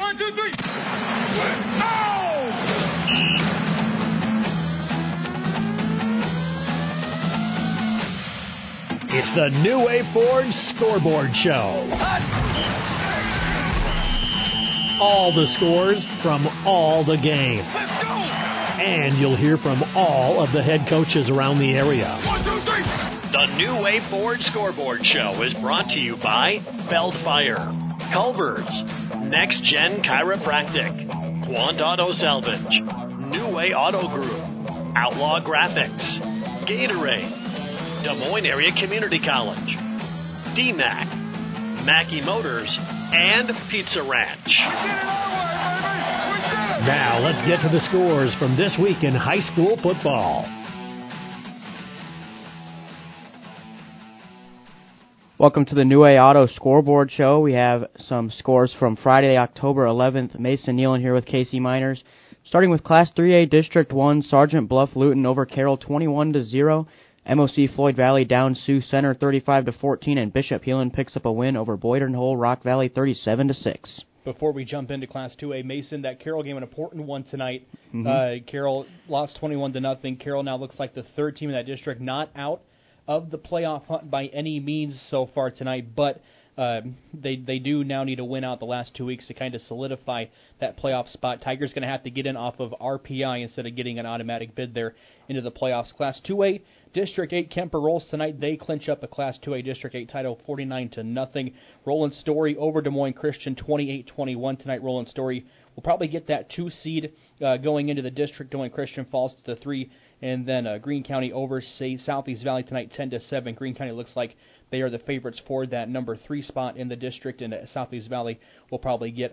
1, 2, 3. Oh! It's the New Way Ford Scoreboard Show. All the scores from all the games. Let's go! And you'll hear from all of the head coaches around the area. 1, 2, 3. The New Way Ford Scoreboard Show is brought to you by Beltfire, Culver's, Next Gen Chiropractic, Quant Auto Salvage, New Way Auto Group, Outlaw Graphics, Gatorade, Des Moines Area Community College, DMAC, Mackey Motors, and Pizza Ranch. Now let's get to the scores from this week in high school football. Welcome to the New Way Auto Scoreboard Show. We have some scores from Friday, October 11th. Mason Nealon here with KC Miners. Starting with Class 3A District 1, Sergeant Bluff Luton over Carroll 21-0. MOC Floyd Valley down Sioux Center 35-14, and Bishop Heelan picks up a win over Boydton Hole Rock Valley 37-6. Before we jump into Class 2A, Mason, that Carroll game, an important one tonight. Carroll lost 21-0. Carroll now looks like the third team in that district, not out of the playoff hunt by any means so far tonight, but they do now need to win out the last 2 weeks to kind of solidify that playoff spot. Tiger's going to have to get in off of RPI instead of getting an automatic bid there into the playoffs. Class 2A, District 8, Kemper rolls tonight. They clinch up the Class 2A District 8 title 49-0. Roland Story over Des Moines Christian 28-21 tonight. Roland Story will probably get that 2 seed going into the district. Des Moines Christian falls to the 3. And then Greene County over Southeast Valley tonight 10-7. Greene County looks like they are the favorites for that number 3 spot in the district, and Southeast Valley will probably get,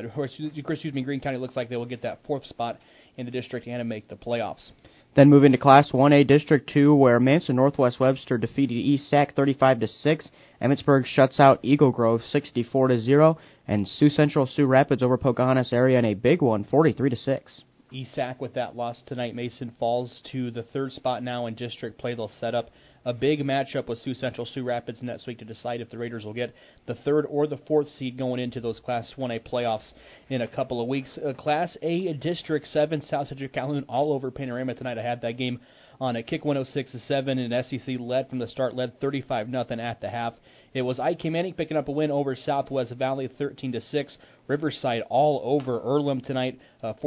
Greene County looks like they will get that 4th spot in the district and make the playoffs. Then moving to Class 1A District 2, where Manson Northwest Webster defeated East Sac 35-6. Emmitsburg shuts out Eagle Grove 64-0, and Sioux Central Sioux Rapids over Pocahontas area in a big one 43-6. ESAC with that loss tonight. Mason falls to the 3rd spot now in district play. They'll set up a big matchup with Sioux Central Sioux Rapids next week to decide if the Raiders will get the 3rd or the 4th seed going into those Class 1A playoffs in a couple of weeks. Class A District 7, South Central Calhoun all over Panorama tonight. I had that game on a kick 106-7, and SEC led from the start, led 35-0 at the half. It was Ike Manning picking up a win over Southwest Valley 13-6. Riverside all over Earlham tonight,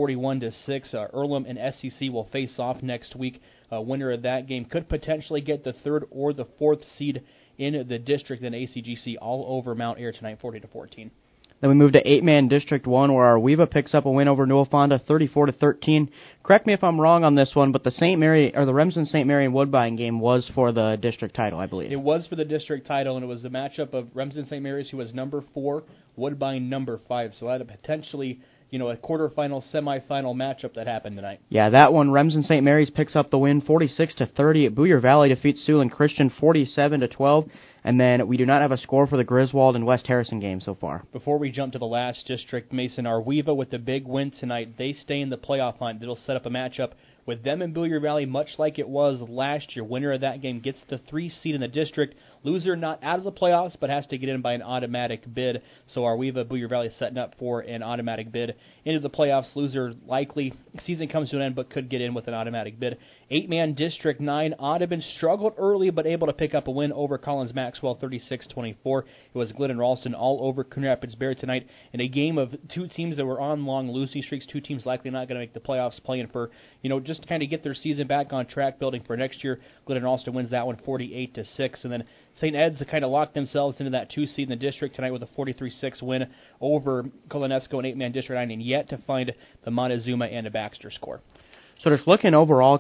41-6. Earlham and SEC will face off next week. Winner of that game could potentially get the 3rd or the 4th seed in the district. Then ACGC all over Mount Ayr tonight, 40-14. Then we move to 8-man District 1, where Arweva picks up a win over Newell Fonda 34-13. Correct me if I'm wrong on this one, but the Remsen St. Mary and Woodbine game was for the district title, I believe. It was for the district title, and it was a matchup of Remsen St. Mary's, who was number 4, Woodbine number 5. So that potentially, a quarterfinal, semifinal matchup that happened tonight. Yeah, that one, Remsen St. Mary's picks up the win 46-30. Boyer Valley defeats Siouxland Christian 47-12. And then we do not have a score for the Griswold and West Harrison game so far. Before we jump to the last district, Mason, Arweva with the big win tonight. They stay in the playoff hunt. It'll set up a matchup with them in Boyer Valley, much like it was last year. Winner of that game gets the 3 seed in the district. Loser not out of the playoffs, but has to get in by an automatic bid. So Arweva, Boyer Valley setting up for an automatic bid into the playoffs. Loser likely, season comes to an end, but could get in with an automatic bid. 8-man District 9, Audubon struggled early, but able to pick up a win over Collins Maxwell 36-24. It was Glenn and Ralston all over Coon Rapids Bear tonight in a game of 2 teams that were on long losing streaks. 2 teams likely not going to make the playoffs, playing for, just to kind of get their season back on track, building for next year. Glenn and Ralston wins that one 48-6, and then St. Ed's kind of locked themselves into that 2 seed in the district tonight with a 43-6 win over Colonesco and 8-man District 9, and yet to find the Montezuma and a Baxter score. So just looking overall,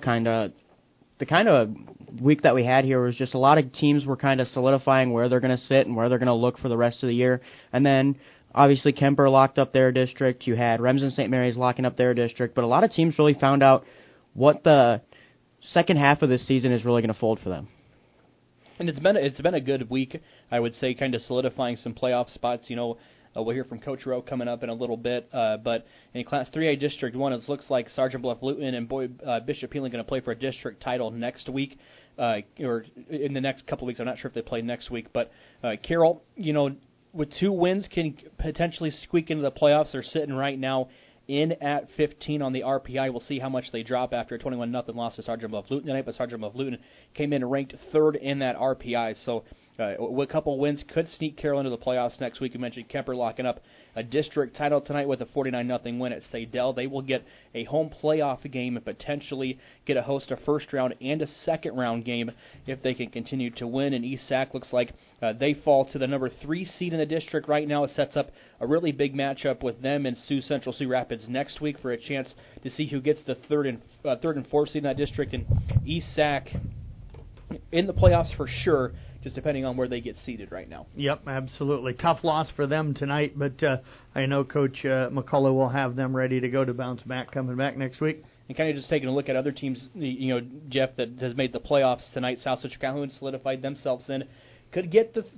the kind of week that we had here was just a lot of teams were kind of solidifying where they're going to sit and where they're going to look for the rest of the year. And then, obviously, Kemper locked up their district. You had Remsen St. Mary's locking up their district. But a lot of teams really found out what the second half of this season is really going to fold for them. And it's been a good week, I would say, kind of solidifying some playoff spots. We'll hear from Coach Rowe coming up in a little bit. But in Class 3A District 1, it looks like Sergeant Bluff Luton and Bishop Heelan going to play for a district title next week, or in the next couple of weeks. I'm not sure if they play next week. But Carroll, with 2 wins can potentially squeak into the playoffs. They're sitting right now in at 15 on the RPI. We'll see how much they drop after a 21-0 loss to Sergeant Bluff Luton tonight, but Sergeant Bluff Luton came in ranked 3rd in that RPI. So a couple wins could sneak Carroll into the playoffs next week. You mentioned Kemper locking up a district title tonight with a 49-0 win at Sadell. They will get a home playoff game and potentially get a host a first round and a second round game if they can continue to win. And East Sac looks like they fall to the number 3 seed in the district right now. It sets up a really big matchup with them and Sioux Central Sioux Rapids next week for a chance to see who gets the third and 4th seed in that district. And East Sac in the playoffs for sure, just depending on where they get seated right now. Yep, absolutely. Tough loss for them tonight, but I know Coach McCullough will have them ready to go to bounce back coming back next week. And kind of just taking a look at other teams, Jeff, that has made the playoffs tonight. South Citrus Calhoun solidified themselves in. Could get the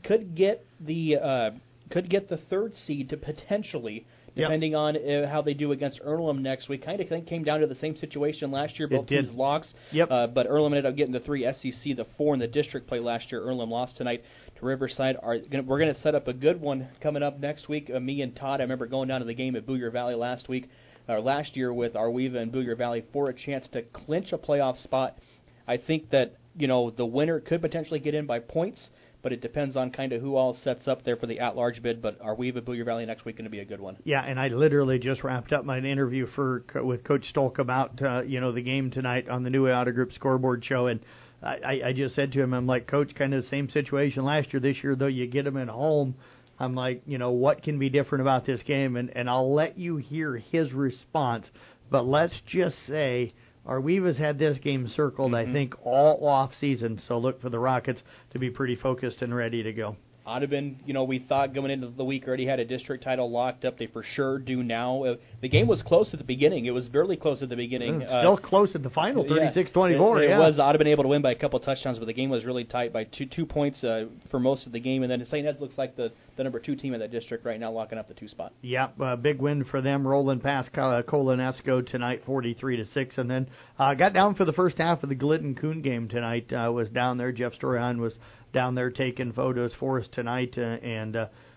3rd seed to potentially, depending on how they do against Earlham next week. Kind of came down to the same situation last year. Both teams lost. Yep. But Earlham ended up getting the 3 SEC, the 4 in the district play last year. Earlham lost tonight to Riverside. We're going to set up a good one coming up next week. Me and Todd, I remember going down to the game at Boyer Valley last year with Arweva and Boyer Valley for a chance to clinch a playoff spot. I think that the winner could potentially get in by points, but it depends on kind of who all sets up there for the at-large bid. But Arweva Boyer Valley next week going to be a good one. Yeah, and I literally just wrapped up my interview with Coach Stolk about the game tonight on the New Way Auto Group scoreboard show, and I just said to him, I'm like, Coach, kind of the same situation last year. This year, though, you get them at home. I'm like, what can be different about this game? And I'll let you hear his response. But let's just say Arweva's had this game circled, I think, all off season. So look for the Rockets to be pretty focused and ready to go. Audubon, we thought going into the week already had a district title locked up. They for sure do now. The game was close at the beginning. It was barely close at the beginning. Still close at the final, 36-24. It was Audubon able to win by a couple touchdowns, but the game was really tight by two points for most of the game. And then St. Ed's looks like the number 2 team in that district right now, locking up the 2 spot. Yeah, big win for them, rolling past Colonesco tonight, 43-6, and then got down for the first half of the Glidden-Coon game tonight. Was down there. Jeff Storion was down there taking photos for us tonight, and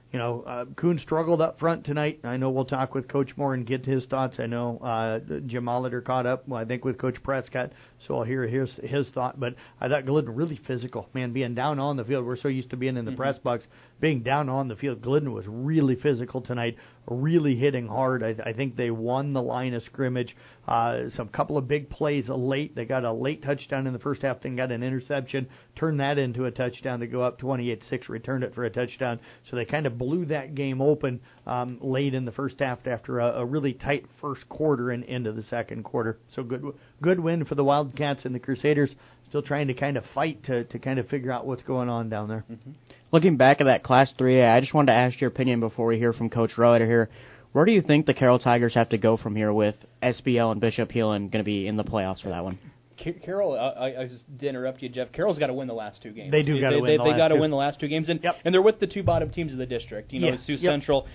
Coon struggled up front tonight. I know we'll talk with Coach Moore and get his thoughts. I know Jim Molitor caught up, I think, with Coach Prescott, so I'll hear his thought. But I thought Glidden really physical, man, being down on the field. We're so used to being in the press box. Being down on the field, Glidden was really physical tonight, really hitting hard. I think they won the line of scrimmage. Some couple of big plays late. They got a late touchdown in the first half, then got an interception, turned that into a touchdown to go up 28-6, returned it for a touchdown. So they kind of blew that game open late in the first half after a really tight first quarter and into the second quarter. So good win for the Wildcats, and the Crusaders still trying to kind of fight to kind of figure out what's going on down there. Looking back at that Class 3A, I just wanted to ask your opinion before we hear from Coach Roeder here. Where do you think the Carroll Tigers have to go from here with SBL and Bishop Heelan going to be in the playoffs for that one? Carroll, I just did interrupt you, Jeff. Carroll's got to win the last 2 games. They do got to win. They got to win the last 2 games, and they're with the 2 bottom teams of the district. Sioux Central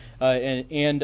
and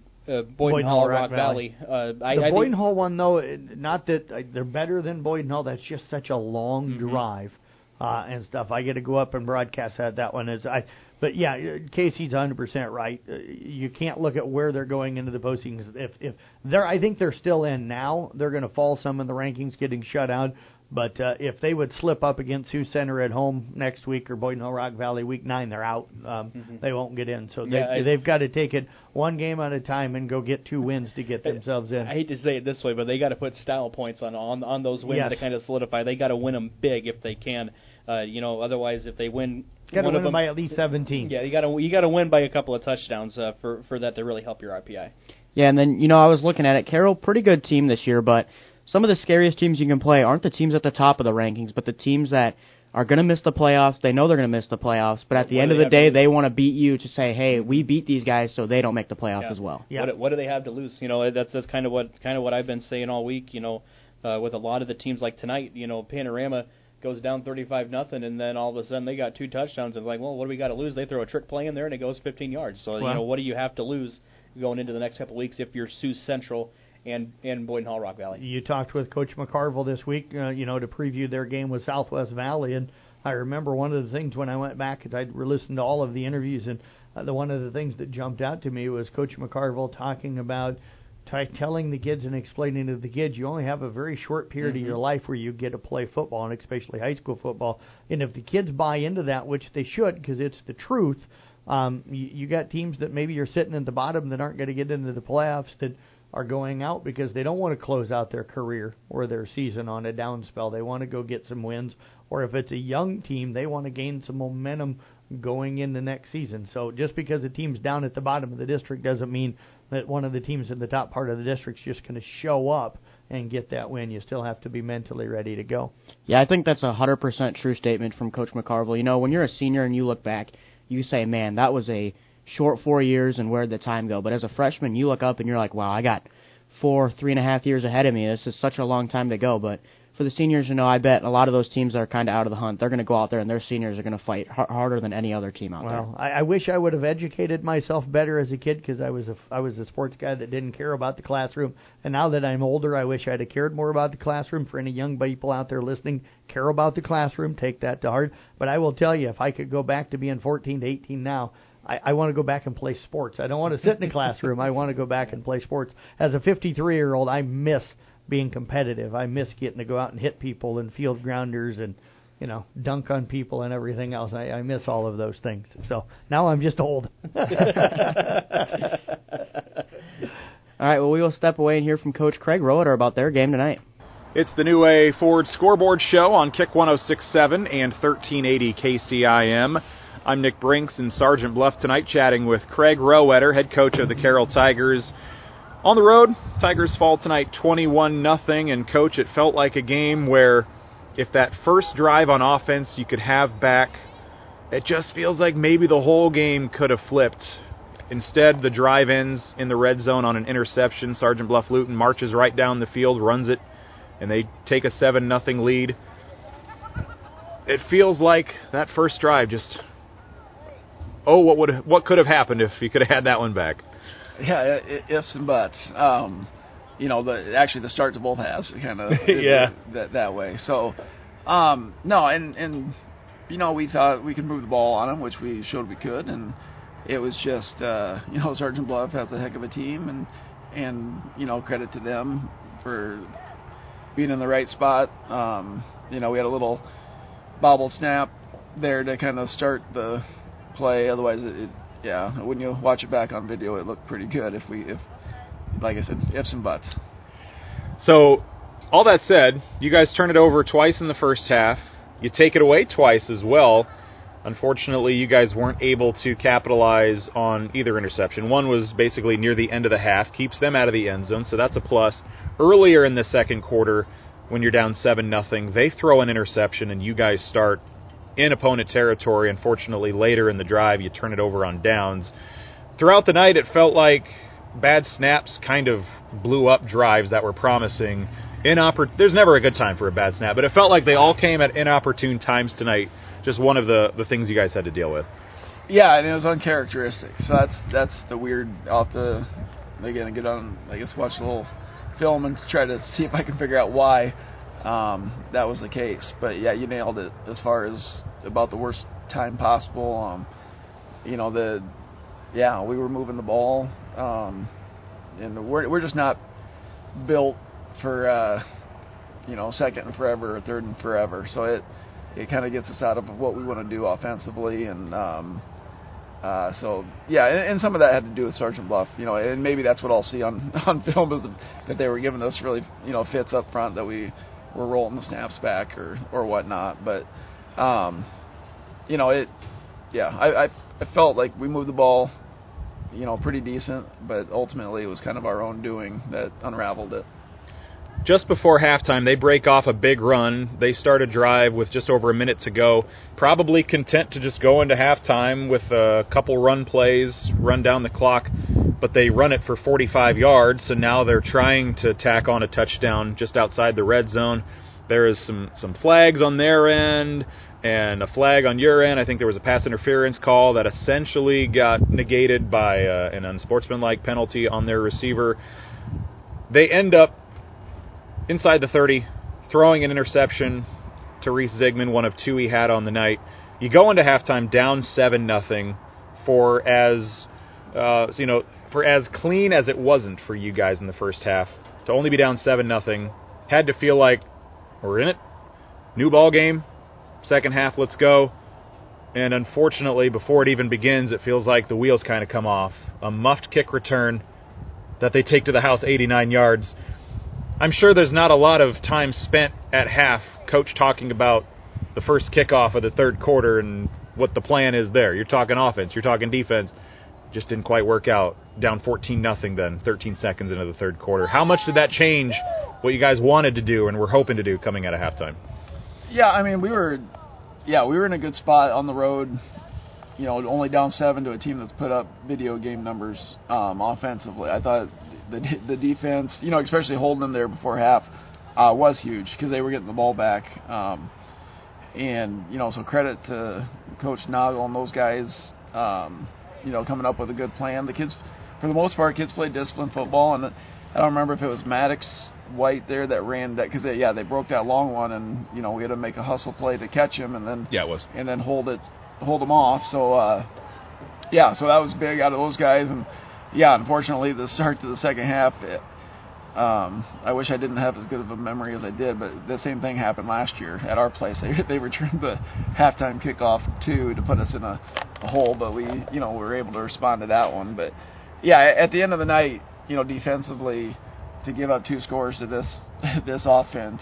Boyden Hall, Rock Valley. The Boyden Hall one, though, not that they're better than Boyden Hall. That's just such a long drive and stuff. I get to go up and broadcast that one. But yeah, Casey's 100% right. You can't look at where they're going into the postings. If I think they're still in now. They're going to fall some in the rankings, getting shut out. But if they would slip up against Sioux Center at home next week or Boyden Hall Rock Valley week 9, they're out. They won't get in. So they've got to take it one game at a time and go get 2 wins to get themselves in. I hate to say it this way, but they got to put style points on those wins to kind of solidify. They got to win them big if they can. Otherwise, if they win, got to win them by at least 17. Yeah, you got to win by a couple of touchdowns for that to really help your RPI. Yeah, and then I was looking at it. Carroll, pretty good team this year, but some of the scariest teams you can play aren't the teams at the top of the rankings, but the teams that are going to miss the playoffs. They know they're going to miss the playoffs, but at the end of the day, they want to beat you to say, hey, we beat these guys so they don't make the playoffs as well. Yeah. What do they have to lose? That's kind of what I've been saying all week. With a lot of the teams like tonight, Panorama goes down 35-0, and then all of a sudden they got 2 touchdowns. It's like, well, what do we got to lose? They throw a trick play in there, and it goes 15 yards. So, what do you have to lose going into the next couple of weeks if you're Sioux Central and Boyden Hall Rock Valley? You talked with Coach McCarville this week, to preview their game with Southwest Valley, and I remember one of the things when I went back is I'd listened to all of the interviews, and one of the things that jumped out to me was Coach McCarville talking about telling the kids and explaining to the kids you only have a very short period of your life where you get to play football, and especially high school football. And if the kids buy into that, which they should because it's the truth, you got teams that maybe you're sitting at the bottom that aren't going to get into the playoffs that are going out because they don't want to close out their career or their season on a down spell. They want to go get some wins. Or if it's a young team, they want to gain some momentum going into next season. So just because a team's down at the bottom of the district doesn't mean that one of the teams in the top part of the district's just going to show up and get that win. You still have to be mentally ready to go. Yeah, I think that's a 100% true statement from Coach McCarville. You know, when you're a senior and you look back, you say, man, that was a short 4 years and where'd the time go? But as a freshman, you look up and you're like, wow, I got 3.5 years ahead of me. This is such a long time to go. But for the seniors, you know, I bet a lot of those teams that are kind of out of the hunt, they're going to go out there and their seniors are going to fight harder than any other team out there. Well, I wish I would have educated myself better as a kid because I was a sports guy that didn't care about the classroom. And now that I'm older, I wish I'd have cared more about the classroom. For any young people out there listening, care about the classroom, take that to heart. But I will tell you, if I could go back to being 14 to 18 now, I want to go back and play sports. I don't want to sit in the classroom. I want to go back and play sports. As a 53-year-old, I miss being competitive. I miss getting to go out and hit people and field grounders and, you know, dunk on people and everything else. I miss all of those things. So now I'm just old. All right, well, we will step away and hear from Coach Craig Roeder about their game tonight. It's the New Way Ford Scoreboard Show on Kick 106.7 and 1380 KCIM. I'm Nick Brinks in Sergeant Bluff tonight chatting with Craig Roeder, head coach of the Carroll Tigers. On the road, Tigers fall tonight 21-0, and Coach, it felt like a game where if that first drive on offense you could have back, it just feels like maybe the whole game could have flipped. Instead, the drive ends in the red zone on an interception. Sergeant Bluff Luton marches right down the field, runs it, and they take a 7-0 lead. It feels like that first drive just... what could have happened if you could have had that one back? Yeah, ifs and buts. You know, the start to both halves kind of that way. So, no, and you know, we thought we could move the ball on them, which we showed we could, and it was just you know, Sergeant Bluff has a heck of a team, and you know, credit to them for being in the right spot. You know, we had a little bobble snap there to kind of start the play. Otherwise, when you watch it back on video, it looked pretty good. If like I said, ifs and buts. So, all that said, you guys turn it over twice in the first half. You take it away twice as well. Unfortunately, you guys weren't able to capitalize on either interception. One was basically near the end of the half, keeps them out of the end zone, so that's a plus. Earlier in the second quarter, when you're down 7-0, they throw an interception and you guys start in opponent territory. Unfortunately, later in the drive, you turn it over on downs. Throughout the night, it felt like bad snaps kind of blew up drives that were promising. There's never a good time for a bad snap, but it felt like they all came at inopportune times tonight. Just one of the things you guys had to deal with. Yeah, and it was uncharacteristic. So that's the weird. I'll have to again get on, I guess, watch the whole film and try to see if I can figure out why that was the case. But yeah, you nailed it as far as about the worst time possible. You know, we were moving the ball, and we're just not built for you know, second and forever or third and forever. So it kind of gets us out of what we want to do offensively, and so yeah, and some of that had to do with Sergeant Bluff, you know, and maybe that's what I'll see on film is that they were giving us really, you know, fits up front that we were rolling the snaps back or whatnot, but you know, I felt like we moved the ball, you know, pretty decent, but ultimately it was kind of our own doing that unraveled it. Just before halftime, they break off a big run. They start a drive with just over a minute to go, probably content to just go into halftime with a couple run plays, run down the clock, but they run it for 45 yards, so now they're trying to tack on a touchdown just outside the red zone. There is some flags on their end and a flag on your end. I think there was a pass interference call that essentially got negated by an unsportsmanlike penalty on their receiver. They end up inside the 30, throwing an interception to Reese Zigman, one of two he had on the night. You go into halftime down 7-0, for as for as clean as it wasn't for you guys in the first half. To only be down 7-0, had to feel like we're in it. New ball game, second half, let's go. And unfortunately, before it even begins, it feels like the wheels kind of come off. A muffed kick return that they take to the house 89 yards. I'm sure there's not a lot of time spent at half, Coach talking about the first kickoff of the third quarter and what the plan is there. You're talking offense, you're talking defense. Just didn't quite work out. Down 14-0 then, 13 seconds into the third quarter. How much did that change what you guys wanted to do and were hoping to do coming out of halftime? Yeah, I mean, we were in a good spot on the road. Only down 7 to a team that's put up video game numbers offensively. I thought the defense, especially holding them there before half, was huge because they were getting the ball back. So credit to Coach Nagel and those guys, coming up with a good plan. The kids, for the most part, played disciplined football, and I don't remember if it was Maddox White there that ran that because they broke that long one, and we had to make a hustle play to catch him, and then it was, and then hold them off. So so that was big out of those guys, and unfortunately the start to the second half. I wish I didn't have as good of a memory as I did, but the same thing happened last year at our place. They returned the halftime kickoff to put us in a hole, but we were able to respond to that one. But at the end of the night, defensively, to give up 2 scores to this offense,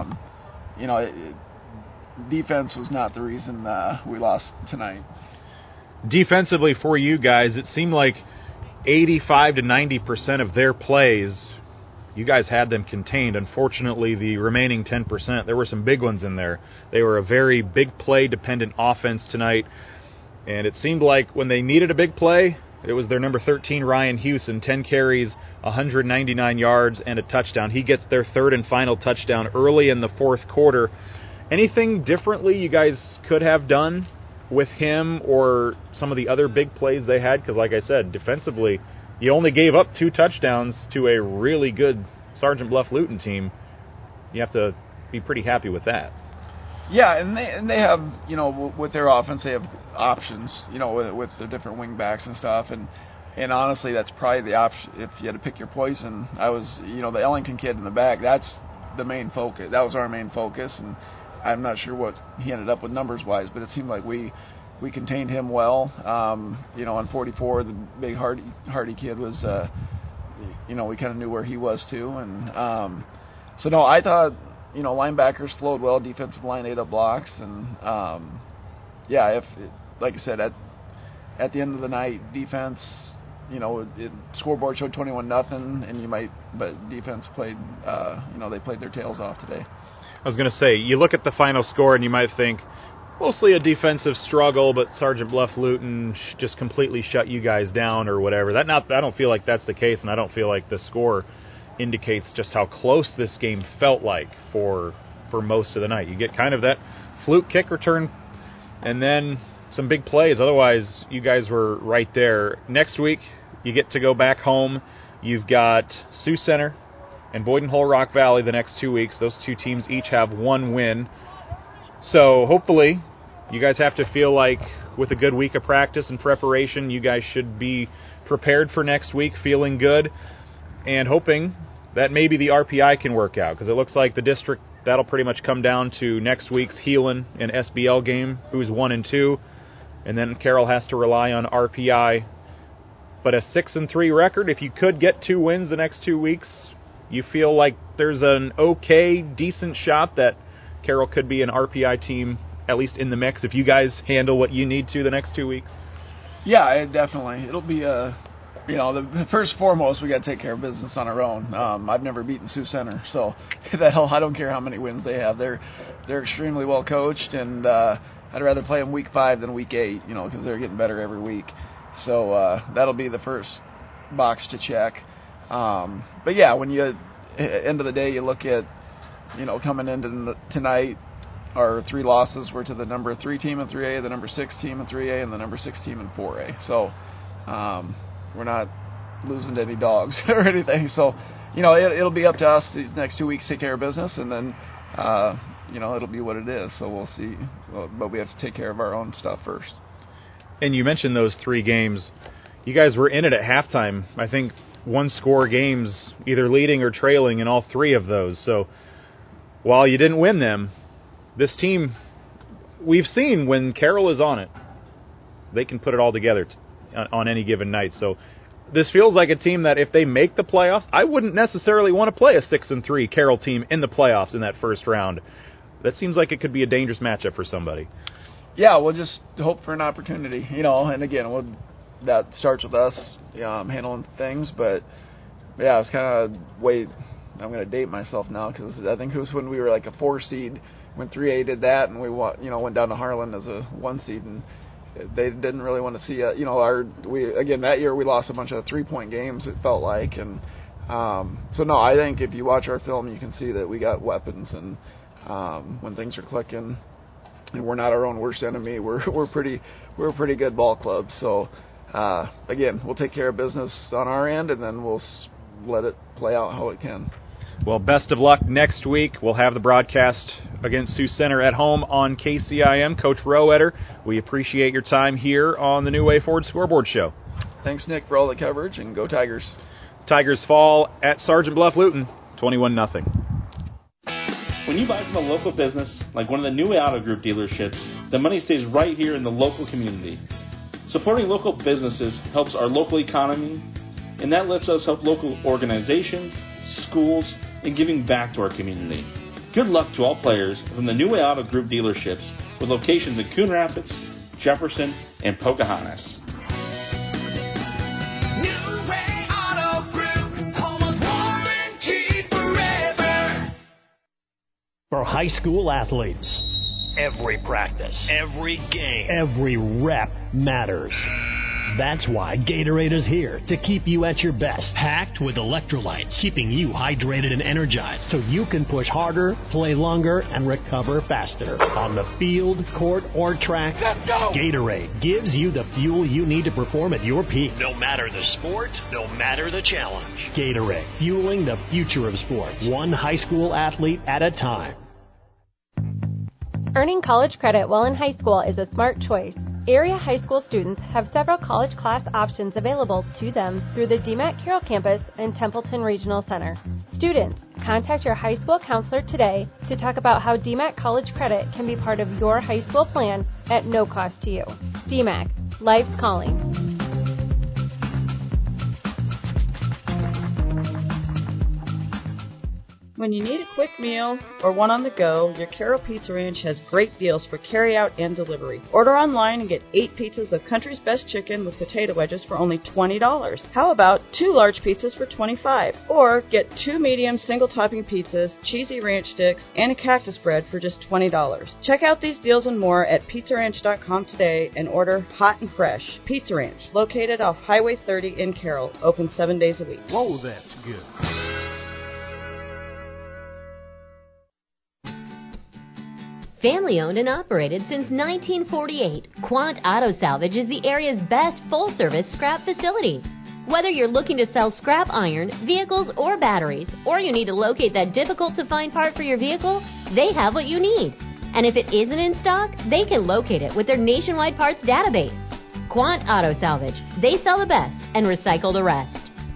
defense was not the reason we lost tonight. Defensively for you guys, it seemed like 85 to 90% of their plays, you guys had them contained. Unfortunately, the remaining 10%, there were some big ones in there. They were a very big play-dependent offense tonight, and it seemed like when they needed a big play, it was their number 13, Ryan Hewson, 10 carries, 199 yards, and a touchdown. He gets their third and final touchdown early in the fourth quarter. Anything differently you guys could have done with him or some of the other big plays they had? Because like I said, defensively, you only gave up 2 touchdowns to a really good Sergeant Bluff Luton team. You have to be pretty happy with that. Yeah, and they have, with their offense, they have options, with their different wing backs and stuff. And honestly, that's probably the option. If you had to pick your poison, I was, the Ellington kid in the back, that's the main focus. That was our main focus. And I'm not sure what he ended up with numbers-wise, but it seemed like we contained him well. On 44, the big Hardy kid was, we kind of knew where he was too. And I thought, linebackers flowed well. Defensive line ate up blocks, and like I said, at the end of the night, defense, scoreboard showed 21-0, and but defense played, they played their tails off today. I was going to say, you look at the final score and you might think, mostly a defensive struggle, but Sergeant Bluff Luton just completely shut you guys down or whatever. I don't feel like that's the case, and I don't feel like the score indicates just how close this game felt like for most of the night. You get kind of that fluke kick return and then some big plays. Otherwise, you guys were right there. Next week, you get to go back home. You've got Sioux Center and Boyden Hull Rock Valley the next 2 weeks. Those 2 teams each have 1 win. So hopefully you guys have to feel like with a good week of practice and preparation, you guys should be prepared for next week, feeling good, and hoping that maybe the RPI can work out, because it looks like the district, that'll pretty much come down to next week's Heelan and SBL game, who's 1-2, and then Carroll has to rely on RPI. But a 6-3 record, if you could get 2 wins the next 2 weeks, you feel like there's an okay, decent shot that Carroll could be an RPI team, at least in the mix, if you guys handle what you need to the next 2 weeks? Yeah, definitely. It'll be the first and foremost, we got to take care of business on our own. I've never beaten Sioux Center, so I don't care how many wins they have. They're extremely well coached, and I'd rather play them week 5 than week 8, because they're getting better every week. So that'll be the first box to check. But yeah, when end of the day, you look at, coming into tonight, our 3 losses were to the number 3 team in 3A, the number 6 team in 3A, and the number 6 team in 4A. So we're not losing to any dogs or anything. So, it'll be up to us these next 2 weeks to take care of business, and then, it'll be what it is. So we'll see. But we have to take care of our own stuff first. And you mentioned those 3 games. You guys were in it at halftime. I think one-score games, either leading or trailing in all 3 of those. So while you didn't win them, this team, we've seen when Carroll is on it, they can put it all together on any given night. So this feels like a team that if they make the playoffs, I wouldn't necessarily want to play a 6-3 Carroll team in the playoffs in that first round. That seems like it could be a dangerous matchup for somebody. Yeah, we'll just hope for an opportunity, and again, that starts with us handling things, but yeah, it's kind of I'm going to date myself now because I think it was when we were like a 4 seed when 3A did that, and we went down to Harlan as a 1 seed, and they didn't really want to see that year we lost a bunch of 3-point games, it felt like, and so no, I think if you watch our film you can see that we got weapons, and when things are clicking and we're not our own worst enemy, we're a pretty good ball club. So again, we'll take care of business on our end, and then we'll let it play out how it can. Well, best of luck next week. We'll have the broadcast against Sioux Center at home on KCIM. Coach Roeder, we appreciate your time here on the New Way Forward Scoreboard Show. Thanks, Nick, for all the coverage, and go Tigers. Tigers fall at Sergeant Bluff-Luton, 21-0. When you buy from a local business, like one of the New Way Auto Group dealerships, the money stays right here in the local community. Supporting local businesses helps our local economy, and that lets us help local organizations, schools, and giving back to our community. Good luck to all players from the New Way Auto Group dealerships with locations in Coon Rapids, Jefferson, and Pocahontas. New Way Auto Group, almost warranted forever. For high school athletes, Every practice, every game, every rep matters. That's why Gatorade is here to keep you at your best. Packed with electrolytes, keeping you hydrated and energized so you can push harder, play longer, and recover faster. On the field, court, or track, let's go! Gatorade gives you the fuel you need to perform at your peak. no matter the sport, no matter the challenge. Gatorade, fueling the future of sports. One high school athlete at a time. Earning college credit while in high school is a smart choice. Area high school students have several college class options available to them through the DMACC Carroll campus and Templeton Regional Center. Students, contact your high school counselor today to talk about how DMACC college credit can be part of your high school plan at no cost to you. DMACC, life's calling. When you need a quick meal or one on the go, your Carroll Pizza Ranch has great deals for carry-out and delivery. Order online and get 8 pizzas of Country's Best Chicken with potato wedges for only $20. How about 2 large pizzas for $25? Or get 2 medium single-topping pizzas, cheesy ranch sticks, and a cactus bread for just $20. Check out these deals and more at PizzaRanch.com today and order hot and fresh. Pizza Ranch, located off Highway 30 in Carroll, open 7 days a week. Whoa, that's good. Family owned and operated since 1948, Quant Auto Salvage is the area's best full-service scrap facility. Whether you're looking to sell scrap iron, vehicles, or batteries, or you need to locate that difficult-to-find part for your vehicle, they have what you need. And if it isn't in stock, they can locate it with their nationwide parts database. Quant Auto Salvage. They sell the best and recycle the rest.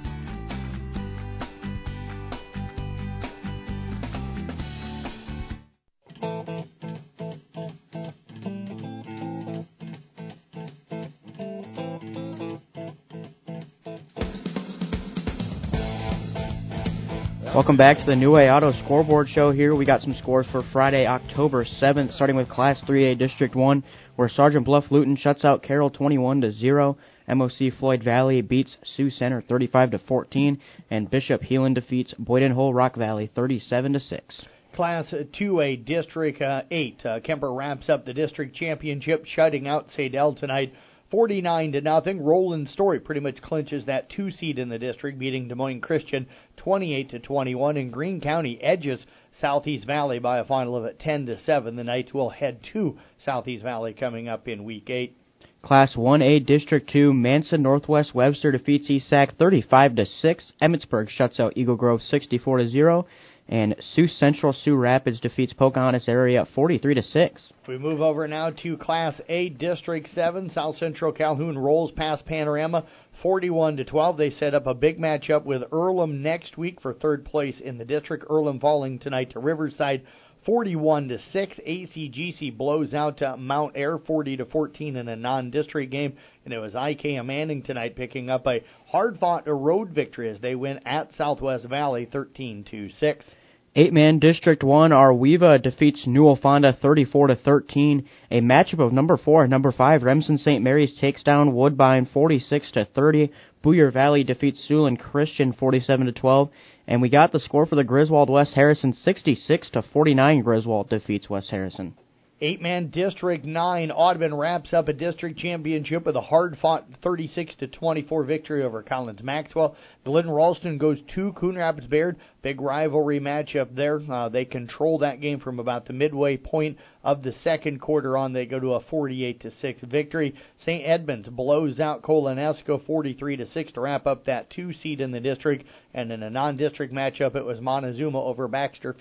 Welcome back to the New Way Auto Scoreboard Show here. We got some scores for Friday, October 7th, starting with Class 3A District 1, where Sergeant Bluff-Luton shuts out Carroll 21-0. MOC Floyd Valley beats Sioux Center 35-14, and Bishop Heelan defeats Boyden Hull Rock Valley 37-6. Class 2A District 8, Kemper wraps up the district championship, shutting out Sadell tonight 49-0. Roland Story pretty much clinches that 2 seed in the district, beating Des Moines Christian 28-21. And Greene County edges Southeast Valley by a final of 10-7. The Knights will head to Southeast Valley coming up in Week 8. Class 1A District 2, Manson Northwest Webster defeats ESAC 35-6. Emmitsburg shuts out Eagle Grove 64-0. And Sioux Central Sioux Rapids defeats Pocahontas area 43-6. If we move over now to Class A District 7, South Central Calhoun rolls past Panorama 41-12. They set up a big matchup with Earlham next week for third place in the district. Earlham falling tonight to Riverside 41-6. ACGC blows out Mount Air 40-14 in a non-district game, and it was IKM Manning tonight picking up a hard-fought road victory as they win at Southwest Valley 13-6. 8-man District 1, Arweva defeats Newell Fonda 34-13. A matchup of number 4 and number 5, Remsen St. Mary's takes down Woodbine 46-30. Booyer Valley defeats Siouxland Christian 47-12. And we got the score for the Griswold West Harrison 66-49. Griswold defeats West Harrison. 8-man District 9, Audubon wraps up a district championship with a hard-fought 36-24 victory over Collins Maxwell. Glidden Ralston goes to Coon Rapids Bayard. Big rivalry matchup there. They control that game from about the midway point of the second quarter on. They go to a 48-6 victory. St. Edmunds blows out Colonesco 43-6 to wrap up that 2 seed in the district. And in a non-district matchup, it was Montezuma over Baxter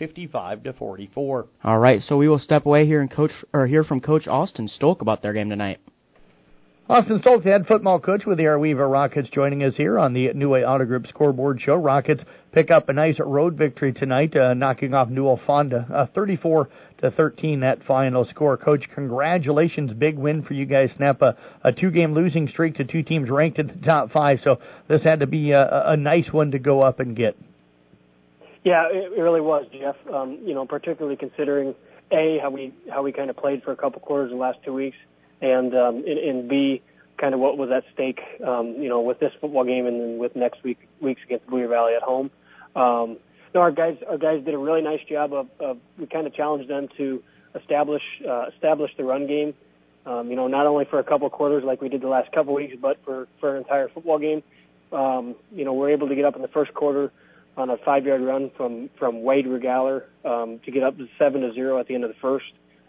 55-44. All right, so we will step away here and hear from Coach Austin Stolk about their game tonight. Austin Stolk, the head football coach with the Arweva Rockets, joining us here on the New Way Auto Group scoreboard show. Rockets pick up a nice road victory tonight, knocking off Newell Fonda 34-13, that final score. Coach, congratulations, big win for you guys. Snap a 2-game losing streak to 2 teams ranked in the top 5, so this had to be a nice one to go up and get. Yeah, it really was, Jeff. Particularly considering how we kind of played for a couple quarters the last 2 weeks, and B, kind of what was at stake, with this football game and then with next weeks against Booyer Valley at home. Our guys did a really nice job of we kind of challenged them to establish the run game. Not only for a couple quarters like we did the last couple weeks, but for an entire football game. We're able to get up in the first quarter on a 5-yard run from Wade Regaler to get up to 7-0 at the end of the first,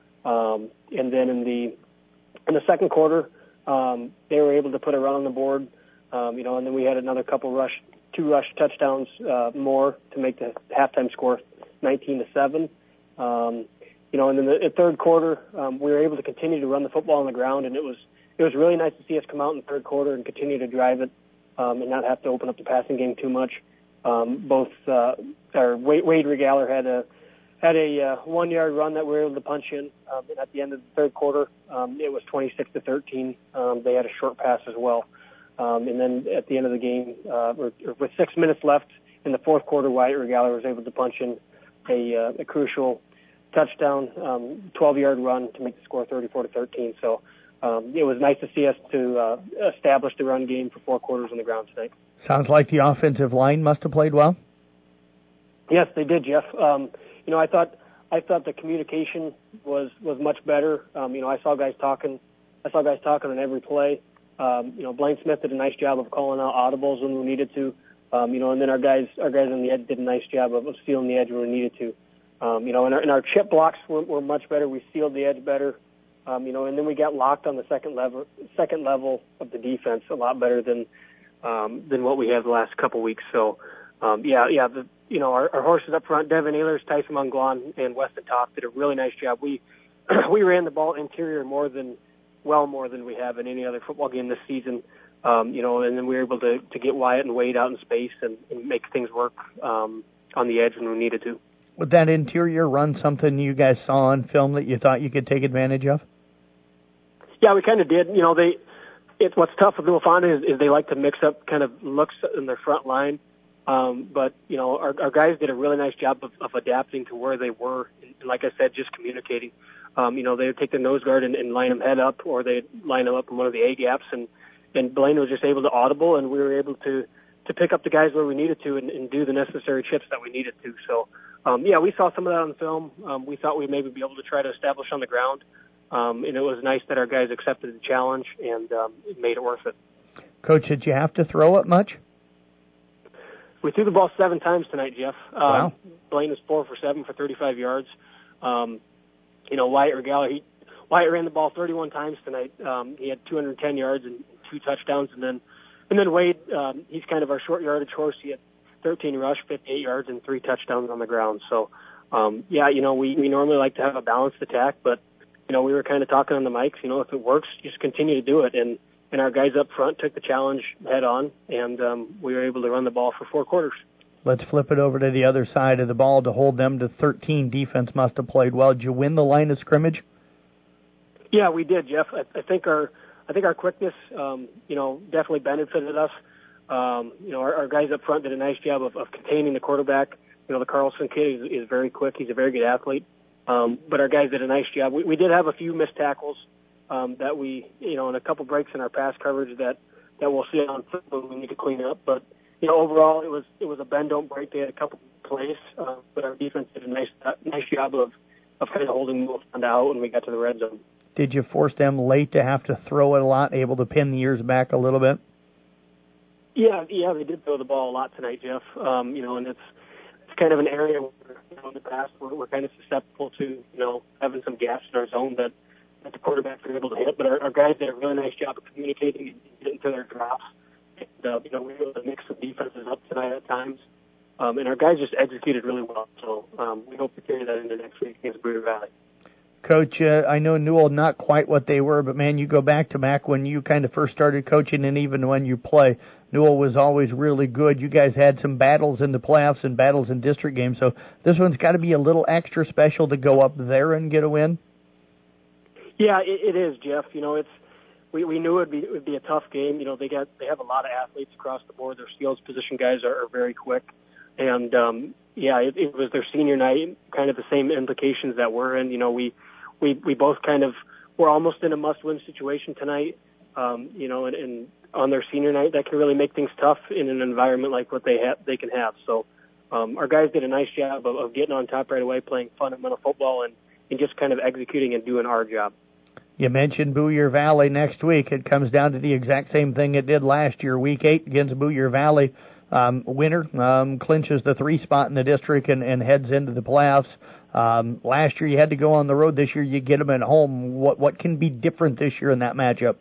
and then in the second quarter, they were able to put a run on the board, and then we had another two rush touchdowns more to make the halftime score 19-7. And then the third quarter, we were able to continue to run the football on the ground, and it was really nice to see us come out in the third quarter and continue to drive it and not have to open up the passing game too much. Wade Regaler had a 1-yard run that we were able to punch in. And at the end of the third quarter, it was 26-13. They had a short pass as well. And then at the end of the game, with 6 minutes left in the fourth quarter, Wyatt Regaler was able to punch in a crucial touchdown, 12-yard run to make the score 34-13. So it was nice to see us to establish the run game for 4 quarters on the ground tonight. Sounds like the offensive line must have played well. Yes, they did, Jeff. I thought the communication was much better. I saw guys talking on every play. Blaine Smith did a nice job of calling out audibles when we needed to. And then our guys on the edge did a nice job of sealing the edge when we needed to. And our chip blocks were much better. We sealed the edge better. And then we got locked on the second level of the defense a lot better than what we had the last couple weeks. So, our horses up front, Devin Ehlers, Tyson Monglan, and Weston Toth did a really nice job. We ran the ball interior more than we have in any other football game this season. And then we were able to get Wyatt and Wade out in space and make things work on the edge when we needed to. Was that interior run something you guys saw on film that you thought you could take advantage of? Yeah, we kind of did. What's tough with Newell Fonda is they like to mix up kind of looks in their front line. But our guys did a really nice job of adapting to where they were. And like I said, just communicating. They would take the nose guard and line them head up, or they'd line them up in one of the A gaps. And Blaine was just able to audible, and we were able to pick up the guys where we needed to and do the necessary chips that we needed to. So, we saw some of that on film. We thought we'd maybe be able to try to establish on the ground. And it was nice that our guys accepted the challenge and it made it worth it. Coach, did you have to throw it much? We threw the ball 7 times tonight, Jeff. Wow. Blaine was 4 for 7 for 35 yards. Wyatt Regaler, Wyatt ran the ball 31 times tonight. He had 210 yards and 2 touchdowns. And then Wade, he's kind of our short yardage horse. He had 13 rush, 58 yards, and 3 touchdowns on the ground. So, we normally like to have a balanced attack, but, we were kind of talking on the mics, if it works, just continue to do it. And our guys up front took the challenge head on, and we were able to run the ball for 4 quarters. Let's flip it over to the other side of the ball to hold them to 13. Defense must have played well. Did you win the line of scrimmage? Yeah, we did, Jeff. I think our quickness, definitely benefited us. Our guys up front did a nice job of containing the quarterback. The Carlson kid is very quick. He's a very good athlete. But our guys did a nice job. We did have a few missed tackles that we, and a couple breaks in our pass coverage that we'll see on film we need to clean up. But overall, it was a bend don't break. They had a couple plays, but our defense did a nice job of kind of holding Newfoundland out when we got to the red zone. Did you force them late to have to throw it a lot, able to pin the ears back a little bit? Yeah, they did throw the ball a lot tonight, Jeff. And it's kind of an area where, in the past we're kind of susceptible to, having some gaps in our zone that the quarterbacks are able to hit. But our guys did a really nice job of communicating and getting to their drops. And, we were able to mix some defenses up tonight at times. And our guys just executed really well. So we hope to carry that into next week against Boyer Valley. Coach, I know Newell not quite what they were, but, man, you go back to Mac when you kind of first started coaching and even when you play, Newell was always really good. You guys had some battles in the playoffs and battles in district games, so this one's got to be a little extra special to go up there and get a win. Yeah, it is, Jeff. We knew it would be a tough game. They have a lot of athletes across the board. Their skills position guys are very quick. And, it was their senior night, kind of the same implications that we're in. We both kind of were almost in a must-win situation tonight, and on their senior night, that can really make things tough in an environment like what they can have. So our guys did a nice job of getting on top right away, playing fundamental football, and just kind of executing and doing our job. You mentioned Boyer Valley next week. It comes down to the exact same thing it did last year. Week 8 against Boyer Valley. Winner clinches the 3 spot in the district and heads into the playoffs. Last year you had to go on the road. This year you get them at home. What can be different this year in that matchup?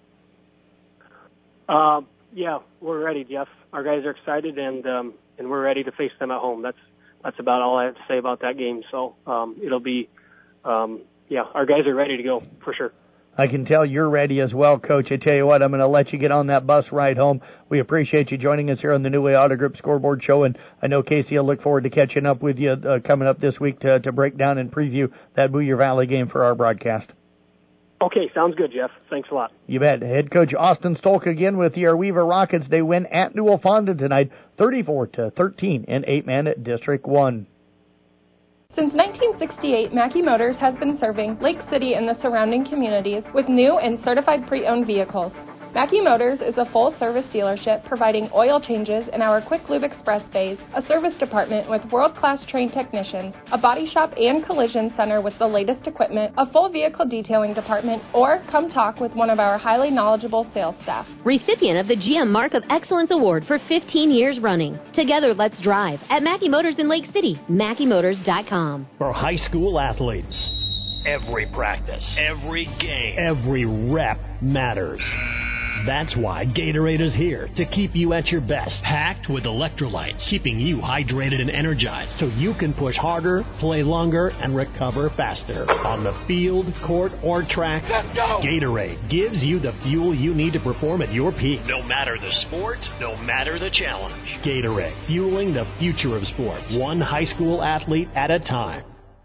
We're ready, Jeff. Our guys are excited and we're ready to face them at home. That's about all I have to say about that game. So it'll be our guys are ready to go for sure. I can tell you're ready as well, Coach. I tell you what, I'm going to let you get on that bus ride home. We appreciate you joining us here on the New Way Auto Group Scoreboard Show, and I know Casey will look forward to catching up with you coming up this week to break down and preview that Boyer Valley game for our broadcast. Okay, sounds good, Jeff. Thanks a lot. You bet. Head coach Austin Stolk again with the Weaver Rockets. They win at Newell-Fonda tonight, 34-13 in 8-man District 1. Since 1968, Mackey Motors has been serving Lake City and the surrounding communities with new and certified pre-owned vehicles. Mackey Motors is a full-service dealership providing oil changes in our Quick Lube Express bays, a service department with world-class trained technicians, a body shop and collision center with the latest equipment, a full vehicle detailing department, or come talk with one of our highly knowledgeable sales staff. Recipient of the GM Mark of Excellence Award for 15 years running. Together, let's drive at Mackey Motors in Lake City, MackeyMotors.com. For high school athletes, Every practice, every game, every rep matters. That's why Gatorade is here to keep you at your best. Packed with electrolytes, keeping you hydrated and energized so you can push harder, play longer, and recover faster. On the field, court, or track, let's go! Gatorade gives you the fuel you need to perform at your peak. No matter the sport, no matter the challenge. Gatorade, fueling the future of sports. One high school athlete at a time.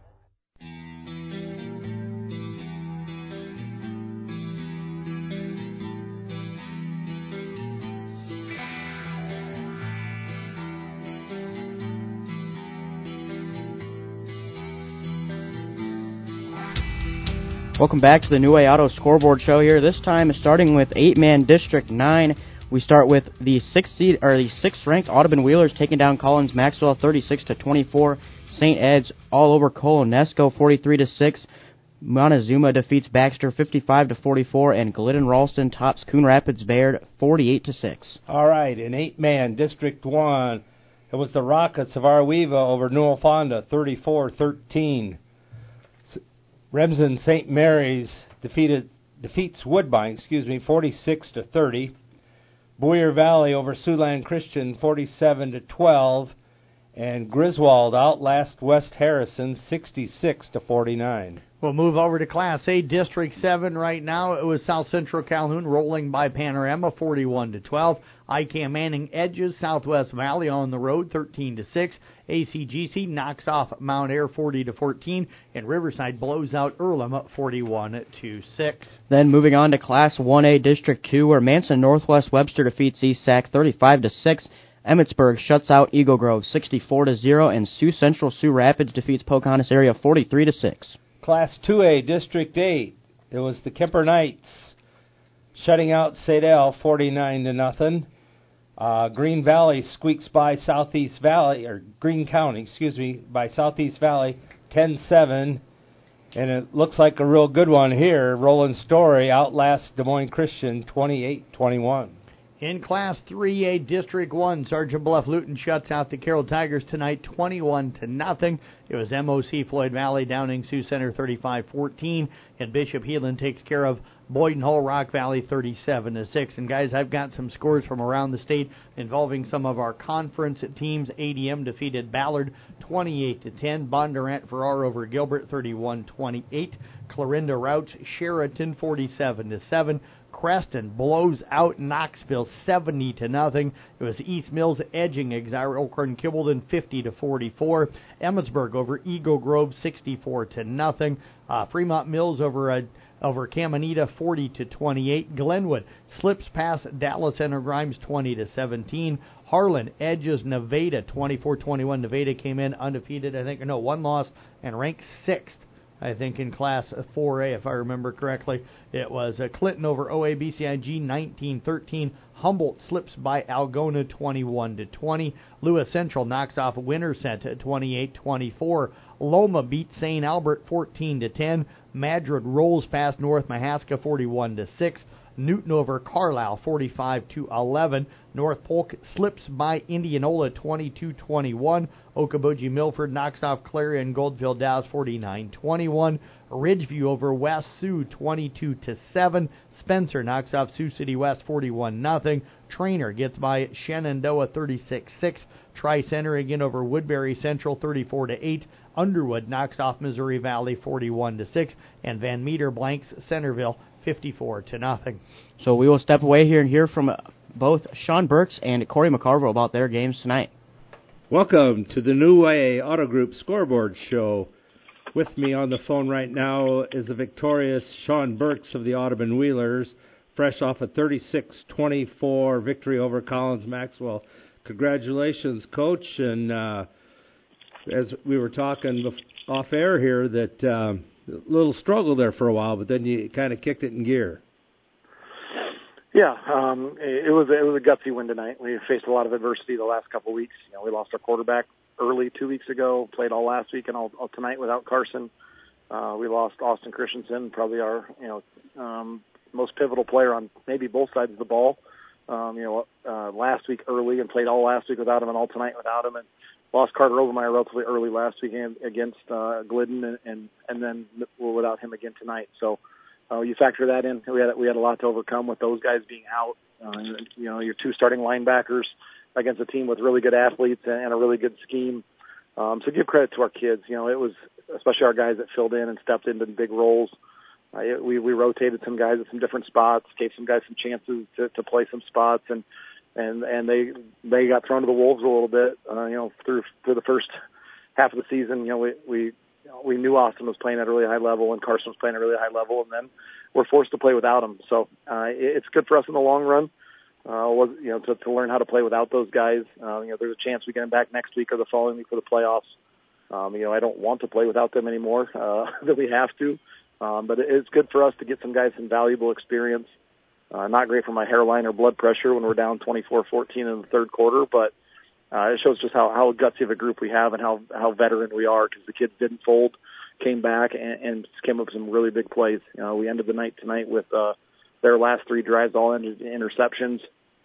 Welcome back to the New Way Auto Scoreboard Show here. This time starting with 8-man District 9. We start with the 6th ranked Audubon Wheelers taking down Collins Maxwell 36-24. St. Ed's all over Colonesco 43-6. Montezuma defeats Baxter 55-44, and Glidden Ralston tops Coon Rapids Bayard 48-6. All right, in 8-man District 1, it was the Rockets of Arweva over Newell-Fonda 34-13. Remsen St. Mary's defeats Woodbine, 46-30. Boyer Valley over Siouxland Christian 47-12. And Griswold outlast West Harrison 66-49. We'll move over to Class A District 7 right now. It was South Central Calhoun rolling by Panorama 41-12. ICAM Manning edges Southwest Valley on the road 13-6. ACGC knocks off Mount Air 40-14, and Riverside blows out Earlham 41-6. Then moving on to Class 1A District 2, where Manson Northwest Webster defeats East Sac 35-6. Emmitsburg shuts out Eagle Grove 64-0, and Sioux Central Sioux Rapids defeats Pocahontas area 43-6. Class 2A District 8, it was the Kemper Knights shutting out Sadell 49-0. Green Valley squeaks by Southeast Valley, or Green County, by Southeast Valley 10-7. And it looks like a real good one here. Roland Story outlasts Des Moines Christian 28-21. In Class 3A District 1, Sergeant Bluff Luton shuts out the Carroll Tigers tonight 21-0. It was MOC Floyd Valley downing Sioux Center 35-14, and Bishop Heelan takes care of Boyden Hull Rock Valley 37-6. And guys, I've got some scores from around the state involving some of our conference teams. ADM defeated Ballard 28-10. Bondurant Farrar over Gilbert 31-28. Clarinda routs Sheraton 47-7. Creston blows out Knoxville 70-0. It was East Mills edging Exira Elkhorn Kibbleton 50-44. Emmitsburg over Eagle Grove 64-0. Fremont Mills over Caminita 40-28. Glenwood slips past Dallas Center Grimes 20-17. Harlan edges Nevada 24-21. Nevada came in undefeated, one loss, and ranked 6th. I think in Class 4A, if I remember correctly. It was Clinton over OABCIG 19-13. Humboldt slips by Algona 21-20. Lewis Central knocks off Winterset 28-24. Loma beats St. Albert 14-10. Madrid rolls past North Mahaska 41-6. Newton over Carlisle 45-11. North Polk slips by Indianola 22-21. Okoboji Milford knocks off Clarion Goldfield Dallas 49-21. Ridgeview over West Sioux 22-7. Spencer knocks off Sioux City West 41-0. Trainer gets by Shenandoah 36-6. Tri-Center again over Woodbury Central 34-8. Underwood knocks off Missouri Valley 41-6. And Van Meter blanks Centerville 54-0. So we will step away here and hear from both Sean Burks and Corey McCarville about their games tonight. Welcome to the New Way Auto Group Scoreboard Show. With me on the phone right now is the victorious Sean Burks of the Audubon Wheelers, fresh off a 36-24 victory over Collins Maxwell. Congratulations, Coach. And as we were talking off air here, that a little struggle there for a while, but then you kind of kicked it in gear. Yeah, it was a gutsy win tonight. We faced a lot of adversity the last couple of weeks. We lost our quarterback early 2 weeks ago, played all last week and all tonight without Carson. We lost Austin Christensen, probably our most pivotal player on maybe both sides of the ball. Last week early and played all last week without him and all tonight without him. And lost Carter Overmeyer relatively early last week against Glidden and then without him again tonight. So you factor that in. We had a lot to overcome with those guys being out. Your two starting linebackers against a team with really good athletes and a really good scheme. So give credit to our kids. It was especially our guys that filled in and stepped into big roles. We rotated some guys at some different spots, gave some guys some chances to play some spots, and they got thrown to the wolves a little bit. Through the first half of the season, we knew Austin was playing at a really high level and Carson was playing at a really high level, and then we're forced to play without him. So it's good for us in the long run. To learn how to play without those guys. There's a chance we get them back next week or the following week for the playoffs. I don't want to play without them anymore than we have to. But it's good for us to get some guys some valuable experience. Not great for my hairline or blood pressure when we're down 24-14 in the third quarter, but it shows just how gutsy of a group we have and how veteran we are, because the kids didn't fold, came back, and came up with some really big plays. We ended the night tonight with their last three drives all ended in interceptions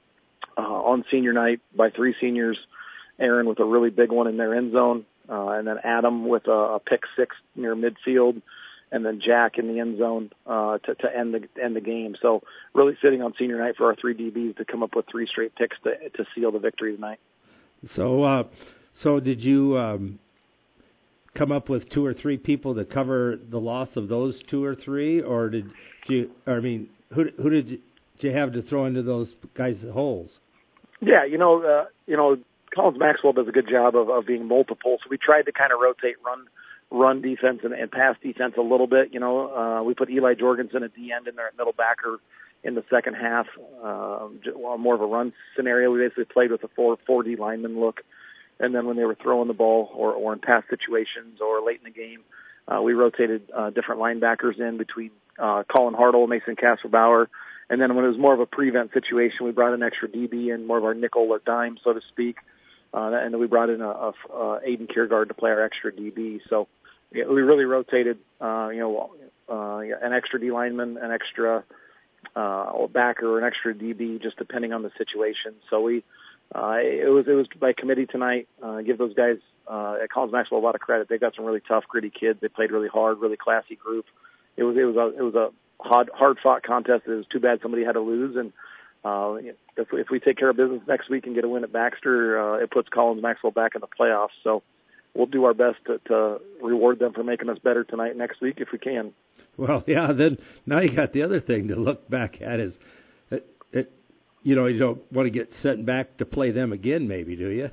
on senior night by three seniors. Aaron with a really big one in their end zone, and then Adam with a pick six near midfield, and then Jack in the end zone to end the game. So really fitting on senior night for our three DBs to come up with three straight picks to seal the victory tonight. So So did you come up with 2 or 3 people to cover the loss of those 2 or 3, or did you? I mean, who did you have to throw into those guys' holes? Yeah, Collins Maxwell does a good job of being multiple. So we tried to kind of rotate run defense and pass defense a little bit. We put Eli Jorgensen at the end in there at middle backer in the second half, more of a run scenario. We basically played with a 4-4D lineman look. And then when they were throwing the ball or in pass situations or late in the game, we rotated different linebackers in between Colin Hartle, Mason Kasserbauer. And then when it was more of a prevent situation, we brought an extra DB in, more of our nickel or dime, so to speak. And then we brought in a Aiden Kiergaard to play our extra DB. So we really rotated, an extra D lineman, an extra backer, or an extra DB, just depending on the situation. So it was by committee tonight. Give those guys at Collins Maxwell a lot of credit. They got some really tough, gritty kids. They played really hard, really classy group. It was a hard fought contest. It was too bad somebody had to lose, and if we take care of business next week and get a win at Baxter, it puts Collins Maxwell back in the playoffs. So we'll do our best to reward them for making us better tonight next week if we can. Well, yeah. Then now you got the other thing to look back at is, you don't want to get sent back to play them again, maybe, do you?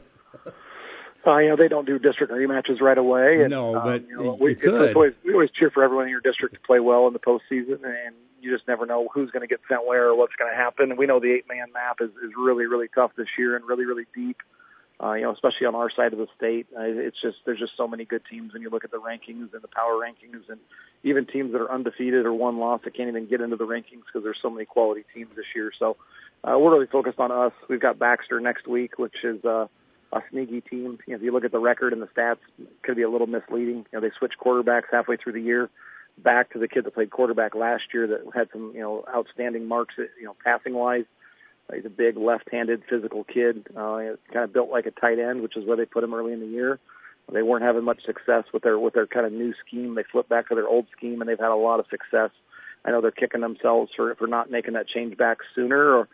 They don't do district rematches right away. And, no, but we could. We always cheer for everyone in your district to play well in the postseason, and you just never know who's going to get sent where or what's going to happen. And we know the 8-man map is really, really tough this year and really, really deep. Especially on our side of the state. There's just so many good teams when you look at the rankings and the power rankings, and even teams that are undefeated or one loss that can't even get into the rankings because there's so many quality teams this year. So we're really focused on us. We've got Baxter next week, which is a sneaky team. If you look at the record and the stats, it could be a little misleading. They switched quarterbacks halfway through the year back to the kid that played quarterback last year that had some outstanding marks passing wise. He's a big left-handed physical kid, kind of built like a tight end, which is where they put him early in the year. They weren't having much success with their kind of new scheme. They flipped back to their old scheme, and they've had a lot of success. I know they're kicking themselves for not making that change back sooner.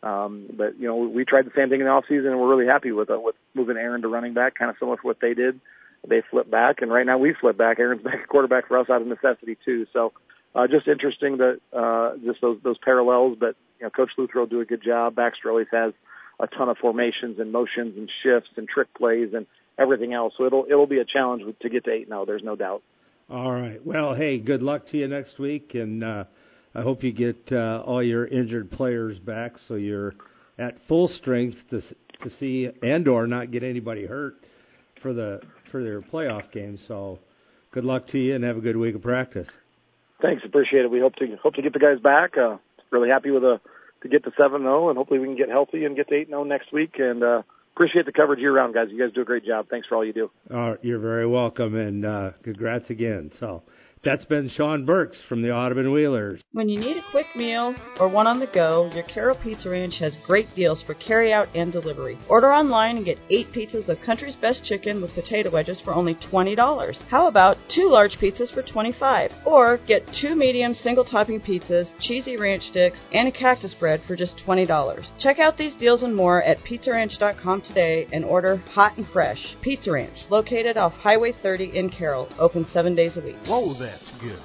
But we tried the same thing in the offseason, and we're really happy with moving Aaron to running back, kind of similar to what they did. They flipped back, and right now we flip back. Aaron's back at quarterback for us out of necessity too. So just interesting that just those parallels, but. Coach Luther will do a good job. Baxter always has a ton of formations and motions and shifts and trick plays and everything else. So it'll be a challenge to get to 8-0. There's no doubt. All right. Well, hey, good luck to you next week, and I hope you get all your injured players back so you're at full strength to see and/or not get anybody hurt for their playoff game. So good luck to you and have a good week of practice. Thanks, appreciate it. We hope to get the guys back. Really happy to get to 7-0, and hopefully we can get healthy and get to 8-0 next week. And appreciate the coverage year-round, guys. You guys do a great job. Thanks for all you do. You're very welcome, and congrats again. So that's been Sean Burks from the Audubon Wheelers. When you need a quick meal or one on the go, your Carol Pizza Ranch has great deals for carry-out and delivery. Order online and get 8 pizzas of Country's Best Chicken with potato wedges for only $20. How about 2 large pizzas for $25? Or get 2 medium single-topping pizzas, cheesy ranch sticks, and a cactus bread for just $20. Check out these deals and more at PizzaRanch.com today and order hot and fresh. Pizza Ranch, located off Highway 30 in Carroll, open 7 days a week. Whoa, that's good.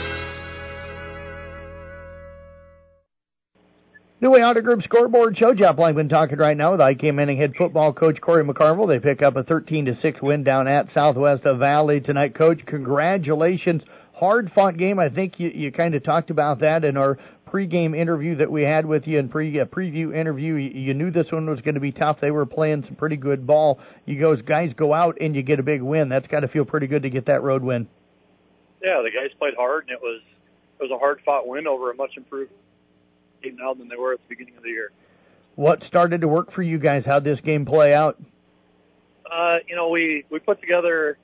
New Way Auto Group Scoreboard Show. Jeff Blankman talking right now with IK Manning head football coach Corey McCarville. They pick up a 13-6 win down at Southwest Valley tonight. Coach, congratulations. Hard-fought game. I think you kind of talked about that in our pregame interview that we had with you and preview interview. You knew this one was going to be tough. They were playing some pretty good ball. You guys go out and you get a big win. That's got to feel pretty good to get that road win. Yeah, the guys played hard, and it was a hard-fought win over a much improved team now than they were at the beginning of the year. What started to work for you guys? How'd this game play out? We put together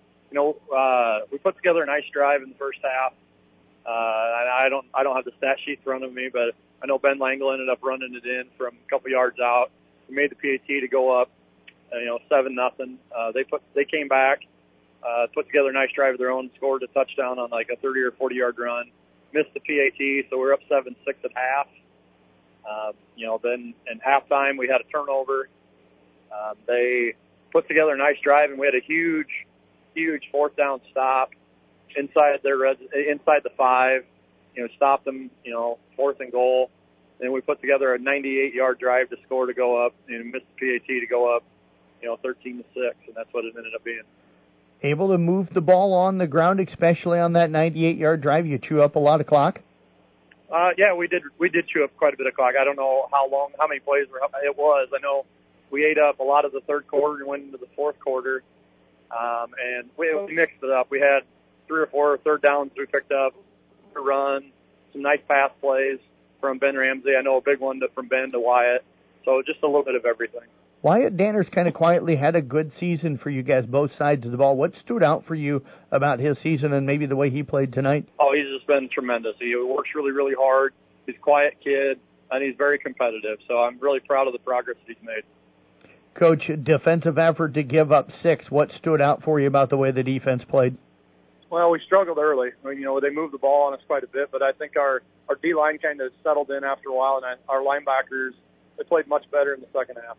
a nice drive in the first half. I don't have the stat sheet in front of me, but I know Ben Langle ended up running it in from a couple yards out. We made the PAT to go up, 7-0. They came back. Put together a nice drive of their own, scored a touchdown on like a 30 or 40-yard run, missed the PAT, so we're up 7-6 at half. Then in halftime we had a turnover. They put together a nice drive, and we had a huge fourth down stop inside the 5. Stopped them, fourth and goal. And we put together a 98-yard drive to score to go up, and missed the PAT to go up, 13-6, and that's what it ended up being. Able to move the ball on the ground, especially on that 98-yard drive. You chew up a lot of clock. Yeah, we did chew up quite a bit of clock. I don't know how many plays it was. I know we ate up a lot of the third quarter and went into the fourth quarter, and we mixed it up. We had 3 or 4 third downs we picked up, a run, some nice pass plays from Ben Ramsey. I know a big one from Ben to Wyatt. So just a little bit of everything. Wyatt Danners kind of quietly had a good season for you guys, both sides of the ball. What stood out for you about his season and maybe the way he played tonight? Oh, he's just been tremendous. He works really, really hard. He's a quiet kid, and he's very competitive. So I'm really proud of the progress he's made. Coach, defensive effort to give up 6. What stood out for you about the way the defense played? Well, we struggled early. They moved the ball on us quite a bit, but I think our D-line kind of settled in after a while, and our linebackers, they played much better in the second half.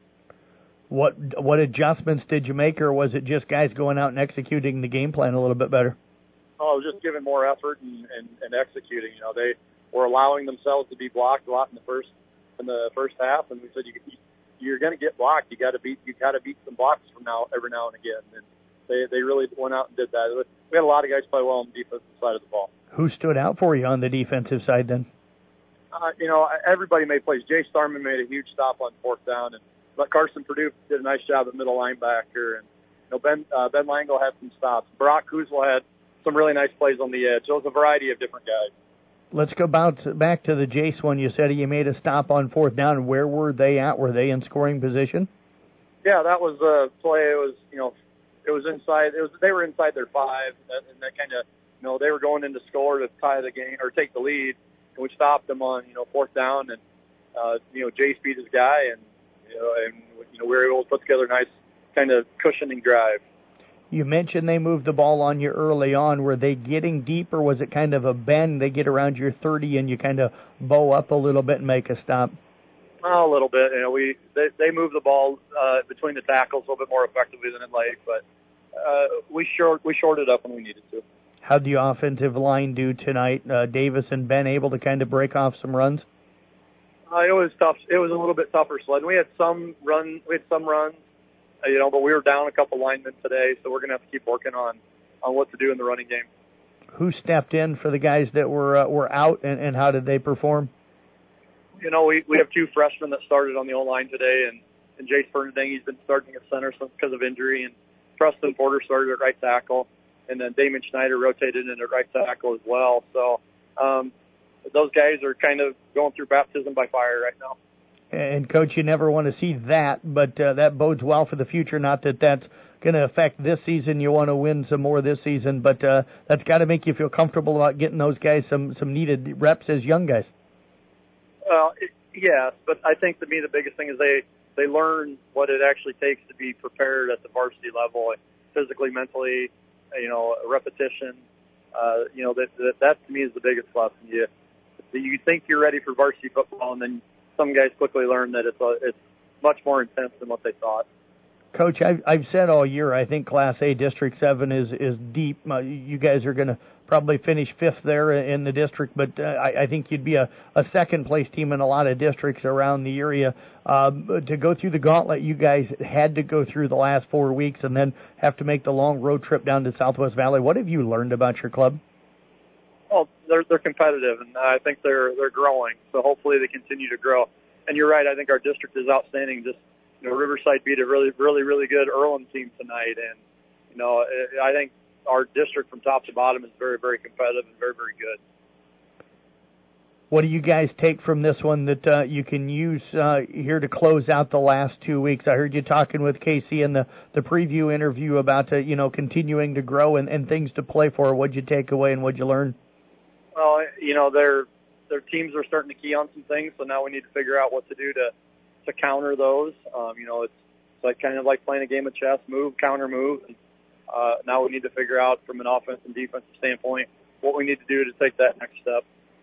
What adjustments did you make, or was it just guys going out and executing the game plan a little bit better? Oh, it was just giving more effort and executing. They were allowing themselves to be blocked a lot in the first half, and we said you're going to get blocked. You got to beat some blocks every now and again. And they really went out and did that. We had a lot of guys play well on the defensive side of the ball. Who stood out for you on the defensive side then? Everybody made plays. Jay Starman made a huge stop on fourth down, and Carson Purdue did a nice job at middle linebacker, and Ben Langle had some stops. Brock Kuzla had some really nice plays on the edge. So it was a variety of different guys. Let's go back to the Jace one. You said you made a stop on fourth down. Where were they at? Were they in scoring position? Yeah, that was a play. It was inside. They were inside their 5, and that kind of they were going in to score to tie the game or take the lead, and we stopped them on fourth down, and Jace beat his guy, and we were able to put together a nice kind of cushioning drive. You mentioned they moved the ball on you early on. Were they getting deep, or was it kind of a bend? They get around your 30 and you kind of bow up a little bit and make a stop? A little bit. They moved the ball between the tackles a little bit more effectively than in late, but we shorted up when we needed to. How'd the offensive line do tonight? Davis and Ben able to kind of break off some runs? It was tough. It was a little bit tougher sledding. We had some runs, but we were down a couple linemen today, so we're going to have to keep working on what to do in the running game. Who stepped in for the guys that were out, and how did they perform? We have 2 freshmen that started on the O-line today, and Jace Fernanding, he's been starting at center because of injury, and Preston Porter started at right tackle, and then Damon Schneider rotated in at right tackle as well. So those guys are kind of going through baptism by fire right now. And, Coach, you never want to see that, but that bodes well for the future. Not that that's going to affect this season. You want to win some more this season, but that's got to make you feel comfortable about getting those guys some needed reps as young guys. Well, yes, but I think to me the biggest thing is they learn what it actually takes to be prepared at the varsity level, physically, mentally, repetition. That to me is the biggest lesson. You think you're ready for varsity football, and then some guys quickly learn that it's much more intense than what they thought. Coach, I've said all year, I think Class A District 7 is deep. You guys are going to probably finish 5th there in the district, but I think you'd be a second-place team in a lot of districts around the area. To go through the gauntlet you guys had to go through the last 4 weeks and then have to make the long road trip down to Southwest Valley, what have you learned about your club? Well, they're competitive, and I think they're growing, so hopefully they continue to grow. And you're right, I think our district is outstanding. Just Riverside beat a really, really, really good Earlham team tonight, and I think our district from top to bottom is very, very competitive and very, very good. What do you guys take from this one that you can use here to close out the last 2 weeks? I heard you talking with Casey in the preview interview about continuing to grow and things to play for. What'd you take away and what'd you learn? Well, their teams are starting to key on some things, so now we need to figure out what to do to counter those. It's like kind of like playing a game of chess, move, counter, move. And, now we need to figure out from an offense and defensive standpoint what we need to do to take that next step.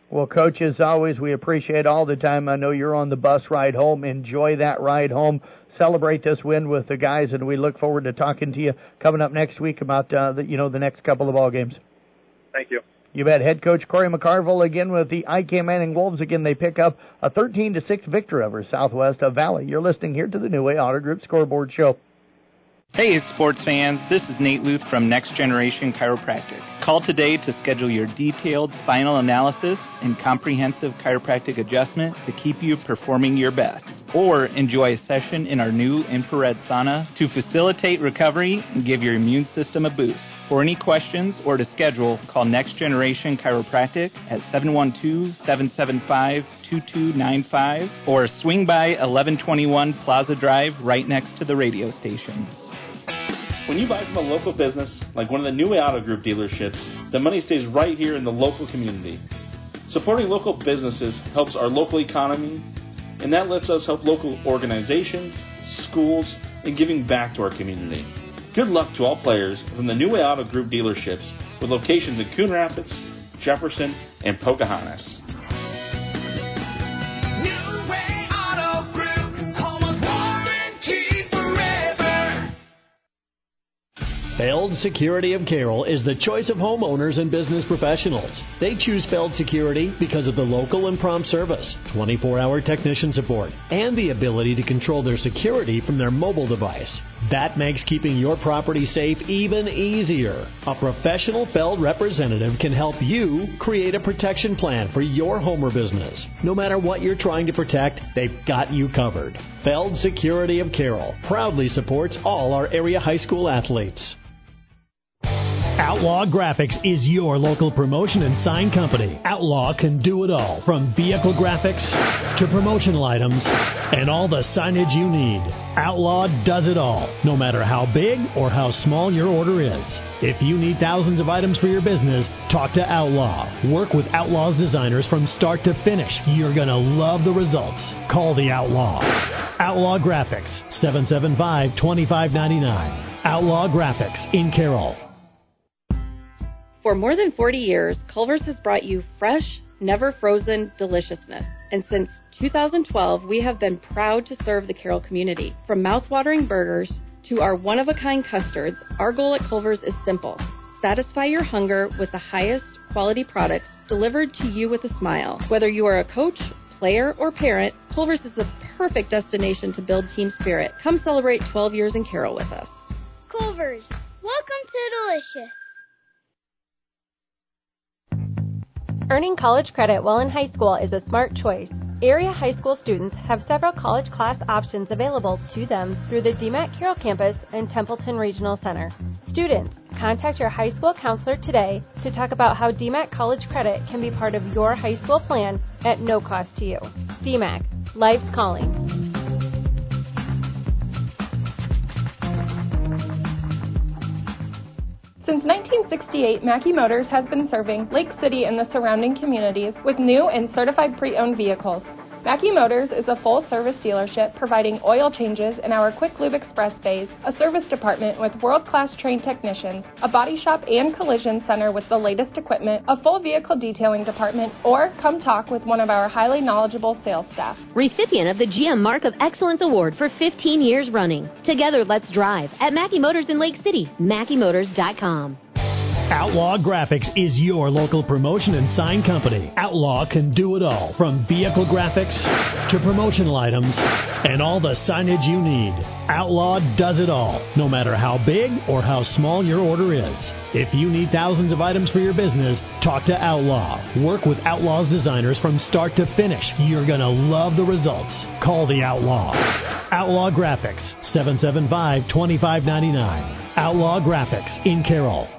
Well, Coach, as always, we appreciate all the time. I know you're on the bus ride home. Enjoy that ride home. Celebrate this win with the guys, and we look forward to talking to you coming up next week about the next couple of ball games. Thank you. You bet. Head coach Corey McCarville again with the IK Manning Wolves. Again, they pick up a 13-6 victory over Southwest Valley. You're listening here to the New Way Auto Group Scoreboard Show. Hey, sports fans. This is Nate Luth from Next Generation Chiropractic. Call today to schedule your detailed spinal analysis and comprehensive chiropractic adjustment to keep you performing your best. Or enjoy a session in our new infrared sauna to facilitate recovery and give your immune system a boost. For any questions or to schedule, call Next Generation Chiropractic at 712-775-2295 or swing by 1121 Plaza Drive right next to the radio station. When you buy from a local business, like one of the New Way Auto Group dealerships, the money stays right here in the local community. Supporting local businesses helps our local economy, and that lets us help local organizations, schools, and giving back to our community. Good luck to all players from the New Way Auto Group dealerships with locations in Coon Rapids, Jefferson, and Pocahontas. New Way Auto Group, home of warranty forever. Feld Security of Carroll is the choice of homeowners and business professionals. They choose Feld Security because of the local and prompt service, 24-hour technician support, and the ability to control their security from their mobile device. That makes keeping your property safe even easier. A professional Feld representative can help you create a protection plan for your home or business. No matter what you're trying to protect, they've got you covered. Feld Security of Carroll proudly supports all our area high school athletes. Outlaw Graphics is your local promotion and sign company. Outlaw can do it all, from vehicle graphics to promotional items and all the signage you need. Outlaw does it all, no matter how big or how small your order is. If you need thousands of items for your business, talk to Outlaw. Work with Outlaw's designers from start to finish. You're going to love the results. Call the Outlaw. Outlaw Graphics, 775-2599. Outlaw Graphics in Carroll. For more than 40 years, Culver's has brought you fresh, never frozen deliciousness. And since 2012, we have been proud to serve the Carroll community. From mouth-watering burgers to our one-of-a-kind custards, our goal at Culver's is simple. Satisfy your hunger with the highest quality products delivered to you with a smile. Whether you are a coach, player, or parent, Culver's is the perfect destination to build team spirit. Come celebrate 12 years in Carroll with us. Culver's, welcome to Delicious. Earning college credit while in high school is a smart choice. Area high school students have several college class options available to them through the DMAC Carroll campus and Templeton Regional Center. Students, contact your high school counselor today to talk about how DMAC college credit can be part of your high school plan at no cost to you. DMAC, life's calling. Since 1968, Mackey Motors has been serving Lake City and the surrounding communities with new and certified pre-owned vehicles. Mackey Motors is a full-service dealership providing oil changes in our Quick Lube Express bays, a service department with world-class trained technicians, a body shop and collision center with the latest equipment, a full vehicle detailing department, or come talk with one of our highly knowledgeable sales staff. Recipient of the GM Mark of Excellence Award for 15 years running. Together, let's drive at Mackey Motors in Lake City, MackeyMotors.com. Outlaw Graphics is your local promotion and sign company. Outlaw can do it all, from vehicle graphics to promotional items and all the signage you need. Outlaw does it all, no matter how big or how small your order is. If you need thousands of items for your business, talk to Outlaw. Work with Outlaw's designers from start to finish. You're going to love the results. Call the Outlaw. Outlaw Graphics, 775-2599. Outlaw Graphics in Carroll.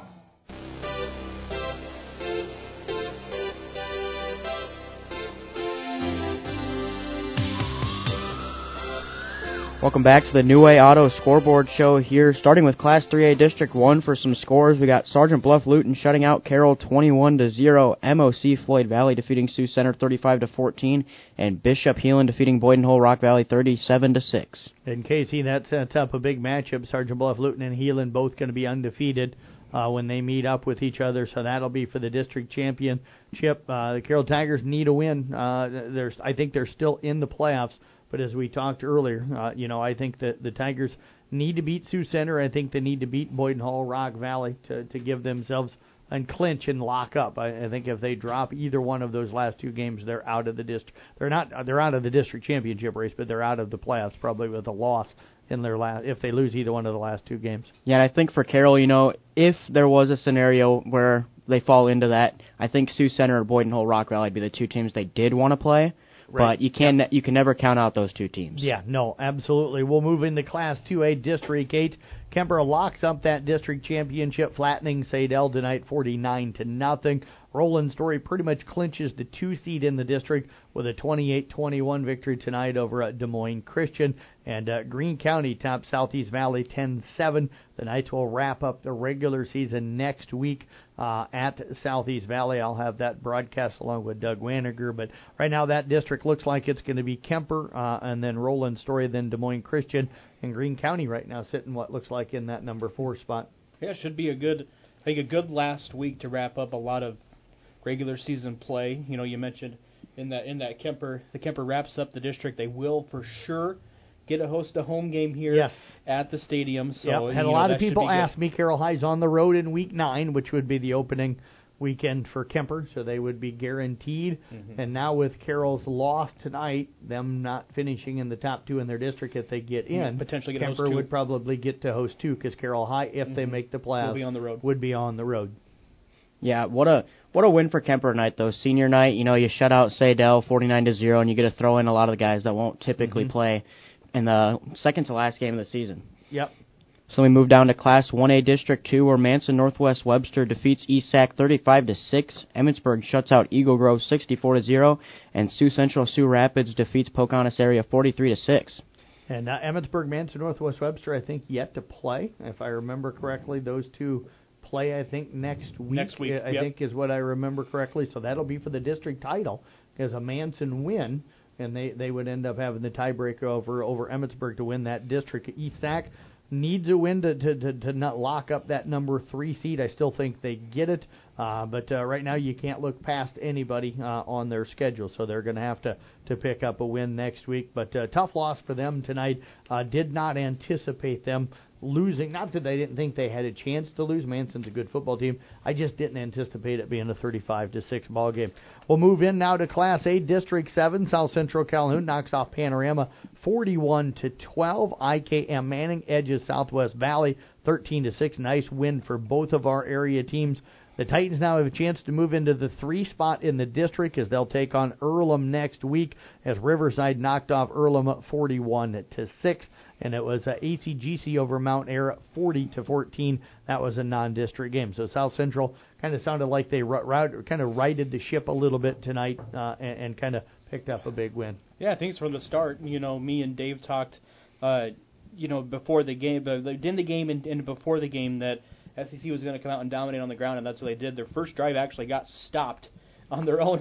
Welcome back to the New Way Auto Scoreboard Show here, starting with Class 3A District 1 for some scores. We got Sergeant Bluff Luton shutting out Carroll 21-0, MOC Floyd Valley defeating Sioux Center 35-14, and Bishop Heelan defeating Boyden Hull Rock Valley 37-6. And Casey, that sets up a big matchup. Sergeant Bluff Luton and Heelan both going to be undefeated when they meet up with each other, so that'll be for the district championship. The Carroll Tigers need a win. I think they're still in the playoffs. But as we talked earlier, I think that the Tigers need to beat Sioux Center. I think they need to beat Boyden Hull Rock Valley to give themselves and clinch and lock up. I think if they drop either one of those last two games, they're out of the district. They're out of the district championship race, but they're out of the playoffs probably with a loss in their if they lose either one of the last two games. Yeah, and I think for Carroll, if there was a scenario where they fall into that, I think Sioux Center or Boyden Hull Rock Valley would be the two teams they did want to play. Right. But you can never count out those two teams. Yeah, no, absolutely. We'll move into Class 2A District 8. Kemper locks up that district championship, flattening Sadell tonight 49-0. Roland Story pretty much clinches the 2 seed in the district with a 28-21 victory tonight over Des Moines Christian. And Greene County tops Southeast Valley 10-7. The Knights will wrap up the regular season next week at Southeast Valley. I'll have that broadcast along with Doug Waniger. But right now that district looks like it's going to be Kemper and then Roland Story, then Des Moines Christian. And Greene County right now sitting what looks like in that number 4 spot. Yeah, it should be a good last week to wrap up a lot of regular season play. You mentioned in that Kemper, the Kemper wraps up the district. They will for sure get to host a home game here at the stadium. So had a lot of people ask me. Carroll High's on the road in week 9, which would be the opening weekend for Kemper, so they would be guaranteed. Mm-hmm. And now with Carroll's loss tonight, them not finishing in the top 2 in their district if they get in, potentially get Kemper would probably get to host 2 because Carroll High, if they make the playoffs, would be on the road. Yeah, what a win for Kemper tonight, though. Senior night, you shut out Sadell 49-0, and you get to throw in a lot of the guys that won't typically play in the second to last game of the season. Yep. So we move down to Class 1A District 2, where Manson Northwest Webster defeats ESAC 35-6. Emmitsburg shuts out Eagle Grove 64-0, and Sioux Central Sioux Rapids defeats Pocahontas area 43-6. And Emmitsburg, Manson Northwest Webster, I think yet to play, if I remember correctly. Those two play, I think, next week. I think is what I remember correctly. So that'll be for the district title as a Manson win, and they would end up having the tiebreaker over Emmitsburg to win that district. ESAC needs a win to not lock up that number 3 seed. I still think they get it, but right now you can't look past anybody on their schedule, so they're going to have to pick up a win next week. But tough loss for them tonight. Did not anticipate them losing. Not that they didn't think they had a chance to lose. Manson's a good football team. I just didn't anticipate it being a 35-6 ball game. We'll move in now to Class A District 7. South Central Calhoun knocks off Panorama 41-12. IKM Manning edges Southwest Valley 13-6. Nice win for both of our area teams. The Titans now have a chance to move into the 3 spot in the district as they'll take on Earlham next week, as Riverside knocked off Earlham 41-6, and it was ACGC over Mount Ayr 40-14. That was a non-district game. So South Central kind of sounded like they kind of righted the ship a little bit tonight and kind of picked up a big win. Yeah, I think it's from the start. Me and Dave talked, before the game, in the game and before the game that SEC was going to come out and dominate on the ground, and that's what they did. Their first drive actually got stopped on their own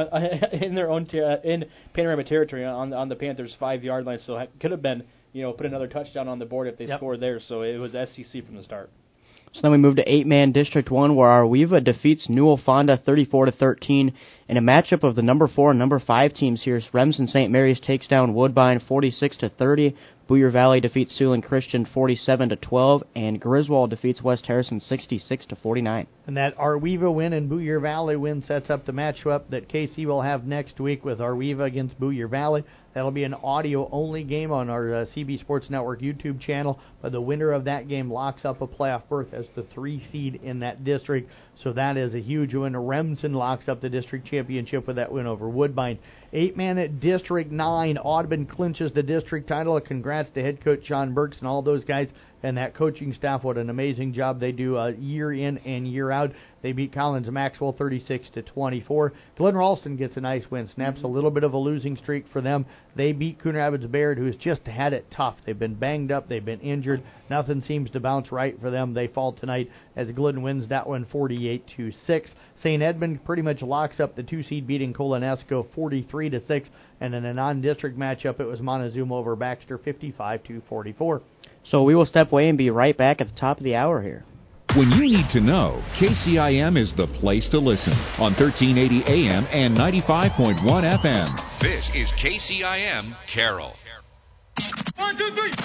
in Panorama territory on the Panthers' 5-yard line. So it could have been put another touchdown on the board if they scored there. So it was SEC from the start. So then we move to 8-man District 1, where Arweva defeats Newell Fonda 34-13 in a matchup of the number 4 and number 5 teams here. Remsen St. Mary's takes down Woodbine 46-30. Boyer Valley defeats Siouxland Christian 47-12, and Griswold defeats West Harrison 66-49. And that Arweva win and Boyer Valley win sets up the matchup that KC will have next week with Arweva against Boyer Valley. That'll be an audio-only game on our CB Sports Network YouTube channel, but the winner of that game locks up a playoff berth as the 3 seed in that district, so that is a huge win. Remsen locks up the district championship with that win over Woodbine. 8-man at District 9, Audubon clinches the district title. Congrats to head coach John Burks and all those guys and that coaching staff. What an amazing job they do year in and year out. They beat Collins Maxwell 36-24. Glen Ralston gets a nice win, snaps a little bit of a losing streak for them. They beat Coon Rapids Bayard, who has just had it tough. They've been banged up, they've been injured. Nothing seems to bounce right for them. They fall tonight as Glidden wins that one 48-6. St. Edmund pretty much locks up the 2-seed, beating Colonesco 43-6. And in a non-district matchup, it was Montezuma over Baxter 55-44. So we will step away and be right back at the top of the hour here. When you need to know, KCIM is the place to listen on 1380 AM and 95.1 FM. This is KCIM Carroll. 1, 2, 3.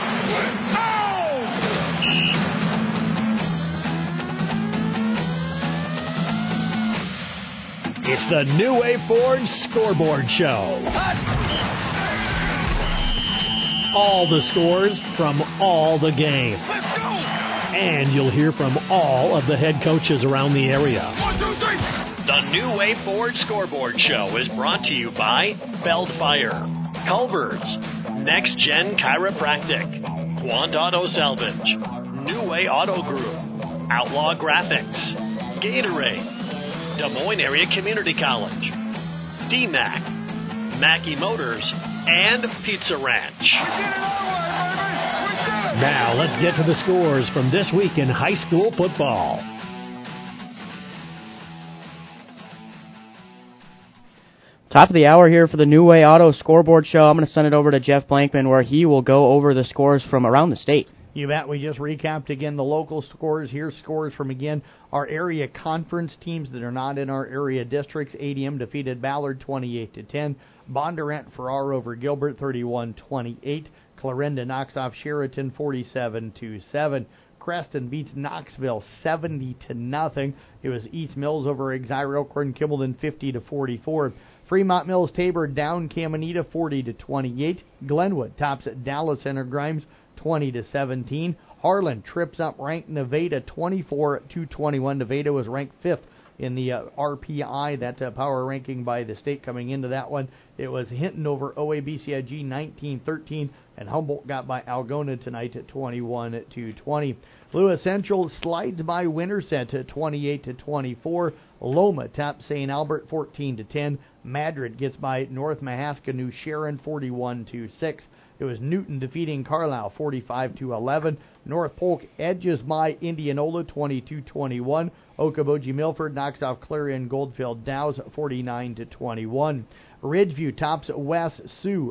It's the New Way Ford Scoreboard Show. All the scores from all the games. Let's go! And you'll hear from all of the head coaches around the area. 1, 2, 3. The New Way Ford Scoreboard Show is brought to you by Feldfire, Culver's, Next Gen Chiropractic, Quant Auto Salvage, New Way Auto Group, Outlaw Graphics, Gatorade, Des Moines Area Community College, DMAC, Mackey Motors, and Pizza Ranch. Now let's get to the scores from this week in high school football. Top of the hour here for the New Way Auto Scoreboard Show. I'm going to send it over to Jeff Blankman, where he will go over the scores from around the state. You bet. We just recapped again the local scores. Here's scores from, again, our area conference teams that are not in our area districts. ADM defeated Ballard 28-10. Bondurant Farrar over Gilbert 31-28. Clarinda knocks off Sheraton 47-7. Creston beats Knoxville 70-0. It was East Mills over Exire Elkhorn Kimballton 50-44. Fremont Mills Tabor down Caminita 40-28. Glenwood tops at Dallas Center Grimes 20-17. Harlan trips up ranked Nevada 24-21. Nevada was ranked 5th in the RPI, that power ranking by the state coming into that one. It was Hinton over OABCIG 19-13, and Humboldt got by Algona tonight at 21-20. Lewis Central slides by Winterset at 28-24. Loma tops St. Albert 14-10. Madrid gets by North Mahaska New Sharon 41-6. It was Newton defeating Carlisle 45-11. North Polk edges by Indianola 22-21. Okoboji Milford knocks off Clarion Goldfield Dows 49-21. Ridgeview tops West Sioux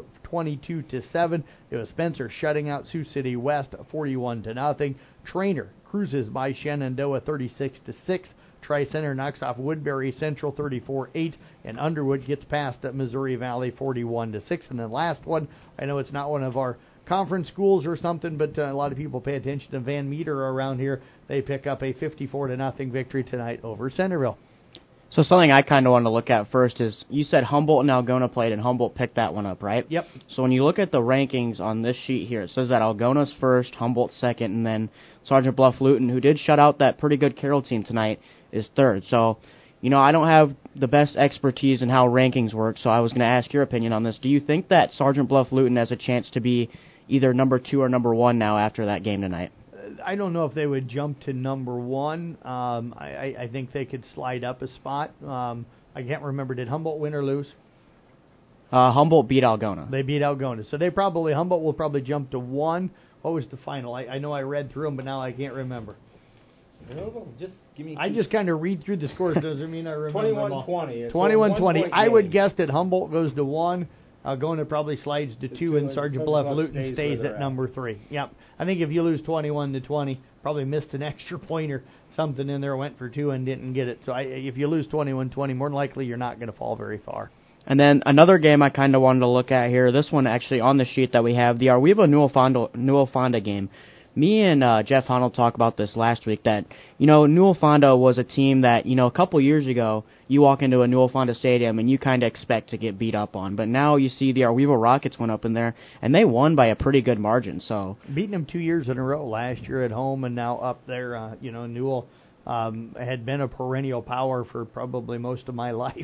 22-7. It was Spencer shutting out Sioux City West 41-0. Trainer cruises by Shenandoah 36-6. Tri-Center knocks off Woodbury Central 34-8, and Underwood gets past at Missouri Valley 41-6. And the last one, I know it's not one of our conference schools or something, but a lot of people pay attention to Van Meter around here. They pick up a 54-0 victory tonight over Centerville. So something I kind of want to look at first is, you said Humboldt and Algona played, and Humboldt picked that one up, right? Yep. So when you look at the rankings on this sheet here, it says that Algona's first, Humboldt second, and then Sergeant Bluff Luton, who did shut out that pretty good Carroll team tonight, is third. So, you know, I don't have the best expertise in how rankings work, so I was going to ask your opinion on this. Do you think that Sergeant Bluff Luton has a chance to be either number 2 or number 1 now after that game tonight? I don't know if they would jump to number 1. I think they could slide up a spot. I can't remember. Did Humboldt win or lose? Humboldt beat Algona. They beat Algona. So Humboldt will probably jump to 1. What was the final? I know I read through them, but now I can't remember. I just kind of read through the scores. Doesn't mean I remember 21-20. 21-20. I would guess that Humboldt goes to 1. Algona probably slides to 2, and Sergeant Bluff Luton stays at number 3. Yep. I think if you lose 21-20, probably missed an extra point or something in there, went for 2 and didn't get it. So if you lose 21-20, more than likely you're not going to fall very far. And then another game I kind of wanted to look at here, this one actually on the sheet that we have, the Arweva Newell Fonda game. Me and Jeff Hunnell talked about this last week, that, you know, Newell Fonda was a team that, you know, a couple years ago, you walk into a Newell Fonda stadium and you kind of expect to get beat up on. But now you see the Arweva Rockets went up in there, and they won by a pretty good margin. So beating them 2 years in a row, last year at home and now up there. You know, Newell had been a perennial power for probably most of my life.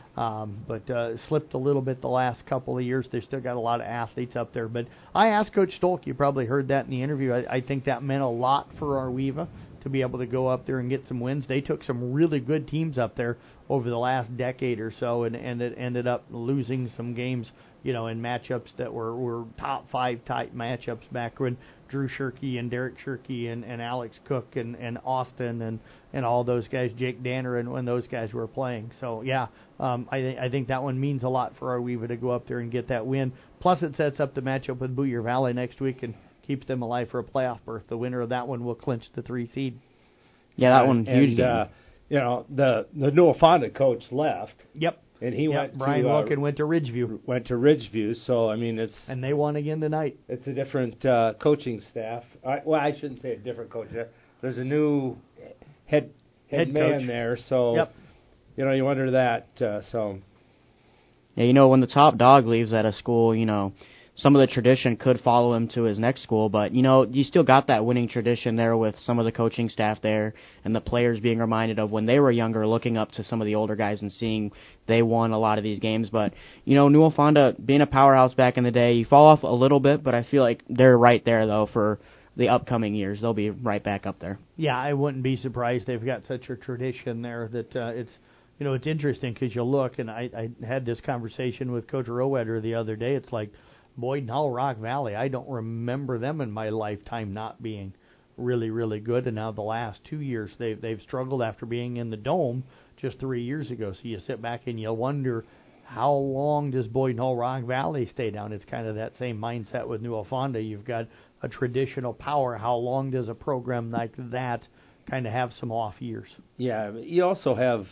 but slipped a little bit the last couple of years. They've still got a lot of athletes up there. But I asked Coach Stolk, you probably heard that in the interview, I think that meant a lot for Arweva to be able to go up there and get some wins. They took some really good teams up there over the last decade or so, and it ended up losing some games, in matchups that were top 5 type matchups back when Drew Shirkey and Derek Shirkey and Alex Cook and Austin and all those guys, Jake Danner, and when those guys were playing. So, I think that one means a lot for Arweva to go up there and get that win. Plus, it sets up the matchup with Boyer Valley next week and keeps them alive for a playoff berth. The winner of that one will clinch the 3 seed. Yeah, that one huge. The Newell Fonda coach left. Yep. And he went Brian to Wilkin went to Ridgeview. So it's and they won again tonight. It's a different coaching staff. I shouldn't say a different coach. There's a new head man coach there. So you wonder that. Yeah, when the top dog leaves at a school, some of the tradition could follow him to his next school, but, you still got that winning tradition there with some of the coaching staff there and the players being reminded of when they were younger, looking up to some of the older guys and seeing they won a lot of these games. But, Newell Fonda being a powerhouse back in the day, you fall off a little bit, but I feel like they're right there, though, for the upcoming years. They'll be right back up there. Yeah, I wouldn't be surprised. They've got such a tradition there that it's interesting because you look, and I had this conversation with Coach Rowetter the other day. It's like, Boyd and Hull Rock Valley, I don't remember them in my lifetime not being really, really good. And now the last 2 years, they've struggled after being in the Dome just 3 years ago. So you sit back and you wonder, how long does Boyd and Hull Rock Valley stay down? It's kind of that same mindset with Newell Fonda. You've got a traditional power. How long does a program like that kind of have some off years? Yeah, you also have,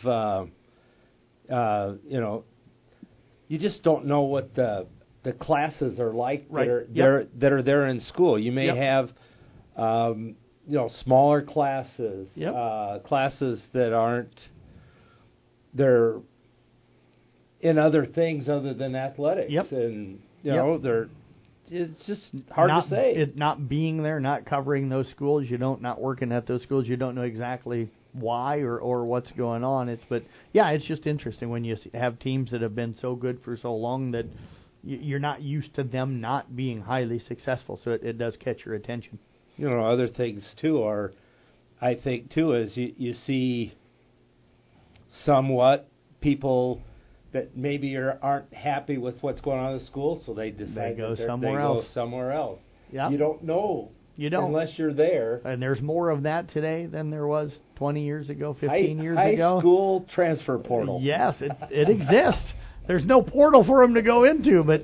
you just don't know what the classes are like that are there in school. You may have smaller classes, classes that aren't they're in other things other than athletics, and it's just hard to say. It not being there, not covering those schools, not working at those schools, you don't know exactly why or what's going on. It's just interesting when you have teams that have been so good for so long that you're not used to them not being highly successful, so it does catch your attention. Other things, too, are, I think, too, is you see somewhat people that maybe aren't happy with what's going on in the school, so they decide go go somewhere else. Yep. You don't know. You don't. Unless you're there. And there's more of that today than there was 20 years ago, 15 years ago. High school transfer portal. Yes, it exists. There's no portal for them to go into, but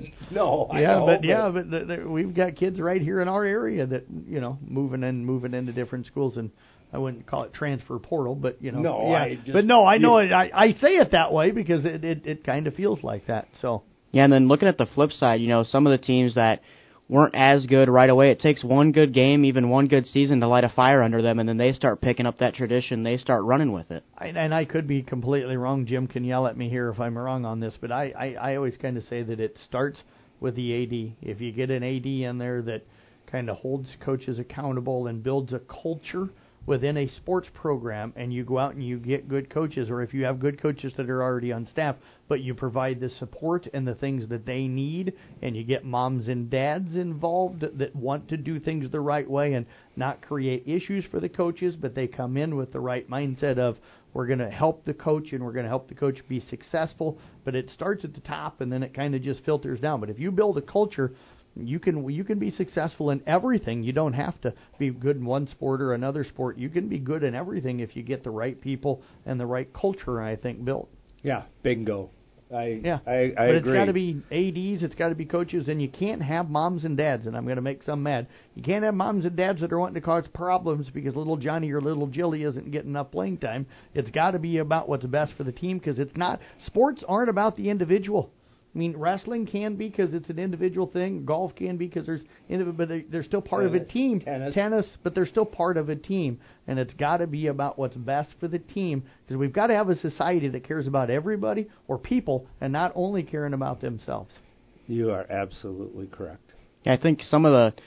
we've got kids right here in our area that moving into different schools, and I wouldn't call it transfer portal, but I know it. I say it that way because it kind of feels like that. So and then looking at the flip side, some of the teams that weren't as good right away, it takes one good game, even one good season to light a fire under them, and then they start picking up that tradition. They start running with it. And I could be completely wrong. Jim can yell at me here if I'm wrong on this, but I always kind of say that it starts with the AD. If you get an AD in there that kind of holds coaches accountable and builds a culture within a sports program, and you go out and you get good coaches, or if you have good coaches that are already on staff, but you provide the support and the things that they need, and you get moms and dads involved that want to do things the right way and not create issues for the coaches, but they come in with the right mindset of, we're going to help the coach and we're going to help the coach be successful, but it starts at the top and then it kind of just filters down. But if you build a culture, you can be successful in everything. You don't have to be good in one sport or another sport. You can be good in everything if you get the right people and the right culture, I think, built. Yeah, bingo. I agree. But it's got to be ADs, it's got to be coaches, and you can't have moms and dads, and I'm going to make some mad. You can't have moms and dads that are wanting to cause problems because little Johnny or little Jilly isn't getting enough playing time. It's got to be about what's best for the team, because it's not. Sports aren't about the individual. I mean, wrestling can be because it's an individual thing. Golf can be because but they're still part of a team. Tennis, but they're still part of a team. And it's got to be about what's best for the team, because we've got to have a society that cares about everybody or people and not only caring about themselves. You are absolutely correct. Yeah, I think some of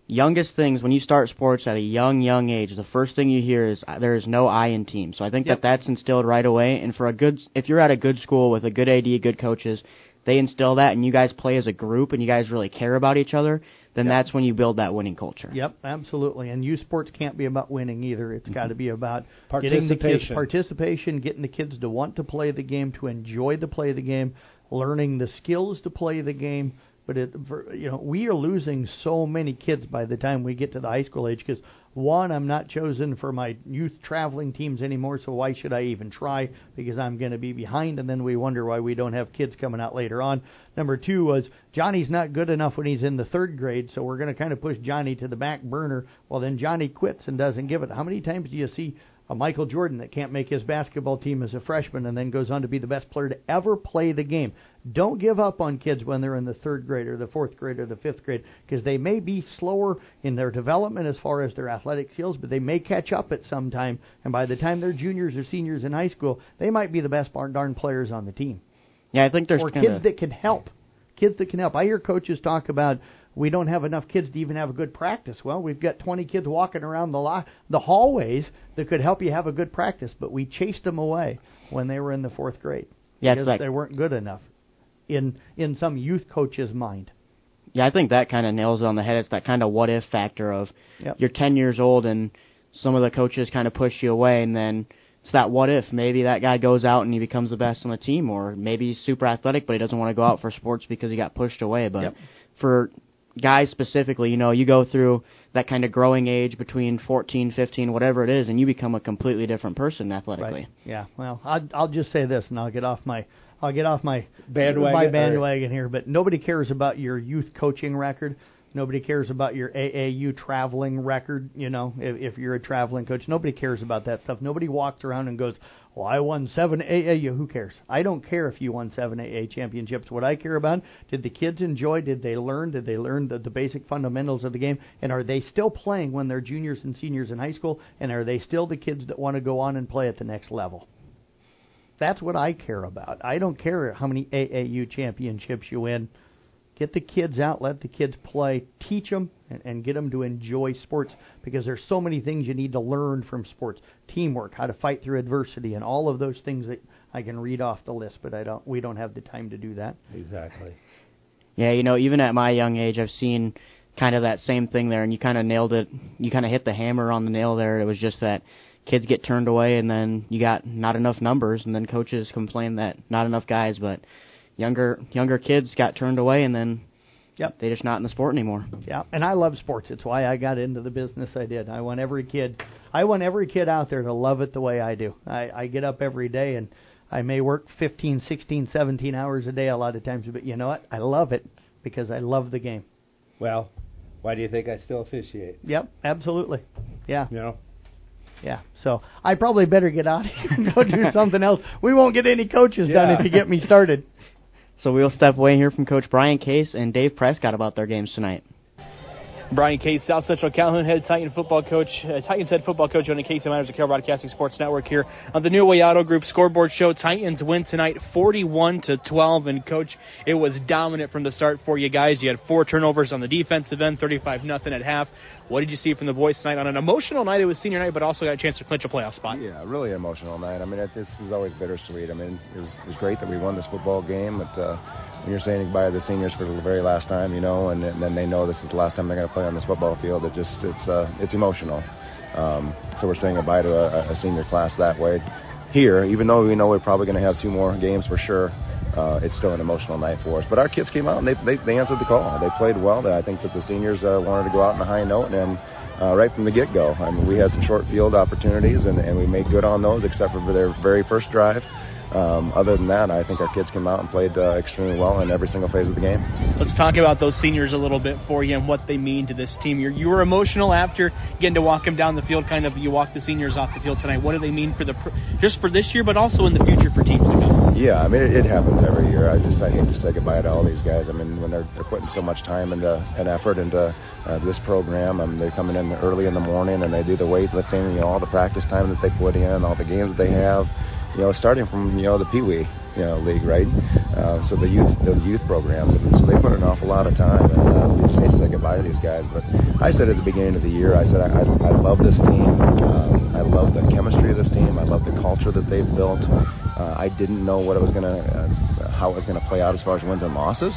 youngest things, when you start sports at a young age, the first thing you hear is there is no I in team. So I think that's instilled right away. And if you're at a good school with a good AD, good coaches, they instill that, and you guys play as a group, and you guys really care about each other, then that's when you build that winning culture. Yep, absolutely. And youth sports can't be about winning either. It's got to be about participation. Getting the kids participation, getting the kids to want to play the game, to enjoy the play of the game, learning the skills to play the game. But we are losing so many kids by the time we get to the high school age because, one, I'm not chosen for my youth traveling teams anymore, so why should I even try? Because I'm going to be behind, and then we wonder why we don't have kids coming out later on. Number two was Johnny's not good enough when he's in the third grade, so we're going to kind of push Johnny to the back burner. Well, then Johnny quits and doesn't give it. How many times do you see a Michael Jordan that can't make his basketball team as a freshman and then goes on to be the best player to ever play the game? Don't give up on kids when they're in the third grade or the fourth grade or the fifth grade because they may be slower in their development as far as their athletic skills, but they may catch up at some time, and by the time they're juniors or seniors in high school, they might be the best darn players on the team. Yeah, I think there's kids that can help. Kids that can help. I hear coaches talk about we don't have enough kids to even have a good practice. Well, we've got 20 kids walking around the hallways that could help you have a good practice, but we chased them away when they were in the fourth grade because they weren't good enough in some youth coach's mind. Yeah, I think that kind of nails it on the head. It's that kind of what-if factor of you're 10 years old and some of the coaches kind of push you away, and then it's that what-if. Maybe that guy goes out and he becomes the best on the team, or maybe he's super athletic, but he doesn't want to go out for sports because he got pushed away. But for guys specifically, you go through that kind of growing age between 14, 15, whatever it is, and you become a completely different person athletically. Right. Yeah. Well, I'll just say this, and I'll get off my bandwagon here. But nobody cares about your youth coaching record. Nobody cares about your AAU traveling record. If you're a traveling coach, nobody cares about that stuff. Nobody walks around and goes, well, I won 7 AAU. Who cares? I don't care if you won 7 AA championships. What I care about, did the kids enjoy? Did they learn? Did they learn the basic fundamentals of the game? And are they still playing when they're juniors and seniors in high school? And are they still the kids that want to go on and play at the next level? That's what I care about. I don't care how many AAU championships you win. Get the kids out, let the kids play, teach them, and get them to enjoy sports because there's so many things you need to learn from sports. Teamwork, how to fight through adversity, and all of those things that I can read off the list, but we don't have the time to do that. Exactly. Yeah, even at my young age, I've seen kind of that same thing there, and you kind of nailed it. You kind of hit the hammer on the nail there. It was just that kids get turned away, and then you got not enough numbers, and then coaches complain that not enough guys, but younger kids got turned away, and then they're just not in the sport anymore. Yeah, and I love sports. It's why I got into the business I did. I want every kid out there to love it the way I do. I get up every day, and I may work 15, 16, 17 hours a day a lot of times, but you know what? I love it because I love the game. Well, why do you think I still officiate? Yep, absolutely. Yeah. Yeah, so I probably better get out here and go do something else. We won't get any coaches done if you get me started. So we'll step away and hear from Coach Brian Case and Dave Prescott about their games tonight. Brian Case, South Central Calhoun head Titans head football coach on the KC Miners of Carroll Broadcasting Sports Network here on the New Way Auto Group scoreboard show. Titans win tonight 41-12, and Coach, it was dominant from the start for you guys. You had 4 turnovers on the defensive end, 35-0 at half. What did you see from the boys tonight on an emotional night? It was senior night, but also got a chance to clinch a playoff spot. Yeah, really emotional night. I mean, this is always bittersweet. I mean, it was great that we won this football game, but when you're saying goodbye to the seniors for the very last time, and then they know this is the last time they're going to play on this football field, it's emotional. So we're saying goodbye to a senior class that way. Here, even though we know we're probably going to have 2 more games for sure, it's still an emotional night for us. But our kids came out and they answered the call. They played well. I think that the seniors wanted to go out on a high note, and right from the get-go. I mean, we had some short field opportunities, and we made good on those, except for their very first drive. Other than that, I think our kids came out and played extremely well in every single phase of the game. Let's talk about those seniors a little bit for you and what they mean to this team. You were emotional after getting to walk them down the field. You walked the seniors off the field tonight. What do they mean just for this year, but also in the future for teams to come? Yeah, I mean, it happens every year. I hate to say goodbye to all these guys. I mean, when they're putting so much time and effort into this program, they're coming in early in the morning and they do the weightlifting, all the practice time that they put in, all the games that they have. starting from the Pee Wee league, right? So the youth programs, and so they put an awful lot of time, and we just hate to say goodbye to these guys. But I said at the beginning of the year, I said I love this team. I love the chemistry of this team. I love the culture that they've built. I didn't know what it was how it was gonna play out as far as wins and losses.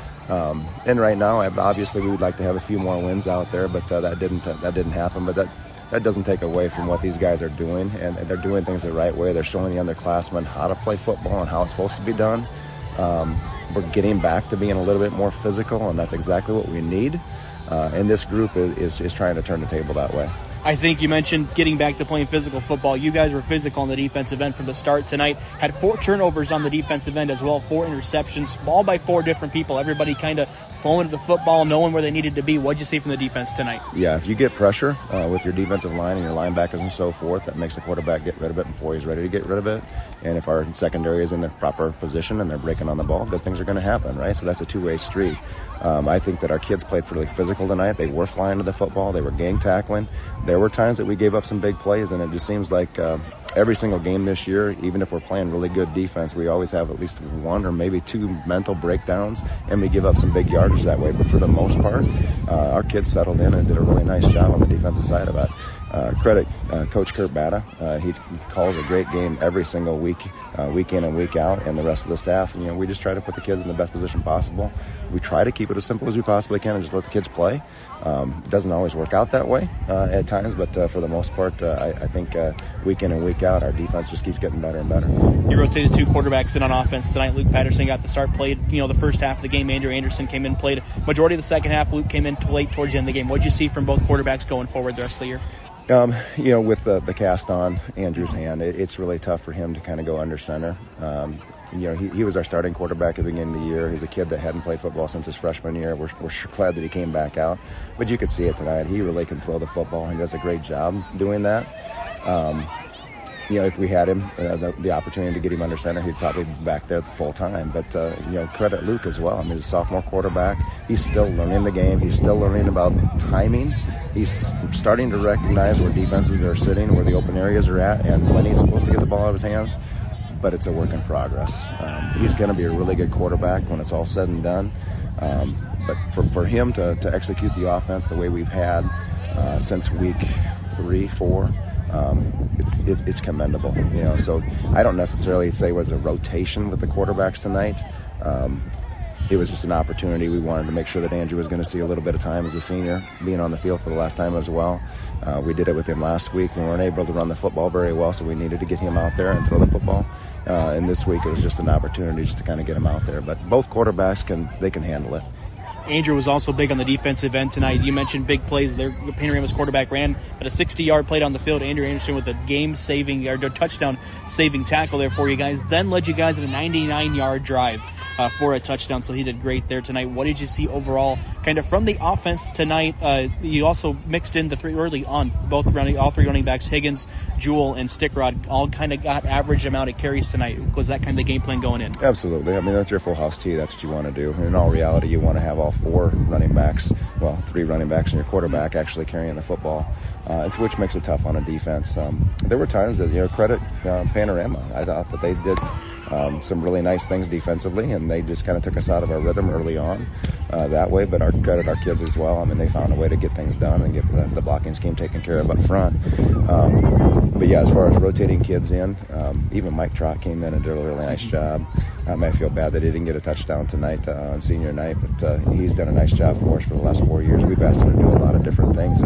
And right now, obviously, we would like to have a few more wins out there, but that didn't happen. But that doesn't take away from what these guys are doing, and they're doing things the right way. They're showing the underclassmen how to play football and how it's supposed to be done. We're getting back to being a little bit more physical, and that's exactly what we need. And this group is trying to turn the table that way. I think you mentioned getting back to playing physical football. You guys were physical on the defensive end from the start tonight. Had 4 turnovers on the defensive end as well, 4 interceptions, all by 4 different people. Everybody kind of flowing to the football, knowing where they needed to be. What did you see from the defense tonight? Yeah, if you get pressure with your defensive line and your linebackers and so forth, that makes the quarterback get rid of it before he's ready to get rid of it. And if our secondary is in the proper position and they're breaking on the ball, good things are going to happen, right? So that's a two-way street. I think that our kids played really physical tonight. They were flying to the football. They were gang tackling. There were times that we gave up some big plays, and it just seems like every single game this year, even if we're playing really good defense, we always have at least 1 or maybe 2 mental breakdowns, and we give up some big yardage that way. But for the most part, our kids settled in and did a really nice job on the defensive side of it. Credit Coach Kurt Bata. He calls a great game every single week, week in and week out, and the rest of the staff. We just try to put the kids in the best position possible. We try to keep it as simple as we possibly can and just let the kids play. It doesn't always work out that way at times, but for the most part, I think week in and week out, our defense just keeps getting better and better. You rotated 2 quarterbacks in on offense tonight. Luke Patterson got the start, played the first half of the game. Andrew Anderson came in, played majority of the second half. Luke came in late towards the end of the game. What did you see from both quarterbacks going forward the rest of the year? With the cast on Andrew's hand, it's really tough for him to kind of go under center. He was our starting quarterback at the beginning of the year. He's a kid that hadn't played football since his freshman year. We're glad that he came back out. But you could see it tonight. He really can throw the football. He does a great job doing that. If we had him, the opportunity to get him under center, he'd probably be back there full time. But, credit Luke as well. He's a sophomore quarterback. He's still learning the game. He's still learning about timing. He's starting to recognize where defenses are sitting, where the open areas are at, and when he's supposed to get the ball out of his hands. But it's a work in progress. He's going to be a really good quarterback when it's all said and done. But for him to execute the offense the way we've had since week 3, 4, it's commendable. So I don't necessarily say it was a rotation with the quarterbacks tonight. It was just an opportunity. We wanted to make sure that Andrew was going to see a little bit of time as a senior, being on the field for the last time as well. We did it with him last week. We weren't able to run the football very well, so we needed to get him out there and throw the football. And this week it was just an opportunity just to kind of get him out there. But both quarterbacks can handle it. Andrew was also big on the defensive end tonight. You mentioned big plays there. Panorama's quarterback ran at a 60-yard play down the field. Andrew Anderson with a game-saving or touchdown-saving tackle there for you guys. Then led you guys in a 99-yard drive for a touchdown. So he did great there tonight. What did you see overall, kind of from the offense tonight? You also mixed in the 3 early on, all 3 running backs, Higgins, Jewell, and Stickrod, all kind of got average amount of carries tonight. Was that kind of the game plan going in? Absolutely. That's your full house tee. That's what you want to do. In all reality, you want to have all 4 running backs, 3 running backs and your quarterback actually carrying the football, which makes it tough on a defense. There were times that, credit Panorama. I thought that they did some really nice things defensively, and they just kind of took us out of our rhythm early on that way. But credit our kids as well. They found a way to get things done and get the blocking scheme taken care of up front. But yeah, as far as rotating kids in, even Mike Trott came in and did a really nice job. I feel bad that he didn't get a touchdown tonight on senior night, but he's done a nice job for us for the last 4 years. We've asked him to do a lot of different things,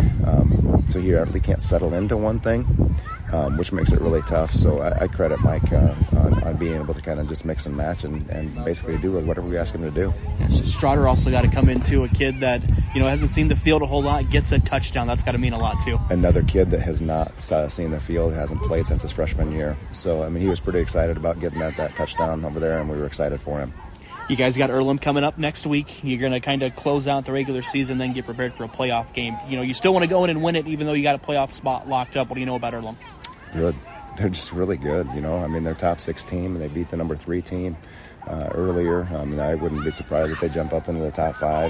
and so he really can't settle into one thing, which makes it really tough. So I credit Mike on being able to kind of just mix and match and basically do whatever we ask him to do. Yeah, so Strotter also got to come into a kid that hasn't seen the field a whole lot, gets a touchdown. That's got to mean a lot too. Another kid that has not seen the field, hasn't played since his freshman year. So he was pretty excited about getting that touchdown over there, and we were excited for him. You guys got Earlham coming up next week. You're going to kind of close out the regular season, then get prepared for a playoff game. You still want to go in and win it, even though you got a playoff spot locked up. What do you know about Earlham? Good. They're just really good. They're top 6 team, and they beat the number 3 team earlier. I wouldn't be surprised if they jump up into the top 5.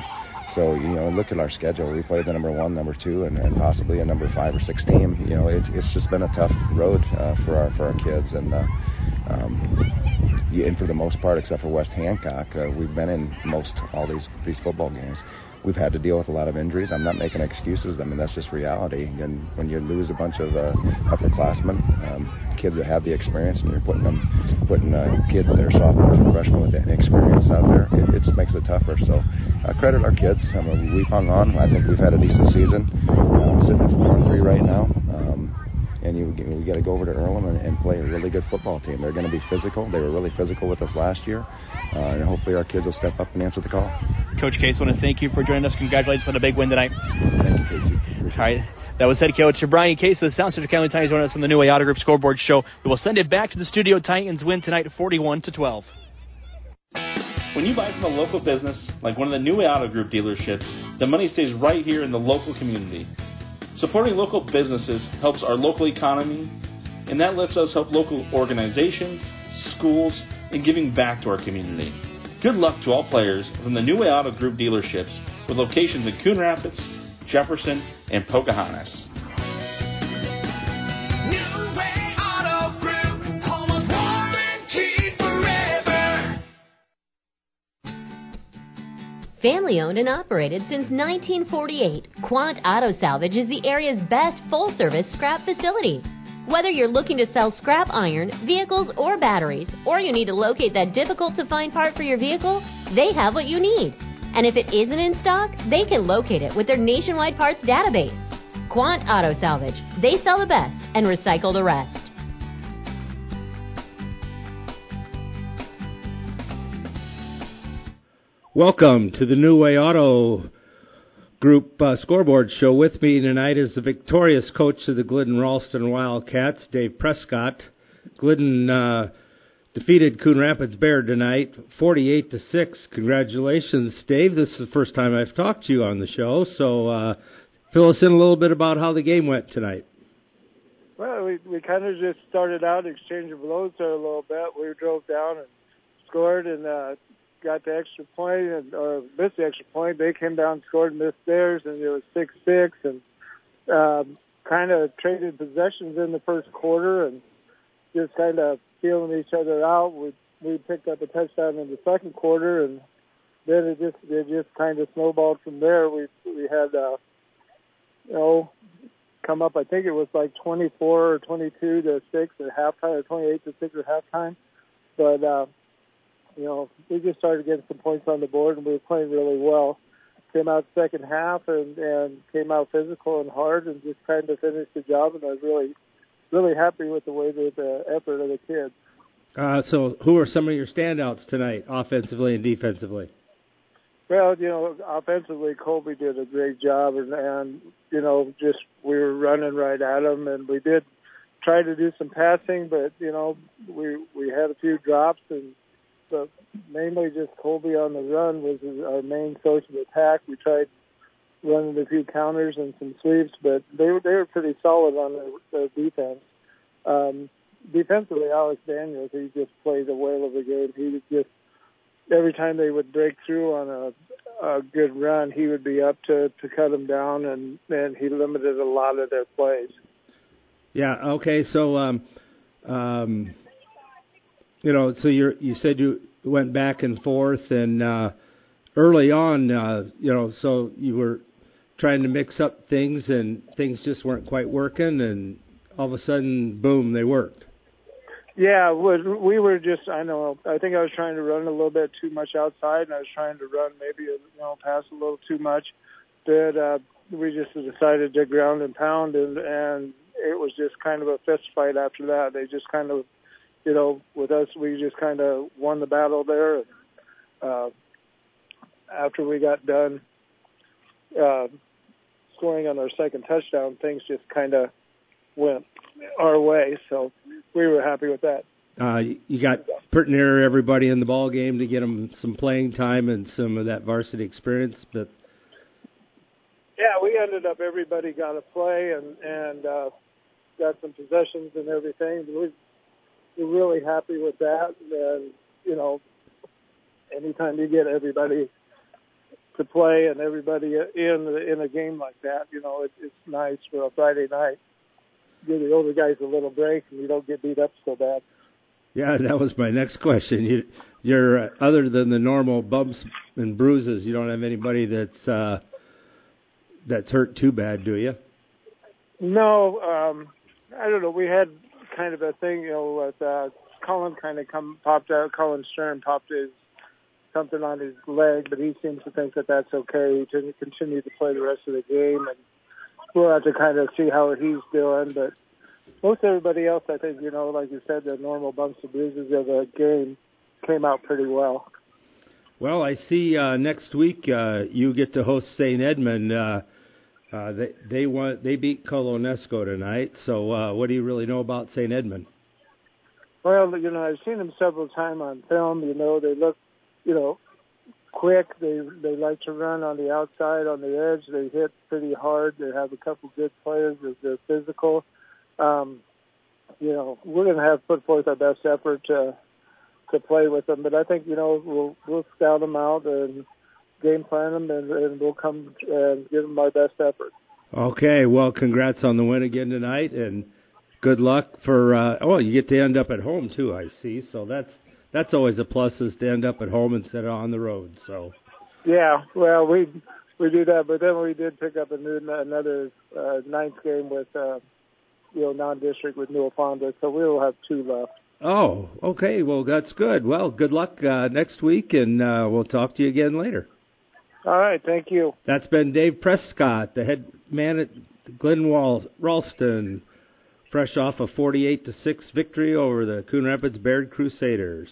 So, look at our schedule. We play the number 1, number 2, and possibly a number 5 or 6 team. It's just been a tough road for our kids, and for the most part, except for West Hancock, we've been in all these football games. We've had to deal with a lot of injuries. I'm not making excuses. I mean, that's just reality. And when you lose a bunch of upperclassmen, kids that have the experience, and you're putting kids that are sophomores and freshmen with that experience out there, it just makes it tougher. So I credit our kids. I mean, we've hung on. I think we've had a decent season. Sitting at 4-3 right now. And we got to go over to Earlham and play a really good football team. They're going to be physical. They were really physical with us last year, and hopefully our kids will step up and answer the call. Coach Case, I want to thank you for joining us. Congratulations on a big win tonight. Thank you, Casey. All right, that was head coach Brian Case of the South Central County Titans joining us on the New Way Auto Group Scoreboard Show. We will send it back to the studio. Titans win tonight 41-12. When you buy from a local business like one of the New Way Auto Group dealerships, the money stays right here in the local community. Supporting local businesses helps our local economy, and that lets us help local organizations, schools, and giving back to our community. Good luck to all players from the New Way Auto Group dealerships with locations in Coon Rapids, Jefferson, and Pocahontas. Family owned and operated since 1948, Quant Auto Salvage is the area's best full-service scrap facility. Whether you're looking to sell scrap iron, vehicles, or batteries, or you need to locate that difficult-to-find part for your vehicle, they have what you need. And if it isn't in stock, they can locate it with their nationwide parts database. Quant Auto Salvage. They sell the best and recycle the rest. Welcome to the New Way Auto Group Scoreboard Show. With me tonight is the victorious coach of the Glidden-Ralston Wildcats, Dave Prescott. Glidden defeated Coon Rapids Bear tonight, 48-6. Congratulations, Dave. This is the first time I've talked to you on the show, so fill us in a little bit about how the game went tonight. Well, we kind of just started out exchanging blows there a little bit. We drove down and scored and got the extra point or missed the extra point. They came down, scored, and missed theirs, and it was 6-6, and kind of traded possessions in the first quarter and just kind of feeling each other out. We picked up a touchdown in the second quarter, and then it just kind of snowballed from there. We had come up. I think it was like 24 or 22-6 at halftime, or 28-6 at halftime, but. We just started getting some points on the board, and we were playing really well. Came out second half and came out physical and hard and just kind of finished the job, and I was really, really happy with the way that the effort of the kids. So who are some of your standouts tonight, offensively and defensively? Well, offensively, Colby did a great job, and just we were running right at them, and we did try to do some passing, but, we had a few drops, but mainly just Colby on the run was our main source of attack. We tried running a few counters and some sweeps, but they were pretty solid on their defense. Defensively, Alex Daniels, he just played a whale of a game. He would just, every time they would break through on a good run, he would be up to cut them down, and he limited a lot of their plays. Yeah, okay, so so you said you went back and forth, and early on, so you were trying to mix up things, and things just weren't quite working, and all of a sudden, boom, they worked. Yeah, we were just, I think I was trying to run a little bit too much outside, and I was trying to run maybe, pass a little too much, but we just decided to ground and pound, and it was just kind of a fist fight after that. They just kind of, with us, we just kind of won the battle there. After we got done scoring on our second touchdown, things just kind of went our way. So we were happy with that. You got pretty near everybody in the ball game to get them some playing time and some of that varsity experience. But yeah, we ended up, everybody got a play and got some possessions and everything. We're really happy with that. And, anytime you get everybody to play and everybody in a game like that. You know, it's nice for a Friday night. Give the older guys a little break, and you don't get beat up so bad. Yeah, that was my next question. You're other than the normal bumps and bruises, you don't have anybody that's hurt too bad, do you? No, I don't know. We had kind of a thing, you know, with Colin popped out. Colin Stern popped something on his leg, but he seems to think that that's okay to continue to play the rest of the game, and we'll have to kind of see how he's doing. But most everybody else, I think, you know, like you said, the normal bumps and bruises of the game came out pretty well. Well, I see next week you get to host St. Edmund. They beat Colonesco tonight. So what do you really know about St. Edmund? Well, you know, I've seen them several times on film. You know, they look, you know, quick. They like to run on the outside, on the edge. They hit pretty hard. They have a couple good players. They're physical. You know, we're going to have to put forth our best effort to play with them. But I think, you know, we'll scout them out and game plan them, and we'll come and give them our best effort. Okay, well, congrats on the win again tonight, and good luck for, you get to end up at home too, I see. So that's always a plus, is to end up at home instead of on the road. So. Yeah, well, we do that, but then we did pick up another ninth game with, non-district with Newell Fonda, so we will have 2 left. Oh, okay. Well, that's good. Well, good luck next week, and we'll talk to you again later. All right. Thank you. That's been Dave Prescott, the head man at Glen Ralston, fresh off a 48-6 victory over the Coon Rapids Baird Crusaders.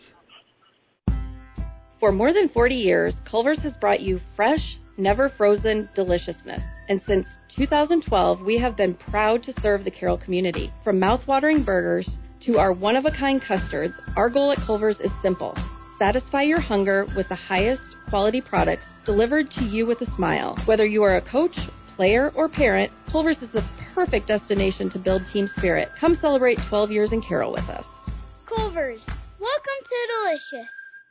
For more than 40 years, Culver's has brought you fresh, never frozen deliciousness. And since 2012, we have been proud to serve the Carroll community. From mouth-watering burgers to our one-of-a-kind custards, our goal at Culver's is simple. Satisfy your hunger with the highest quality products delivered to you with a smile. Whether you are a coach, player, or parent, Culver's is the perfect destination to build team spirit. Come celebrate 12 years in Carroll with us. Culver's, welcome to Delicious.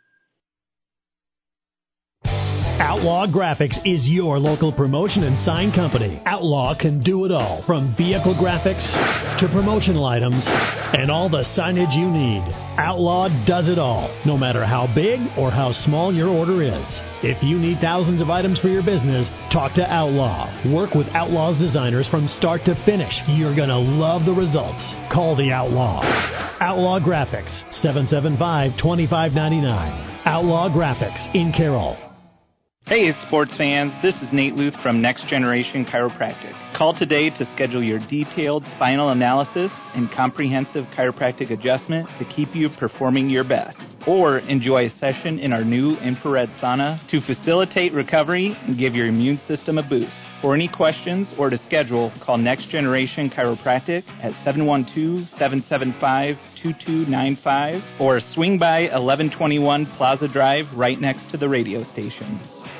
Outlaw Graphics is your local promotion and sign company. Outlaw can do it all, from vehicle graphics to promotional items and all the signage you need. Outlaw does it all, no matter how big or how small your order is. If you need thousands of items for your business, talk to Outlaw. Work with Outlaw's designers from start to finish. You're going to love the results. Call the Outlaw. Outlaw Graphics, 775-2599. Outlaw Graphics in Carroll. Hey, sports fans. This is Nate Luth from Next Generation Chiropractic. Call today to schedule your detailed spinal analysis and comprehensive chiropractic adjustment to keep you performing your best. Or enjoy a session in our new infrared sauna to facilitate recovery and give your immune system a boost. For any questions or to schedule, call Next Generation Chiropractic at 712-775-2295 or swing by 1121 Plaza Drive right next to the radio station.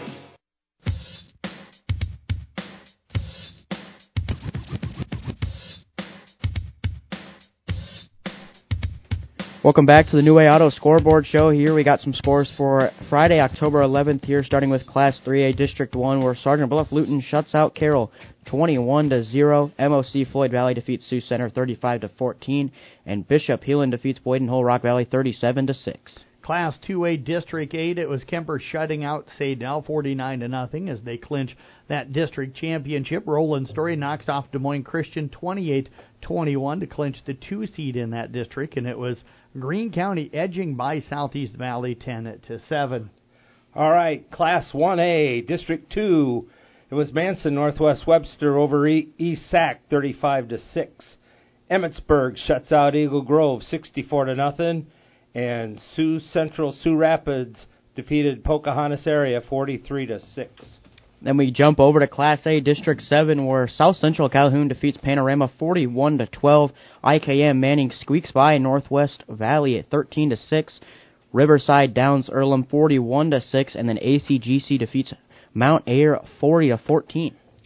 Welcome back to the New Way Auto Scoreboard Show. Here we got some scores for Friday, October 11th here, starting with Class 3A District 1, where Sergeant Bluff Luton shuts out Carroll 21-0. MOC Floyd Valley defeats Sioux Center 35-14, and Bishop Heelan defeats Boyden Hull Rock Valley 37-6. Class 2A District 8, it was Kemper shutting out Sadell 49-0 as they clinch that district championship. Roland Story knocks off Des Moines Christian 28-21 to clinch the 2 seed in that district, and it was Greene County edging by Southeast Valley 10-7. All right, Class 1A District 2, it was Manson Northwest Webster over East Sac 35-6. Emmetsburg shuts out Eagle Grove 64-0. And Sioux Rapids defeated Pocahontas Area 43-6. Then we jump over to Class A District 7, where South Central Calhoun defeats Panorama 41-12. IKM Manning squeaks by Northwest Valley at 13-6. Riverside Downs Earlham 41-6, and then ACGC defeats Mount Ayr 40-14.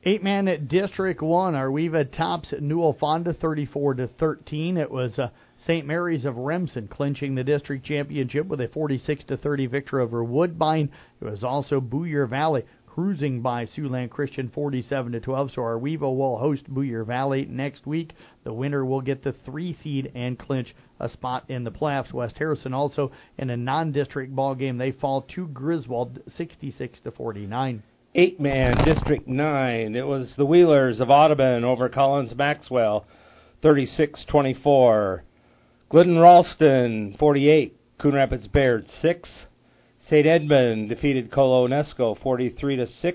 8-man at District 1, Arweva tops Newell Fonda 34-13. It was St. Mary's of Remsen clinching the district championship with a 46-30 victory over Woodbine. It was also Boyer Valley cruising by Siouxland Christian 47-12. So Arweva will host Boyer Valley next week. The winner will get the 3 seed and clinch a spot in the playoffs. West Harrison also in a non-district ball game. They fall to Griswold 66-49. 8-man District 9. It was the Wheelers of Audubon over Collins Maxwell 36-24. Glidden Ralston 48. Coon Rapids Baird 6. St. Edmund defeated Colonesco 43-6.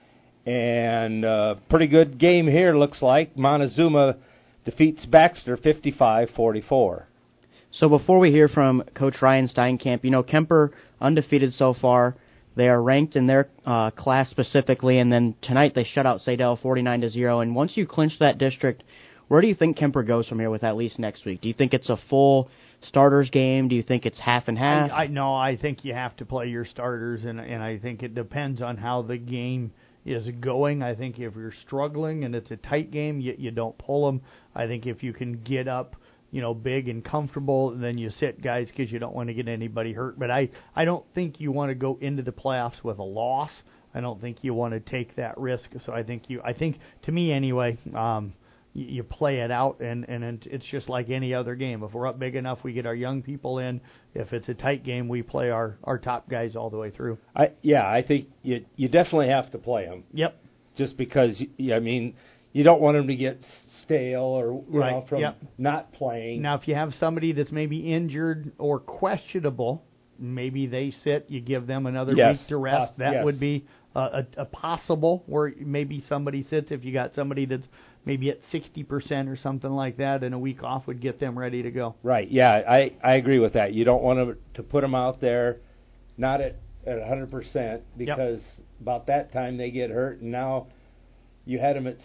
And pretty good game here, looks like. Montezuma defeats Baxter 55-44. So before we hear from Coach Ryan Steinkamp, Kemper undefeated so far. They are ranked in their class specifically, and then tonight they shut out Sadell 49-0. And once you clinch that district, where do you think Kemper goes from here with at least next week? Do you think it's a full starters game? Do you think it's half and half? No, I think you have to play your starters, and I think it depends on how the game is going. I think if you're struggling and it's a tight game, you don't pull them. I think if you can get up big and comfortable, and then you sit guys because you don't want to get anybody hurt. But I don't think you want to go into the playoffs with a loss. I don't think you want to take that risk. So I think to me anyway, you play it out, and it's just like any other game. If we're up big enough, we get our young people in. If it's a tight game, we play our top guys all the way through. I think you definitely have to play them. Yep. Just because, you don't want them to get stale or from not playing. Now, if you have somebody that's maybe injured or questionable, maybe they sit. You give them another week to rest. That would be a possible where maybe somebody sits. If you got somebody that's maybe at 60% or something like that, and a week off would get them ready to go. Right. Yeah, I agree with that. You don't want to put them out there not at 100% because about that time they get hurt, and now you had them at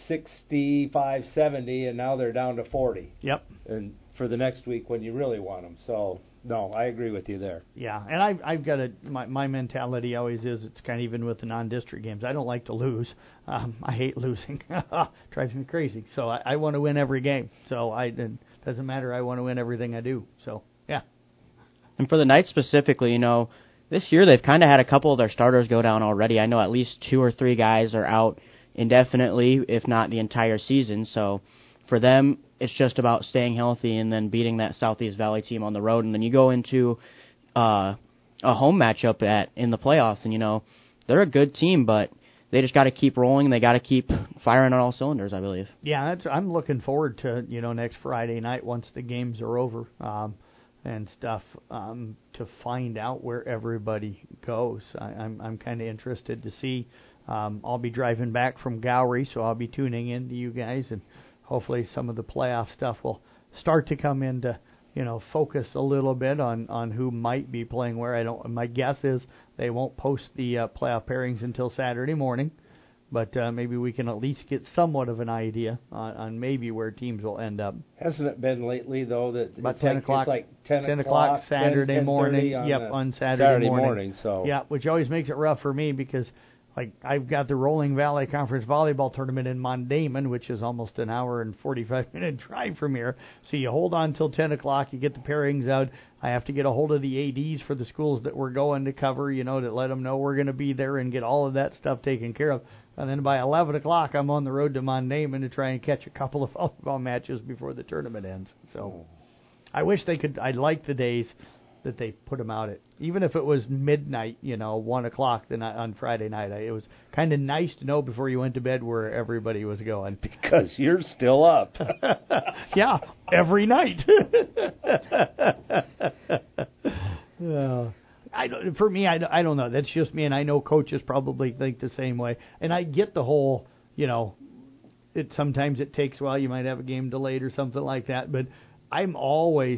65, 70, and now they're down to 40. Yep. And for the next week when you really want them. So, no, I agree with you there. Yeah, and I've got my mentality always is it's kind of even with the non-district games. I don't like to lose. I hate losing. Drives me crazy. So I want to win every game. So it doesn't matter. I want to win everything I do. So, yeah. And for the Knights specifically, this year they've kind of had a couple of their starters go down already. I know at least 2 or 3 guys are out indefinitely, if not the entire season. So for them, it's just about staying healthy and then beating that Southeast Valley team on the road. And then you go into a home matchup in the playoffs, and they're a good team, but they just got to keep rolling. They got to keep firing on all cylinders, I believe. Yeah, I'm looking forward to next Friday night once the games are over and stuff to find out where everybody goes. I'm kind of interested to see. I'll be driving back from Gowrie, so I'll be tuning in to you guys, and hopefully some of the playoff stuff will start to come into focus a little bit on who might be playing where. My guess is they won't post the playoff pairings until Saturday morning, but maybe we can at least get somewhat of an idea on maybe where teams will end up. Hasn't it been lately, though, that about it's 10 o'clock, it's like 10 o'clock Saturday morning? On Saturday morning. So which always makes it rough for me because I've got the Rolling Valley Conference Volleyball Tournament in Mondamon, which is almost an hour and 45-minute drive from here. So you hold on till 10 o'clock, you get the pairings out. I have to get a hold of the ADs for the schools that we're going to cover, to let them know we're going to be there and get all of that stuff taken care of. And then by 11 o'clock, I'm on the road to Mondamon to try and catch a couple of volleyball matches before the tournament ends. So I wish they could. I like the days that they put them out at, even if it was midnight, 1 o'clock on Friday night. It was kind of nice to know before you went to bed where everybody was going. Because you're still up. Yeah, every night. For me, I don't know. That's just me, and I know coaches probably think the same way. And I get the whole, sometimes it takes a while. You might have a game delayed or something like that. But I'm always...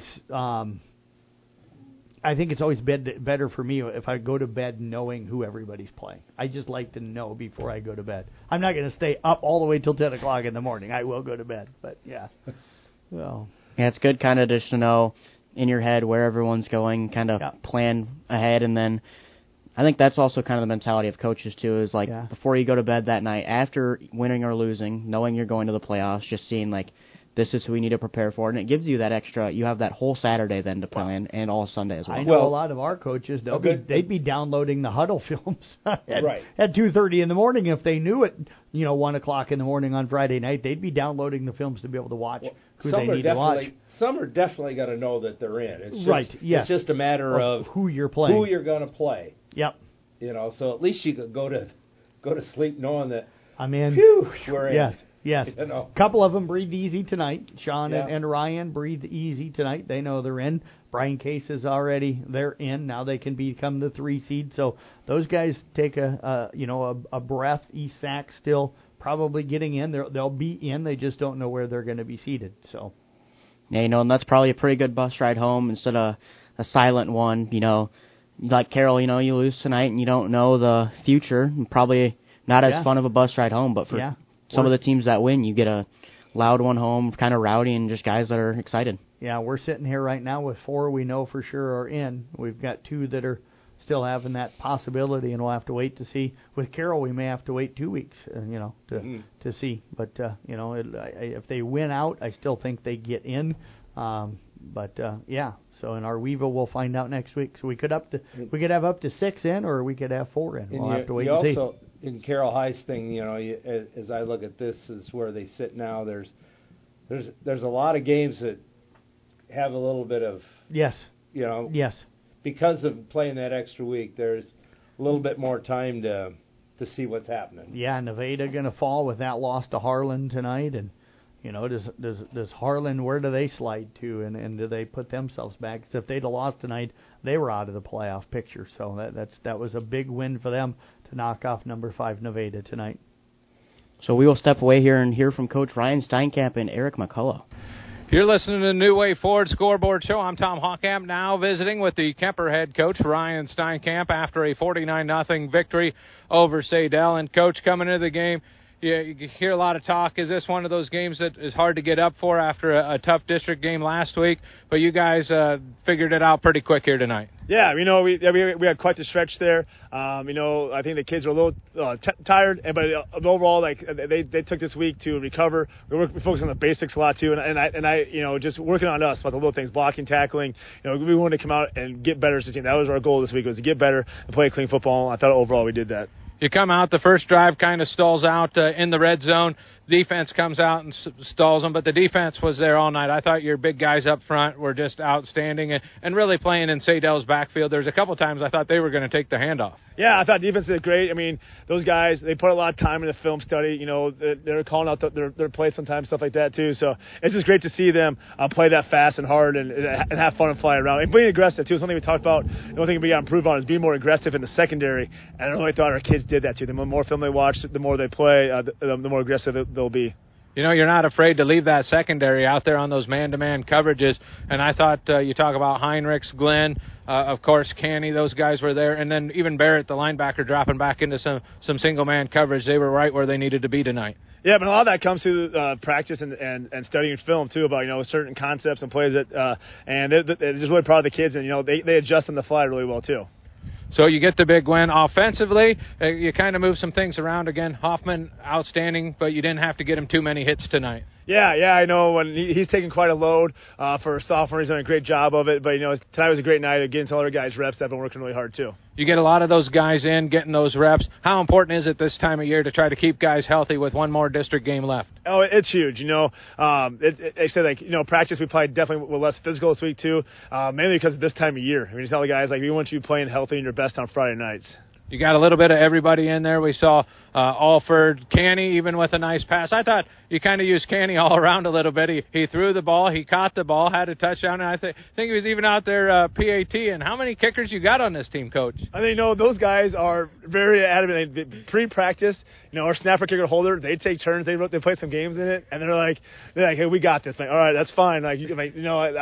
I think it's always better for me if I go to bed knowing who everybody's playing. I just like to know before I go to bed. I'm not going to stay up all the way till 10 o'clock in the morning. I will go to bed, but yeah. Well, yeah, it's good kind of just to know in your head where everyone's going, kind of plan ahead, and then I think that's also kind of the mentality of coaches, too, is like before you go to bed that night, after winning or losing, knowing you're going to the playoffs, just seeing like this is who we need to prepare for, and it gives you that extra. You have that whole Saturday then to plan and all Sunday as well. I know a lot of our coaches, they'd be downloading the huddle films at 2:30 in the morning if they knew it. 1 o'clock in the morning on Friday night, they'd be downloading the films to be able to watch who they need to watch. Some are definitely going to know that they're in. It's just, Yes. It's just a matter of who you're playing, who you're going to play. Yep. So at least you could go to sleep knowing that I'm in. Phew, we're in. Yes. A couple of them breathed easy tonight. Sean and Ryan breathed easy tonight. They know they're in. Brian Case is they're in. Now they can become the 3 seed. So those guys take a breath. Esac still probably getting in. They'll be in. They just don't know where they're going to be seated. So. Yeah, and that's probably a pretty good bus ride home instead of a silent one. Like Carroll, you lose tonight and you don't know the future. Probably not as fun of a bus ride home, but for some of the teams that win, you get a loud one home, kind of rowdy, and just guys that are excited. Yeah, we're sitting here right now with 4 we know for sure are in. We've got 2 that are still having that possibility, and we'll have to wait to see. With Carroll, we may have to wait 2 weeks, to see. But if they win out, I still think they get in. So in our Weeva, we'll find out next week. So we could have up to 6 in, or we could have 4 in. We'll have to wait and see. Also, in Carroll High's thing, as I look at this, is where they sit now. There's a lot of games that have a little bit of because of playing that extra week. There's a little bit more time to see what's happening. Yeah, Nevada going to fall with that loss to Harlan tonight, and does Harlan, where do they slide to, and do they put themselves back? Because if they'd have lost tonight, they were out of the playoff picture. So that was a big win for them to knock off number 5 Nevada tonight. So we will step away here and hear from Coach Ryan Steinkamp and Eric McCullough. You're listening to the New Way Ford Scoreboard Show. I'm Tom Hockham, now visiting with the Kemper head coach, Ryan Steinkamp, after a 49-0 victory over Sadell. And, Coach, coming into the game, you hear a lot of talk. Is this one of those games that is hard to get up for after a tough district game last week? But you guys figured it out pretty quick here tonight. Yeah, we had quite the stretch there. I think the kids are a little tired, but overall, they took this week to recover. We focused on the basics a lot too, and I just working on us about the little things, blocking, tackling. We wanted to come out and get better as a team. That was our goal this week, was to get better and play clean football. I thought overall we did that. You come out, the first drive kind of stalls out in the red zone. Defense comes out and stalls them, but the defense was there all night. I thought your big guys up front were just outstanding and really playing in Sadell's backfield. There's a couple times I thought they were going to take the handoff. Yeah, I thought defense did great. I mean, those guys, they put a lot of time into film study. They're calling out their plays sometimes, stuff like that too. So it's just great to see them play that fast and hard and have fun and fly around. And being aggressive too. Something we talked about, the only thing we got to improve on is being more aggressive in the secondary. And I really thought our kids did that too. The more film they watch, the more they play, the more aggressive they'll be. You're not afraid to leave that secondary out there on those man-to-man coverages. And I thought you talk about Heinrichs, Glenn, of course, Canny, those guys were there. And then even Barrett, the linebacker, dropping back into some single-man coverage. They were right where they needed to be tonight. Yeah, but a lot of that comes through practice and studying film, too, about, certain concepts and plays that and they're just really proud of the kids. And, they adjust on the fly really well, too. So you get the big win. Offensively, you kind of move some things around again. Hoffman, outstanding, but you didn't have to get him too many hits tonight. Yeah, I know. When he's taking quite a load for a sophomore. He's done a great job of it. But, tonight was a great night of getting some other guys reps that have been working really hard, too. You get a lot of those guys in, getting those reps. How important is it this time of year to try to keep guys healthy with one more district game left? Oh, it's huge. I said, practice we played definitely with less physical this week, too, mainly because of this time of year. I mean, you tell the guys, we want you playing healthy and your best on Friday nights. You got a little bit of everybody in there. We saw Alford, Canny, even with a nice pass. I thought you kind of used Canny all around a little bit. He threw the ball, he caught the ball, had a touchdown, and I think he was even out there PAT. And how many kickers you got on this team, Coach? I mean, those guys are very adamant. They pre-practice, our snapper, kicker, holder, they take turns. They play some games in it, and they're like, hey, we got this. All right, that's fine.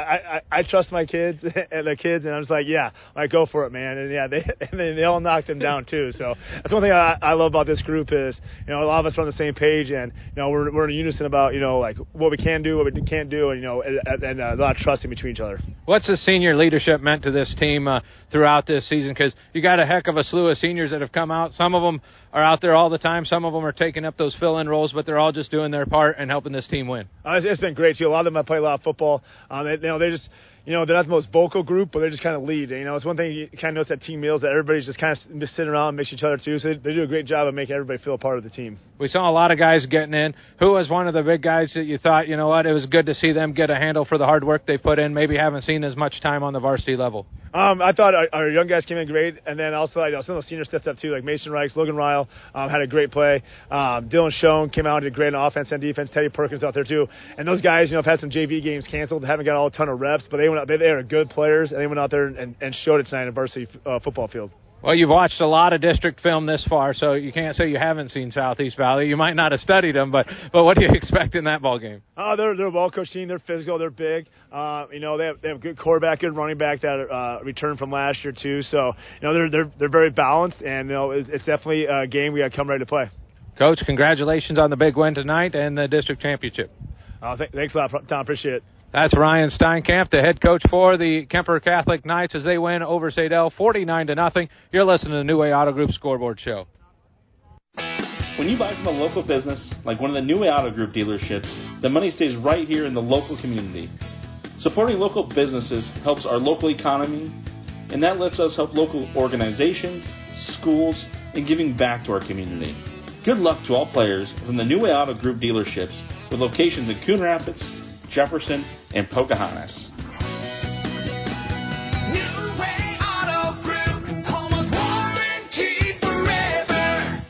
I trust my kids and the kids, and I'm just like, yeah, go for it, man. And yeah, they all knocked him down. down too. So that's one thing I love about this group is, a lot of us are on the same page, and we're in unison about like what we can do, what we can't do, and and a lot of trust in between each other. What's the senior leadership meant to this team throughout this season? Because you got a heck of a slew of seniors that have come out. Some of them are out there all the time. Some of them are taking up those fill-in roles, but they're all just doing their part and helping this team win. It's been great too. A lot of them have played a lot of football. They just. They're not the most vocal group, but they just kind of lead. It's one thing you kind of notice at team meals that everybody's just kind of sitting around and mix each other too. So they do a great job of making everybody feel a part of the team. We saw a lot of guys getting in. Who was one of the big guys that you thought, it was good to see them get a handle for the hard work they put in, maybe haven't seen as much time on the varsity level? I thought our young guys came in great, and then also some of those seniors stepped up too, like Mason Reichs, Logan Ryle had a great play. Dylan Schoen came out and did great on offense and defense. Teddy Perkins out there too. And those guys, have had some JV games canceled, haven't got a ton of reps, but they are good players, and they went out there and showed it tonight in varsity football field. Well, you've watched a lot of district film this far, so you can't say you haven't seen Southeast Valley. You might not have studied them, but what do you expect in that ball game? They're a well-coached team. They're physical. They're big. They have good quarterback, good running back that returned from last year too. So they're very balanced, and it's definitely a game we got to come ready to play. Coach, congratulations on the big win tonight and the district championship. Thanks a lot, Tom. Appreciate it. That's Ryan Steinkamp, the head coach for the Kemper Catholic Knights as they win over Sadell 49-0. You're listening to the New Way Auto Group Scoreboard Show. When you buy from a local business, like one of the New Way Auto Group dealerships, the money stays right here in the local community. Supporting local businesses helps our local economy, and that lets us help local organizations, schools, and giving back to our community. Good luck to all players from the New Way Auto Group dealerships with locations in Coon Rapids, Jefferson, and Pocahontas. New Way Auto Group, home of warranty forever.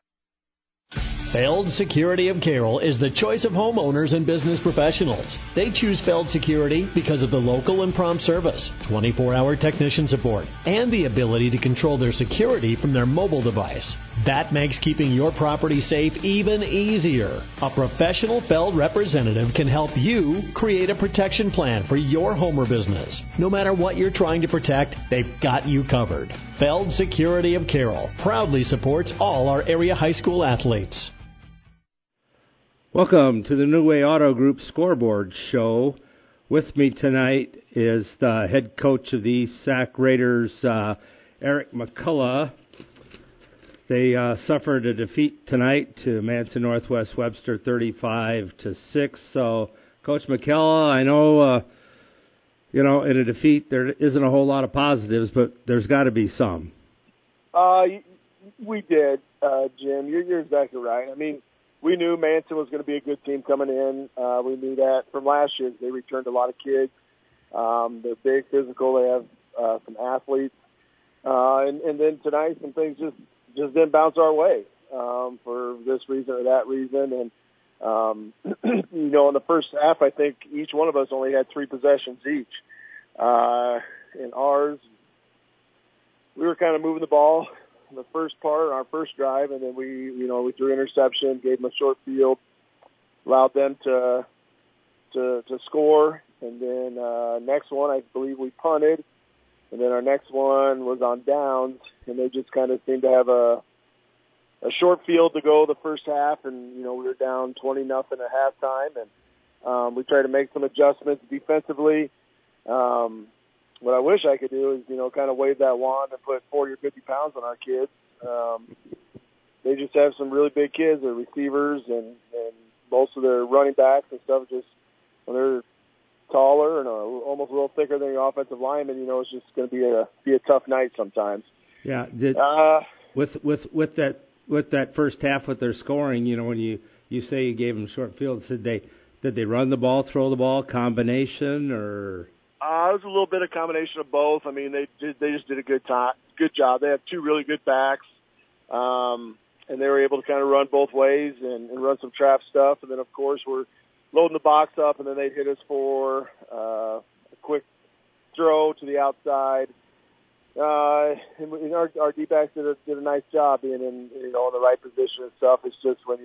Feld Security of Carroll is the choice of homeowners and business professionals. They choose Feld Security because of the local and prompt service, 24-hour technician support, and the ability to control their security from their mobile device. That makes keeping your property safe even easier. A professional Feld representative can help you create a protection plan for your home or business. No matter what you're trying to protect, they've got you covered. Feld Security of Carroll proudly supports all our area high school athletes. Welcome to the New Way Auto Group Scoreboard Show. With me tonight is the head coach of the East Sac Raiders, Eric McCullough. They suffered a defeat tonight to Manson Northwest Webster 35-6. So, Coach McCullough, I know, in a defeat there isn't a whole lot of positives, but there's got to be some. We did, Jim. You're exactly right. I mean, we knew Manson was going to be a good team coming in. We knew that from last year. They returned a lot of kids. They're big, physical. They have some athletes. And then tonight, some things just didn't bounce our way for this reason or that reason. And, in the first half, I think each one of us only had 3 possessions each. In ours, we were kind of moving the ball in the first part, our first drive, and then we threw interception, gave them a short field, allowed them to score. And then next one, I believe we punted. And then our next one was on downs, and they just kind of seemed to have a short field to go the first half, and, we were down 20-0 at halftime, and we tried to make some adjustments defensively. What I wish I could do is, kind of wave that wand and put 40 or 50 pounds on our kids. They just have some really big kids, they're receivers, and most of their running backs and stuff just, when they're taller and almost a little thicker than the offensive lineman, it's just going to be a tough night sometimes. Yeah. With that first half with their scoring, when you say you gave them short fields, did they run the ball, throw the ball, combination, or? It was a little bit of combination of both. I mean, they just did a good job. They have 2 really good backs, and they were able to kind of run both ways and run some trap stuff. And then, of course, we're loading the box up, and then they'd hit us for a quick throw to the outside. And our D-backs did a nice job being in the right position and stuff. It's just when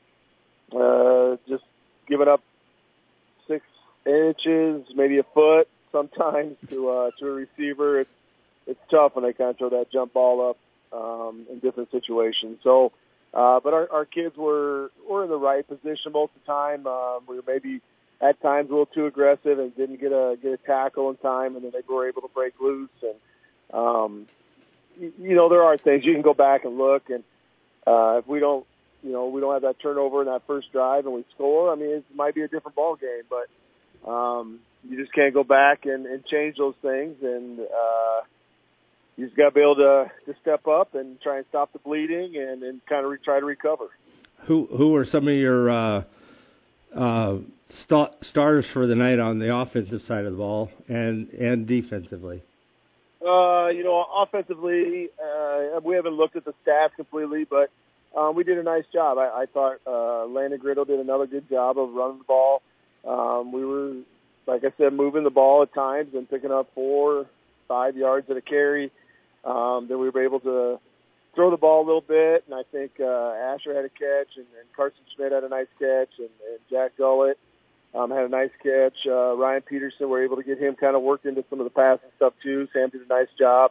you're just giving up 6 inches, maybe a foot sometimes to a receiver, it's tough when they kind of throw that jump ball up in different situations. So, but our kids were in the right position most of the time. We were maybe at times a little too aggressive and didn't get a tackle in time, and then they were able to break loose. And there are things you can go back and look, and if we don't have that turnover in that first drive and we score, I mean, it might be a different ball game, but you just can't go back and change those things, and you just got to be able to step up and try and stop the bleeding and kind of try to recover. Who are some of your stars for the night on the offensive side of the ball and defensively? Offensively, we haven't looked at the stats completely, but we did a nice job. I thought Landon Griddle did another good job of running the ball. We were, like I said, moving the ball at times and picking up 4 or 5 yards at a carry. Then we were able to throw the ball a little bit, and I think Asher had a catch, and Carson Schmidt had a nice catch, and Jack Gullett had a nice catch. Ryan Peterson, were able to get him kind of worked into some of the passing stuff too. Sam did a nice job.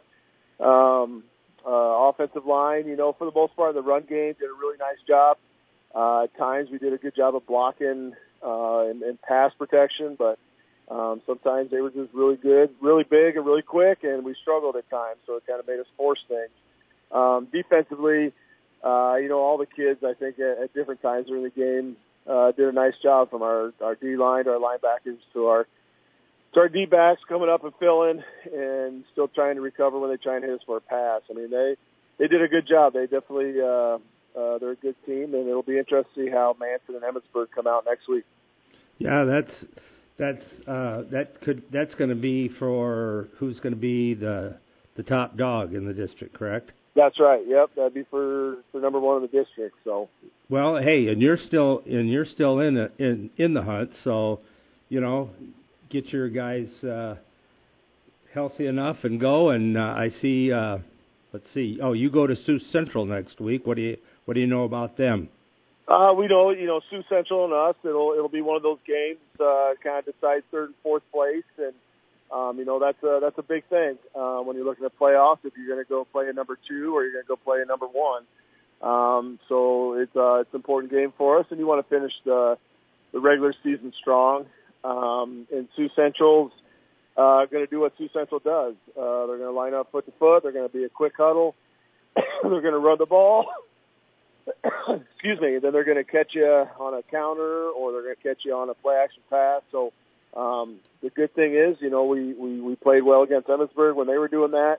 Offensive line, for the most part, the run game did a really nice job. At times we did a good job of blocking and pass protection, but sometimes they were just really good, really big, and really quick, and we struggled at times, so it kind of made us force things. Defensively, all the kids, I think, at different times during the game did a nice job, from our D-line to our linebackers to our D-backs coming up and filling and still trying to recover when they try and hit us for a pass. I mean, they did a good job. They definitely they're a good team, and it'll be interesting to see how Manson and Emmitsburg come out next week. Yeah, that's going to be for who's going to be the top dog in the district, correct? That's right. Yep, that'd be for number one in the district. So. Well, hey, and you're still in the hunt, so get your guys healthy enough and go. And I see. Let's see. Oh, you go to Sioux Central next week. What do you know about them? We know, Sioux Central and us. It'll be one of those games, kind of decide third and fourth place, and that's a big thing when you're looking at playoffs. If you're going to go play a number 2 or you're going to go play a number 1, so it's an important game for us, and you want to finish the regular season strong. And Sioux Central's going to do what Sioux Central does. They're going to line up foot to foot. They're going to be a quick huddle. They're going to run the ball. Excuse me. Then they're going to catch you on a counter, or they're going to catch you on a play action pass. So the good thing is, we played well against Emmitsburg when they were doing that.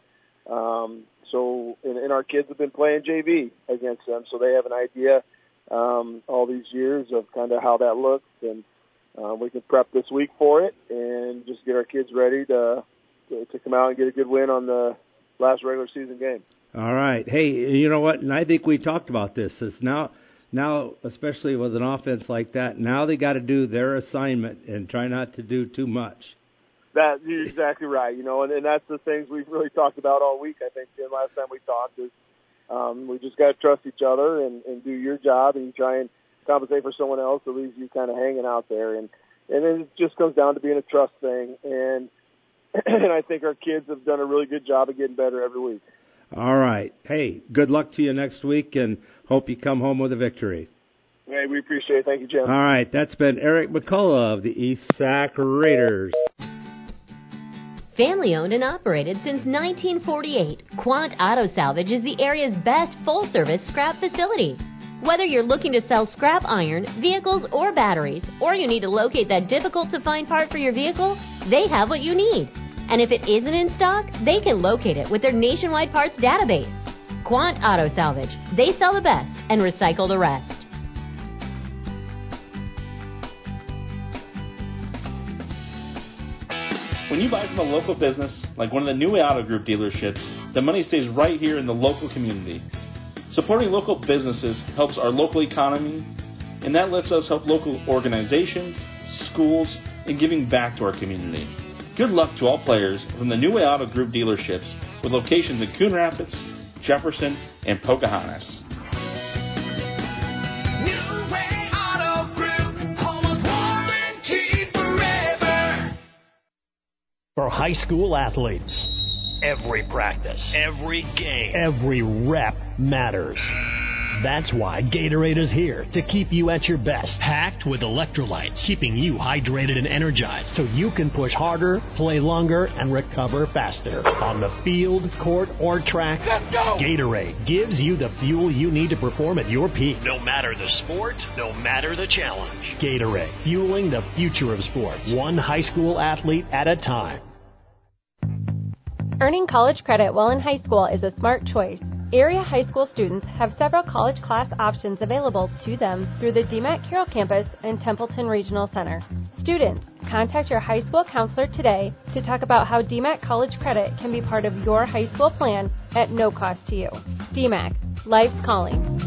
And our kids have been playing JV against them, so they have an idea all these years of kind of how that looks, and we can prep this week for it and just get our kids ready to come out and get a good win on the last regular season game. All right. Hey, you know what? And I think we talked about this. Is now, especially with an offense like that, now they got to do their assignment and try not to do too much. You're exactly right. And that's the things we've really talked about all week. I think the last time we talked is we just got to trust each other and do your job, and you try and compensate for someone else that leaves you kind of hanging out there. And then it just comes down to being a trust thing. And I think our kids have done a really good job of getting better every week. All right. Hey, good luck to you next week, and hope you come home with a victory. Hey, we appreciate it. Thank you, Jim. All right. That's been Eric McCullough of the East Sac Raiders. Family owned and operated since 1948, Quant Auto Salvage is the area's best full-service scrap facility. Whether you're looking to sell scrap iron, vehicles, or batteries, or you need to locate that difficult-to-find part for your vehicle, they have what you need. And if it isn't in stock, they can locate it with their nationwide parts database. Quant Auto Salvage. They sell the best and recycle the rest. When you buy from a local business, like one of the New Way Auto Group dealerships, the money stays right here in the local community. Supporting local businesses helps our local economy, and that lets us help local organizations, schools, and giving back to our community. Good luck to all players from the New Way Auto Group dealerships with locations in Coon Rapids, Jefferson, and Pocahontas. New Way Auto Group, home of warranty forever. For high school athletes every practice, Every game. every rep matters. That's why Gatorade is here to keep you at your best. Packed with electrolytes, keeping you hydrated and energized so you can push harder, play longer, and recover faster. On the field, court, or track, Let's go! Gatorade gives you the fuel you need to perform at your peak. No matter the sport, no matter the challenge. Gatorade, fueling the future of sports, one high school athlete at a time. Earning college credit while in high school is a smart choice. Area high school students have several college class options available to them through the DMAC Carroll campus and Templeton Regional Center. Students, contact your high school counselor today to talk about how DMAC college credit can be part of your high school plan at no cost to you. DMAC, life's calling.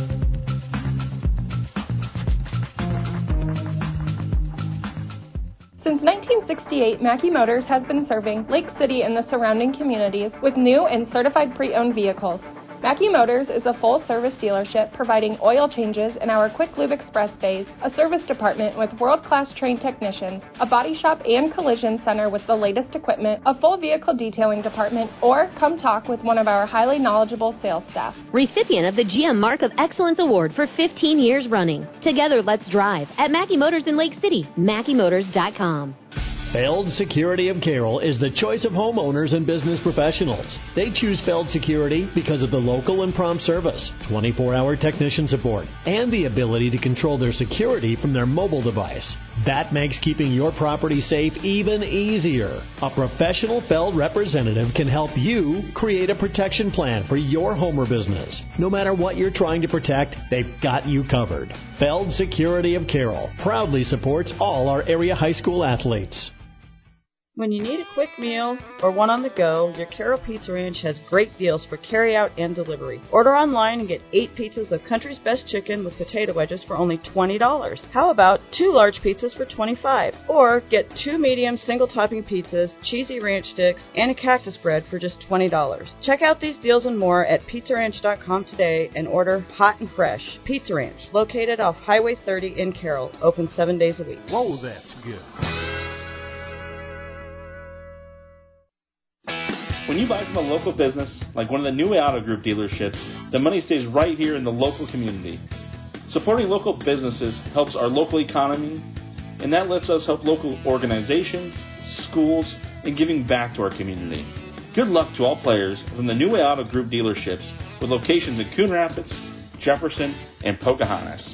Since 1968, Mackey Motors has been serving Lake City and the surrounding communities with new and certified pre-owned vehicles. Mackey Motors is a full-service dealership providing oil changes in our Quick Lube Express bays, a service department with world-class trained technicians, a body shop and collision center with the latest equipment, a full vehicle detailing department, or come talk with one of our highly knowledgeable sales staff. Recipient of the GM Mark of Excellence Award for 15 years running. Together, let's drive at Mackey Motors in Lake City, MackeyMotors.com. Feld Security of Carroll is the choice of homeowners and business professionals. They choose Feld Security because of the local and prompt service, 24-hour technician support, and the ability to control their security from their mobile device. That makes keeping your property safe even easier. A professional Feld representative can help you create a protection plan for your home or business. No matter what you're trying to protect, they've got you covered. Feld Security of Carroll proudly supports all our area high school athletes. When you need a quick meal or one on the go, your Carroll Pizza Ranch has great deals for carry-out and delivery. Order online and get 8 pizzas of Country's Best Chicken with potato wedges for only $20. How about 2 large pizzas for $25? Or get 2 medium single-topping pizzas, cheesy ranch sticks, and a cactus bread for just $20. Check out these deals and more at PizzaRanch.com today and order hot and fresh. Pizza Ranch, located off Highway 30 in Carroll, open 7 days a week. Whoa, that's good. When you buy from a local business, like one of the New Way Auto Group dealerships, the money stays right here in the local community. Supporting local businesses helps our local economy, and that lets us help local organizations, schools, and giving back to our community. Good luck to all players from the New Way Auto Group dealerships with locations in Coon Rapids, Jefferson, and Pocahontas.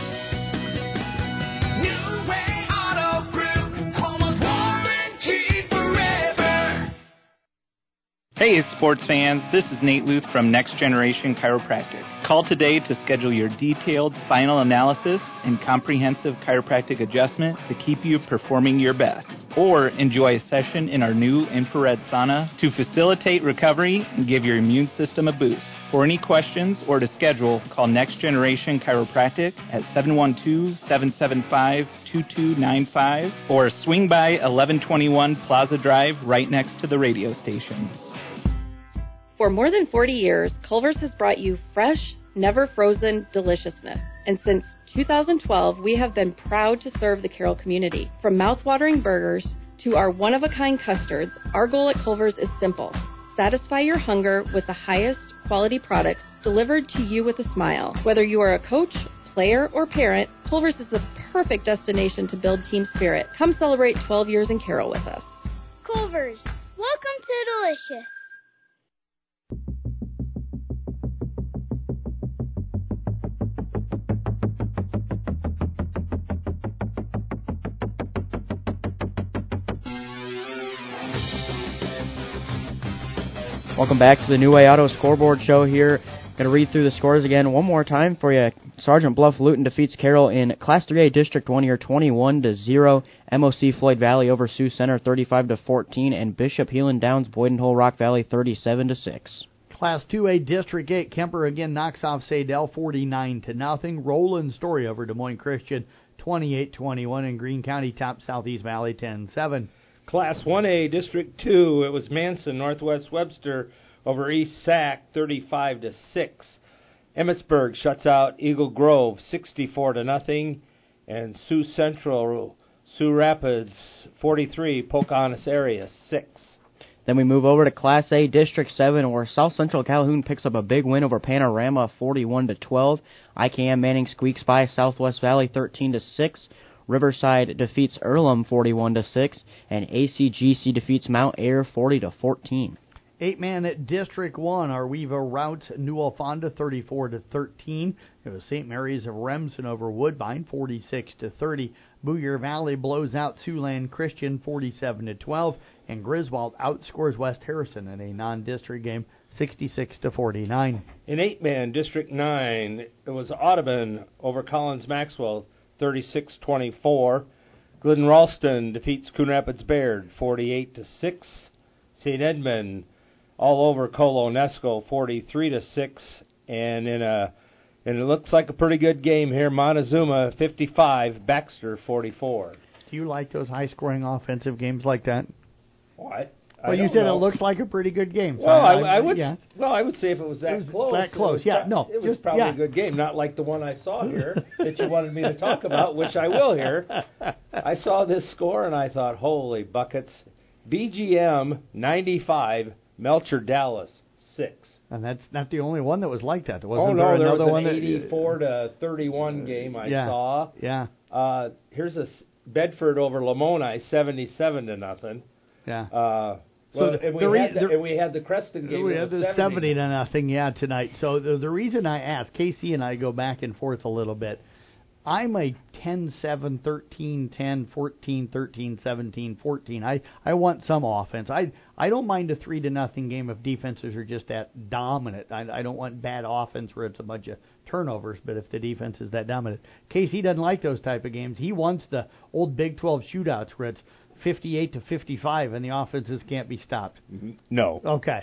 Hey, sports fans. This is Nate Luth from Next Generation Chiropractic. Call today to schedule your detailed spinal analysis and comprehensive chiropractic adjustment to keep you performing your best. Or enjoy a session in our new infrared sauna to facilitate recovery and give your immune system a boost. For any questions or to schedule, call Next Generation Chiropractic at 712-775-2295 or swing by 1121 Plaza Drive right next to the radio station. For more than 40 years, Culver's has brought you fresh, never frozen deliciousness. And since 2012, we have been proud to serve the Carroll community. From mouth-watering burgers to our one-of-a-kind custards, our goal at Culver's is simple. Satisfy your hunger with the highest quality products delivered to you with a smile. Whether you are a coach, player, or parent, Culver's is the perfect destination to build team spirit. Come celebrate 12 years in Carroll with us. Culver's, welcome to Delicious. Welcome back to the New Way Auto Scoreboard Show here. Going to read through the scores again one more time for you. Sergeant Bluff Luton defeats Carroll in Class 3A District 1 here 21-0. MOC Floyd Valley over Sioux Center 35-14, and Bishop Heelan Downs Boyden Hull Rock Valley 37-6. Class 2A District 8, Kemper again knocks off Sadell 49-0. Roland Story over Des Moines Christian 28-21, and Greene County tops Southeast Valley 10-7. Class 1A, District 2, it was Manson, Northwest Webster over East Sac, 35-6. Emmitsburg shuts out Eagle Grove, 64-0. And Sioux Central, Sioux Rapids, 43, Pocahontas area, 6. Then we move over to Class A District 7, where South Central Calhoun picks up a big win over Panorama 41-12. IKM Manning squeaks by Southwest Valley 13-6. Riverside defeats Earlham 41-6, and ACGC defeats Mount Ayr 40-14. 8-man at District 1, Arweva routs New Alfonda 34-13. It was St. Mary's of Remsen over Woodbine 46-30. Boyer Valley blows out Siouxland Christian 47-12, and Griswold outscores West Harrison in a non-district game 66-49. In 8-man District 9, it was Audubon over Collins Maxwell 36-24. Glidden Ralston defeats Coon Rapids Baird 48-6. St. Edmund all over Colonesco 43-6, and it looks like a pretty good game here. Montezuma 55, Baxter 44. Do you like those high-scoring offensive games like that? What? Well, you said it looks like a pretty good game. So Well, I would. Yeah. Well, I would say if it was that close. That close, yeah. No, it was probably a good game. Not like the one I saw here that you wanted me to talk about, which I will here. I saw this score and I thought, holy buckets! BGM 95, Melcher Dallas 6. And that's not the only one that was like that. Wasn't there another was one an 84-31 game I saw. Yeah. Here's a Bedford over Lamoni 77-0. Yeah. We had the Creston game. We had the 70-0, tonight. So the reason I asked, Casey and I go back and forth a little bit. I'm a 10-7, 13-10, 14-13, 17-14. I want some offense. I don't mind a 3-0 game if defenses are just that dominant. I don't want bad offense where it's a bunch of turnovers, but if the defense is that dominant. Casey doesn't like those type of games. He wants the old Big 12 shootouts where it's 58-55 and the offenses can't be stopped. No. Okay.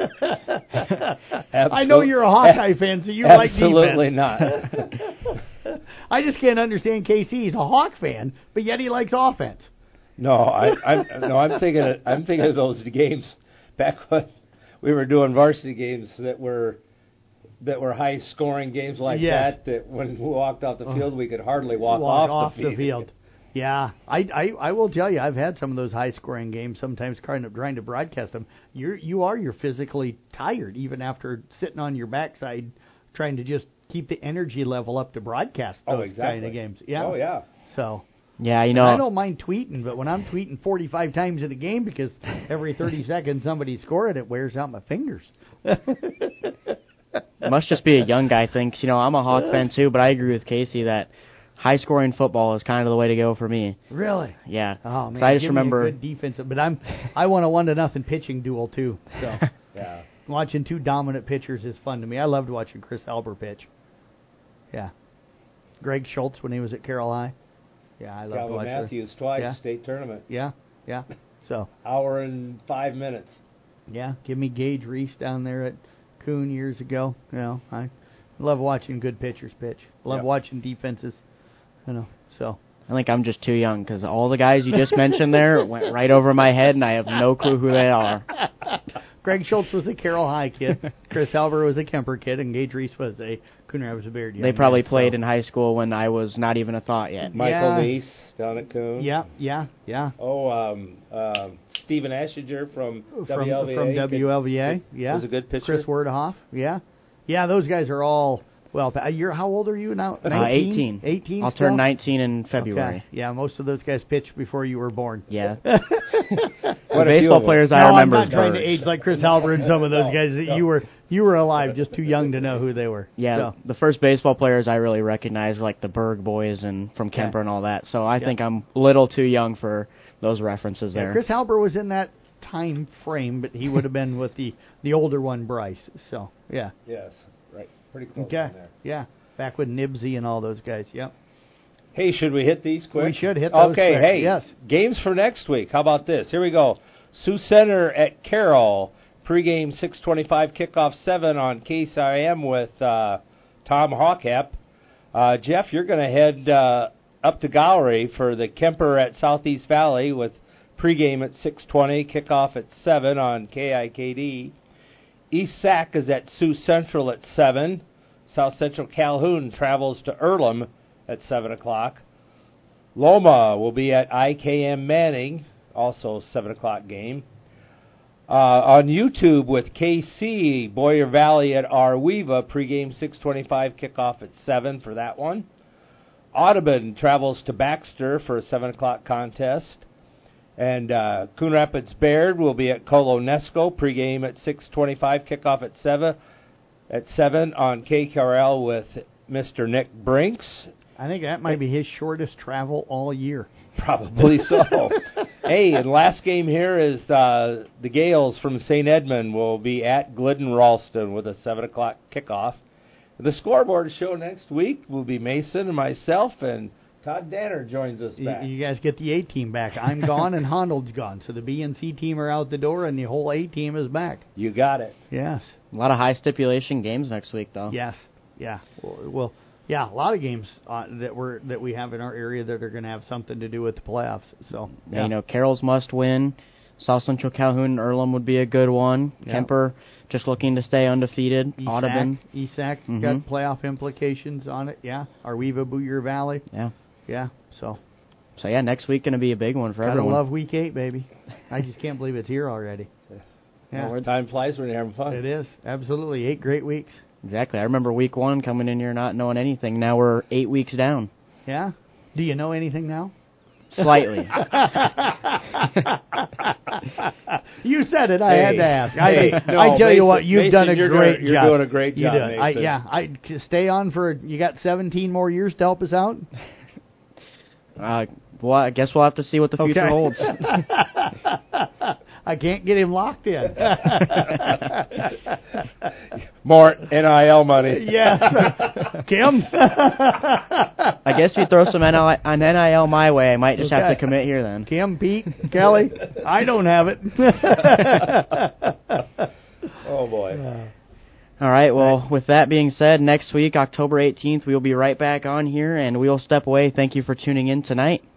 I know you're a Hawkeye fan, so you like defense. Absolutely not. I just can't understand KC. He's a Hawk fan, but yet he likes offense. No, I'm thinking of those games back when we were doing varsity games that were high scoring games like that when we walked off the field we could hardly walk off the field. Yeah, I will tell you, I've had some of those high scoring games. Sometimes trying to broadcast them, you're physically tired even after sitting on your backside trying to just keep the energy level up to broadcast those kind of games. Yeah. Oh yeah. So. Yeah, I don't mind tweeting, but when I'm tweeting 45 times in a game because every 30 seconds somebody's scoring, it wears out my fingers. Must just be a young guy thing. 'Cause, I'm a Hawk fan too, but I agree with Casey that high-scoring football is kind of the way to go for me. Really? Yeah. Oh man, so I just give remember me a good defensive, but I want a 1-0 pitching duel too. So yeah, watching two dominant pitchers is fun to me. I loved watching Chris Halber pitch. Yeah. Greg Schultz when he was at Carroll High. Yeah, I loved Calvin watching Matthews twice state tournament. Yeah. So hour and 5 minutes. Yeah, give me Gage Reese down there at Coon years ago. I love watching good pitchers pitch. Love watching defenses. So I think I'm just too young because all the guys you just mentioned there went right over my head, and I have no clue who they are. Greg Schultz was a Carroll High kid. Chris Halber was a Kemper kid, and Gage Reese was a Coon Rapids Baird young They probably man, played in high school when I was not even a thought yet. Michael Leese down at Coon. Yeah. Oh, Stephen Ashinger from WLVA. From WLVA, yeah. Was a good pitcher. Chris Wordhoff, yeah. Yeah, those guys are all... Well, how old are you now? 18. 18 I'll turn 19 in February. Okay. Yeah, most of those guys pitched before you were born. Yeah. The baseball players I remember. I'm not trying to age like Chris Halber and some of those guys. You were alive, just too young to know who they were. Yeah, the first baseball players I really recognize were like the Berg boys and from Kemper and all that. So I think I'm a little too young for those references there. Chris Halber was in that time frame, but he would have been with the older one, Bryce. So, yeah. Yes. Pretty close in there. Yeah, back with Nibsy and all those guys, yep. Hey, should we hit these quick? We should hit those quick. Hey, yes. Games for next week. How about this? Here we go. Sioux Center at Carroll. Pregame 6:25, kickoff 7 on KCIM with Tom Hawkap. Jeff, you're going to head up to Gowrie for the Kemper at Southeast Valley with pregame at 6:20, kickoff at 7 on KIKD. East Sac is at Sioux Central at 7. South Central Calhoun travels to Earlham at 7 o'clock. Loma will be at IKM Manning, also 7 o'clock game. On YouTube with KC, Boyer Valley at Arweva, pregame 6:25, kickoff at 7 for that one. Audubon travels to Baxter for a 7 o'clock contest. And Coon Rapids Baird will be at Colonesco, pregame at 6:25, kickoff at 7 on KKRL with Mr. Nick Brinks. I think that might be his shortest travel all year. Probably so. Hey, and last game here is the Gales from St. Edmund will be at Glidden Ralston with a 7 o'clock kickoff. The scoreboard show next week will be Mason and myself, and Todd Danner joins us back. You guys get the A team back. I'm gone and Honnold's gone. So the B and C team are out the door, and the whole A team is back. You got it. Yes. A lot of high stipulation games next week, though. Yes. Yeah. Well, yeah, a lot of games that we have in our area that are going to have something to do with the playoffs. So yeah. You know, Carroll's must win. South Central Calhoun and Earlham would be a good one. Yeah. Kemper just looking to stay undefeated. Audubon. ESAC got playoff implications on it. Yeah. Arweva, Boyer Valley. Yeah. Yeah. So yeah, next week going to be a big one for everyone. Gotta love week 8, baby. I just can't believe it's here already. Yeah. Well, time flies when you're having fun. It is. Absolutely. 8 great weeks. Exactly. I remember week 1 coming in here not knowing anything. Now we're 8 weeks down. Yeah? Do you know anything now? Slightly. You said it. I had to ask. I tell you what, you've done a great job. You're doing a great job, Mason. I stay on for, you got 17 more years to help us out? Well, I guess we'll have to see what the future holds. I can't get him locked in. More NIL money. Yes. Kim? I guess if you throw some NIL my way, I might just have to commit here then. Kim, Pete, Kelly, I don't have it. Oh, boy. All right, well, with that being said, next week, October 18th, we will be right back on here, and we will step away. Thank you for tuning in tonight.